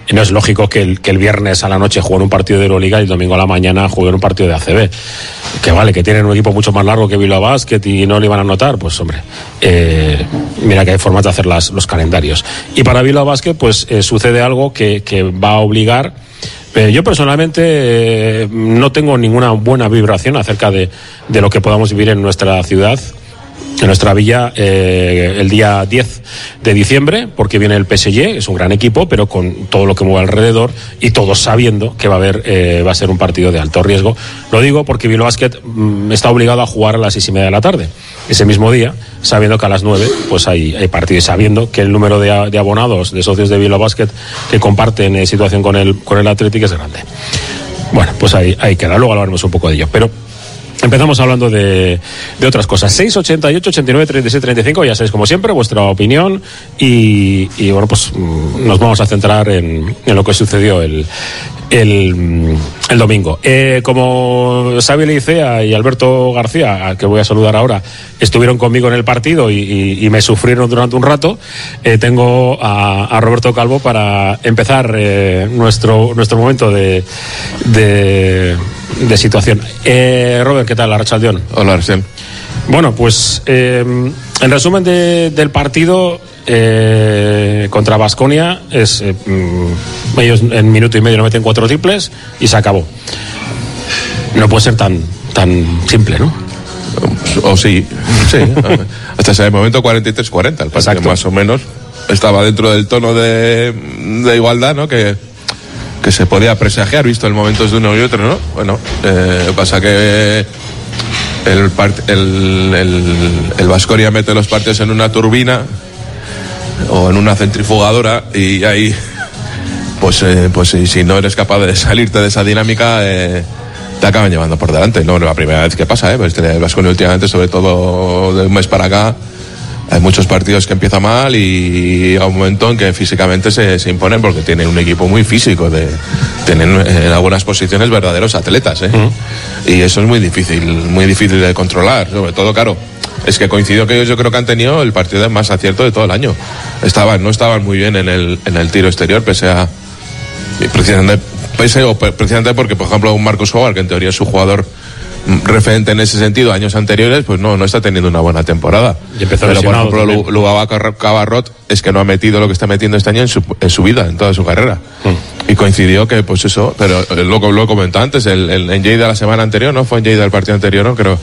Y no es lógico que el, que el viernes a la noche jueguen un partido de Euroliga y el domingo a la mañana jueguen un partido de A C B. Que vale, que tienen un equipo mucho más largo que Bilbao Basket y no le iban a notar, pues hombre, eh, mira que hay formas de hacer las, los calendarios. Y para Bilbao Basket, pues eh, sucede algo que, que va a obligar. Eh, yo personalmente eh, no tengo ninguna buena vibración acerca de, de lo que podamos vivir en nuestra ciudad, en nuestra villa, eh, el día diez de diciembre, porque viene el P S G, es un gran equipo, pero con todo lo que mueve alrededor y todos sabiendo que va a haber, eh, va a ser un partido de alto riesgo. Lo digo porque Bilbao Basket mmm, está obligado a jugar a las seis y media de la tarde, ese mismo día, sabiendo que a las nueve pues hay, hay partido, y sabiendo que el número de, de abonados, de socios de Bilbao Basket que comparten eh, situación con el, con el Athletic es grande. Bueno, pues ahí, ahí queda, luego hablaremos un poco de ello, pero empezamos hablando de, de otras cosas. seis, ochenta y ocho, ochenta y nueve, treinta y seis, treinta y cinco, ya sabéis como siempre vuestra opinión y, y bueno, pues nos vamos a centrar en, en lo que sucedió el, el, el domingo. Eh, como Xavi Licea y Alberto García, al que voy a saludar ahora, estuvieron conmigo en el partido y, y, y me sufrieron durante un rato, eh, tengo a, a Roberto Calvo para empezar eh, nuestro, nuestro momento de... de de situación. Eh, Robert, ¿qué tal? Arratsaldeon.
Hola, Arsén.
Bueno, pues eh, en resumen de, del partido eh, contra Baskonia es eh, ellos en minuto y medio no meten cuatro triples y se acabó. No puede ser tan tan simple, ¿no?
O sí, sí. Hasta ese momento cuarenta y tres cuarenta, el partido más o menos estaba dentro del tono de, de igualdad, ¿no? Que que se podía presagiar visto el momentos de uno y otro, ¿no? Bueno, eh, pasa que el part, el, el, el Baskonia mete los partidos en una turbina o en una centrifugadora y ahí pues eh, pues si, si no eres capaz de salirte de esa dinámica eh, te acaban llevando por delante. No es la primera vez que pasa, ¿eh? Pues el Baskonia últimamente, sobre todo de un mes para acá, hay muchos partidos que empiezan mal y a un momento en que físicamente se, se imponen porque tienen un equipo muy físico, de, tienen en algunas posiciones verdaderos atletas, ¿eh? Uh-huh. Y eso es muy difícil, muy difícil de controlar, sobre todo, claro, es que coincidió que ellos yo creo que han tenido el partido de más acierto de todo el año. Estaban, no estaban muy bien en el, en el tiro exterior, pese a precisamente, pese, o precisamente porque, por ejemplo, un Marcus Howard, que en teoría es su jugador referente en ese sentido años anteriores, pues no no está teniendo una buena temporada.
Y empezó
pero por ejemplo
también.
Lubava Cabarrot es que no ha metido lo que está metiendo este año en su, en su vida, en toda su carrera. Mm. Y coincidió que pues eso, pero lo, lo he comentado antes, el, el, en Lleida la semana anterior, ¿no? Fue en Lleida el partido anterior, ¿no? Creo.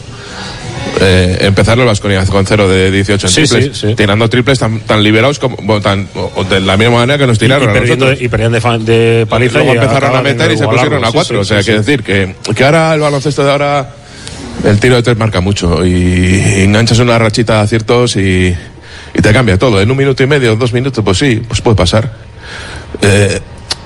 Eh, empezar el Baskonia con cero de dieciocho en
sí,
triples,
sí, sí.
tirando triples tan, tan liberados como bueno, tan, o de la misma manera que nos tiraron
y, y,
a
perdiendo,
nosotros.
Y perdían de, fan, de paliza.
Luego
y
empezaron a meter y se pusieron largo, a cuatro. Sí, sí, o sea, sí, quiere sí. decir que, que ahora el baloncesto de ahora, el tiro de tres marca mucho y, y enganchas una rachita de aciertos y, y te cambia todo. En un minuto y medio, dos minutos, pues sí, pues puede pasar. Eh,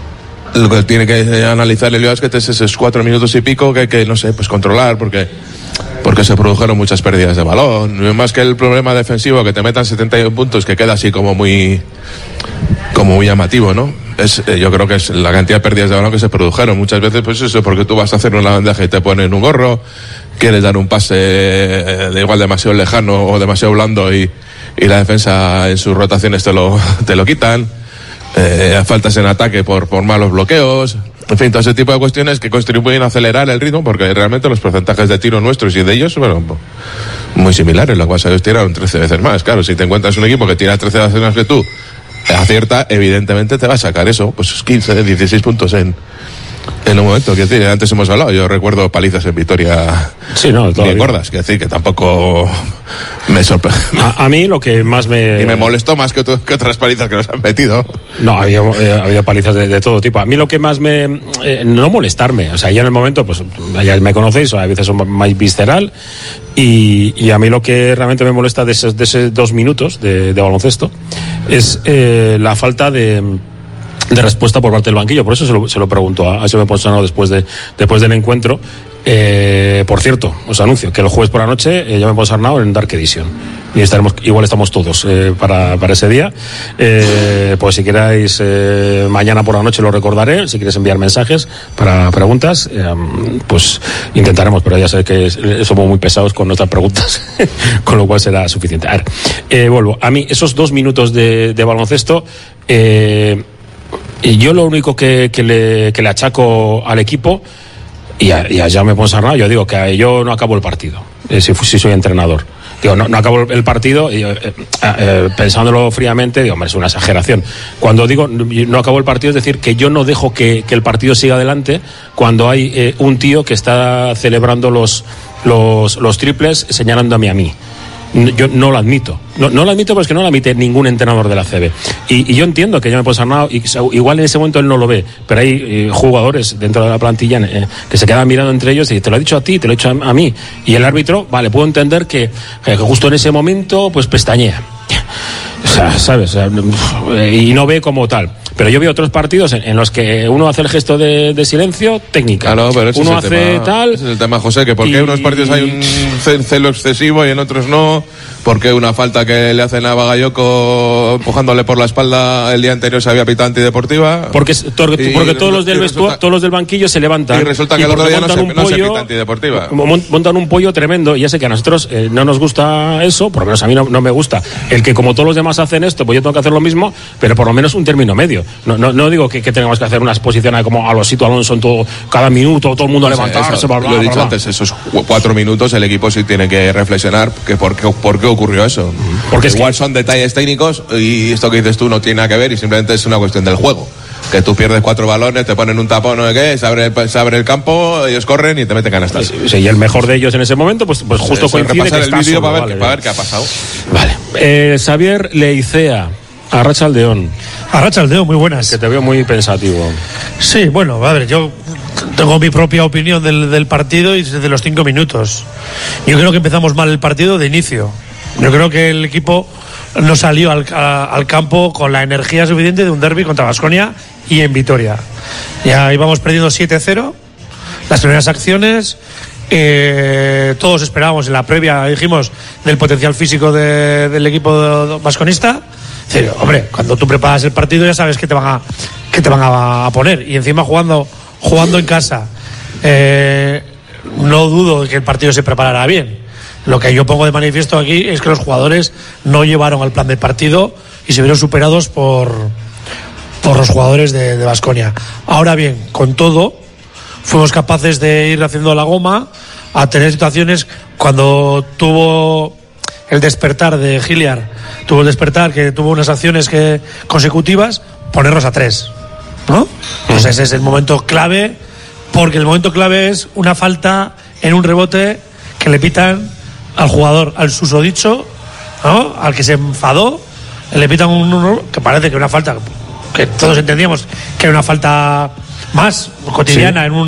lo que tiene que analizar el Basket es esos cuatro minutos y pico que hay que, no sé, pues controlar porque porque se produjeron muchas pérdidas de balón. Más que el problema defensivo, que te metan setenta y uno puntos, que queda así como muy como muy llamativo, ¿no? Es, eh, yo creo que es la cantidad de pérdidas de balón que se produjeron. Muchas veces, pues eso, porque tú vas a hacer una bandeja y te ponen un gorro, quieres dar un pase eh, de igual demasiado lejano o demasiado blando y, y la defensa en sus rotaciones te lo, te lo quitan. Eh, faltas en ataque por, por malos bloqueos. En fin, todo ese tipo de cuestiones que contribuyen a acelerar el ritmo, porque realmente los porcentajes de tiro nuestros y de ellos, bueno, muy similares. Lo que pasa es que ellos tiraron trece veces más. Claro, si te encuentras un equipo que tira trece veces más que tú, acierta, evidentemente te va a sacar eso, pues quince, dieciséis puntos en, en un momento. Quiero decir, antes hemos hablado, yo recuerdo palizas en Vitoria,
sí, no,
bien gordas, quiero decir que tampoco me sorprende.
A, a mí lo que más me...
Y me molestó más que, otro, que otras palizas que nos han metido.
No, había, eh, había palizas de, de todo tipo. A mí lo que más me... Eh, no molestarme, o sea, ya en el momento, pues ya me conocéis, a veces son más visceral, y, y a mí lo que realmente me molesta de esos, de esos dos minutos de, de baloncesto es eh, la falta de... de respuesta por parte del banquillo. Por eso se lo, se lo pregunto a, a Xabi Ponsarnau después de después del encuentro. Eh, por cierto, os anuncio que el jueves por la noche eh, Xabi Ponsarnau en Dark Edition y estaremos, igual estamos todos eh, para, para ese día. Eh, pues si queráis eh, mañana por la noche lo recordaré. Si quieres enviar mensajes para preguntas, eh, pues intentaremos, pero ya sé que somos muy pesados con nuestras preguntas, con lo cual será suficiente. A ver, eh, vuelvo. A mí esos dos minutos de, de baloncesto, eh, Y yo lo único que, que, le, que le achaco al equipo, y a, y a Jaume Ponsarnau, yo digo que yo no acabo el partido, eh, si, si soy entrenador. Digo, no, no acabo el partido y eh, eh, pensándolo fríamente, digo, hombre, es una exageración. Cuando digo no acabo el partido, es decir, que yo no dejo que, que el partido siga adelante cuando hay eh, un tío que está celebrando los, los, los triples señalándome a mí. Yo no lo admito, no, no lo admito porque no lo admite ningún entrenador de la C B. Y, y yo entiendo que yo me puedo Ponsarnau, y igual en ese momento él no lo ve, pero hay eh, jugadores dentro de la plantilla eh, que se quedan mirando entre ellos y te lo he dicho a ti, te lo he dicho a, a mí. Y el árbitro, vale, puedo entender que, que justo en ese momento pues pestañea. O sea, ¿sabes? O sea, y no ve como tal. Pero yo veo otros partidos en, en los que uno hace el gesto de, de silencio, técnica.
Claro, pero ese
uno
es el
hace
tema,
tal.
Ese es el tema, José, que por qué
y,
en unos partidos hay un celo excesivo y en otros no. Porque una falta que le hacen a Bagayoko empujándole por la espalda el día anterior se había pitado antideportiva.
Porque, porque, porque todos los del vestuario, todos los del banquillo se levantan.
Y resulta que el otro día no se, no se pita antideportiva.
Montan un pollo tremendo. Y ya sé que a nosotros eh, no nos gusta eso, por lo menos a mí no, no me gusta. El que como todos los demás hacen esto, pues yo tengo que hacer lo mismo, pero por lo menos un término medio. No, no, no digo que, que tengamos que hacer una exposición como a los Sito Alonso en todo, cada minuto, todo el mundo a levantarse.
Eso,
bla, bla,
lo he
bla,
dicho
bla.
antes, esos cuatro minutos el equipo sí tiene que reflexionar que por qué, por qué ocurrió eso. Porque igual que... son detalles técnicos y esto que dices tú no tiene nada que ver y simplemente es una cuestión del juego. Que tú pierdes cuatro balones, te ponen un tapón o de qué, se abre, se abre el campo, ellos corren y te meten canastas.
Sí, y el mejor de ellos en ese momento, pues, pues justo
Eso,
coincide que
el
está
vídeo
solo,
para, ver,
vale,
para ver qué ha pasado.
Vale. Eh, Xavier Leicea, Arratsaldeon.
Arratsaldeon, muy buenas.
Que te veo muy pensativo.
Sí, bueno, a ver, yo tengo mi propia opinión del, del partido y de los cinco minutos. Yo creo que empezamos mal el partido de inicio. Yo creo que el equipo no salió al, a, al campo con la energía suficiente de un derbi contra Baskonia y en Vitoria. Ya íbamos perdiendo siete cero las primeras acciones. Eh, todos esperábamos en la previa, dijimos, del potencial físico de, del equipo vasconista. Decir, hombre, cuando tú preparas el partido ya sabes que te van a, que te van a, a poner. Y encima jugando, jugando en casa. Eh, no dudo de que el partido se preparará bien. Lo que yo pongo de manifiesto aquí es que los jugadores no llevaron al plan del partido y se vieron superados por, por los jugadores de Baskonia. Ahora bien, con todo, fuimos capaces de ir haciendo la goma, a tener situaciones cuando tuvo el despertar de Hilliard, tuvo el despertar que tuvo unas acciones que consecutivas, ponernos a tres, ¿no? Entonces ese es el momento clave, porque el momento clave es una falta en un rebote que le pitan al jugador, al susodicho, ¿no? Al que se enfadó, le pitan un, un que parece que una falta, que todos entendíamos que era una falta más cotidiana, sí, en un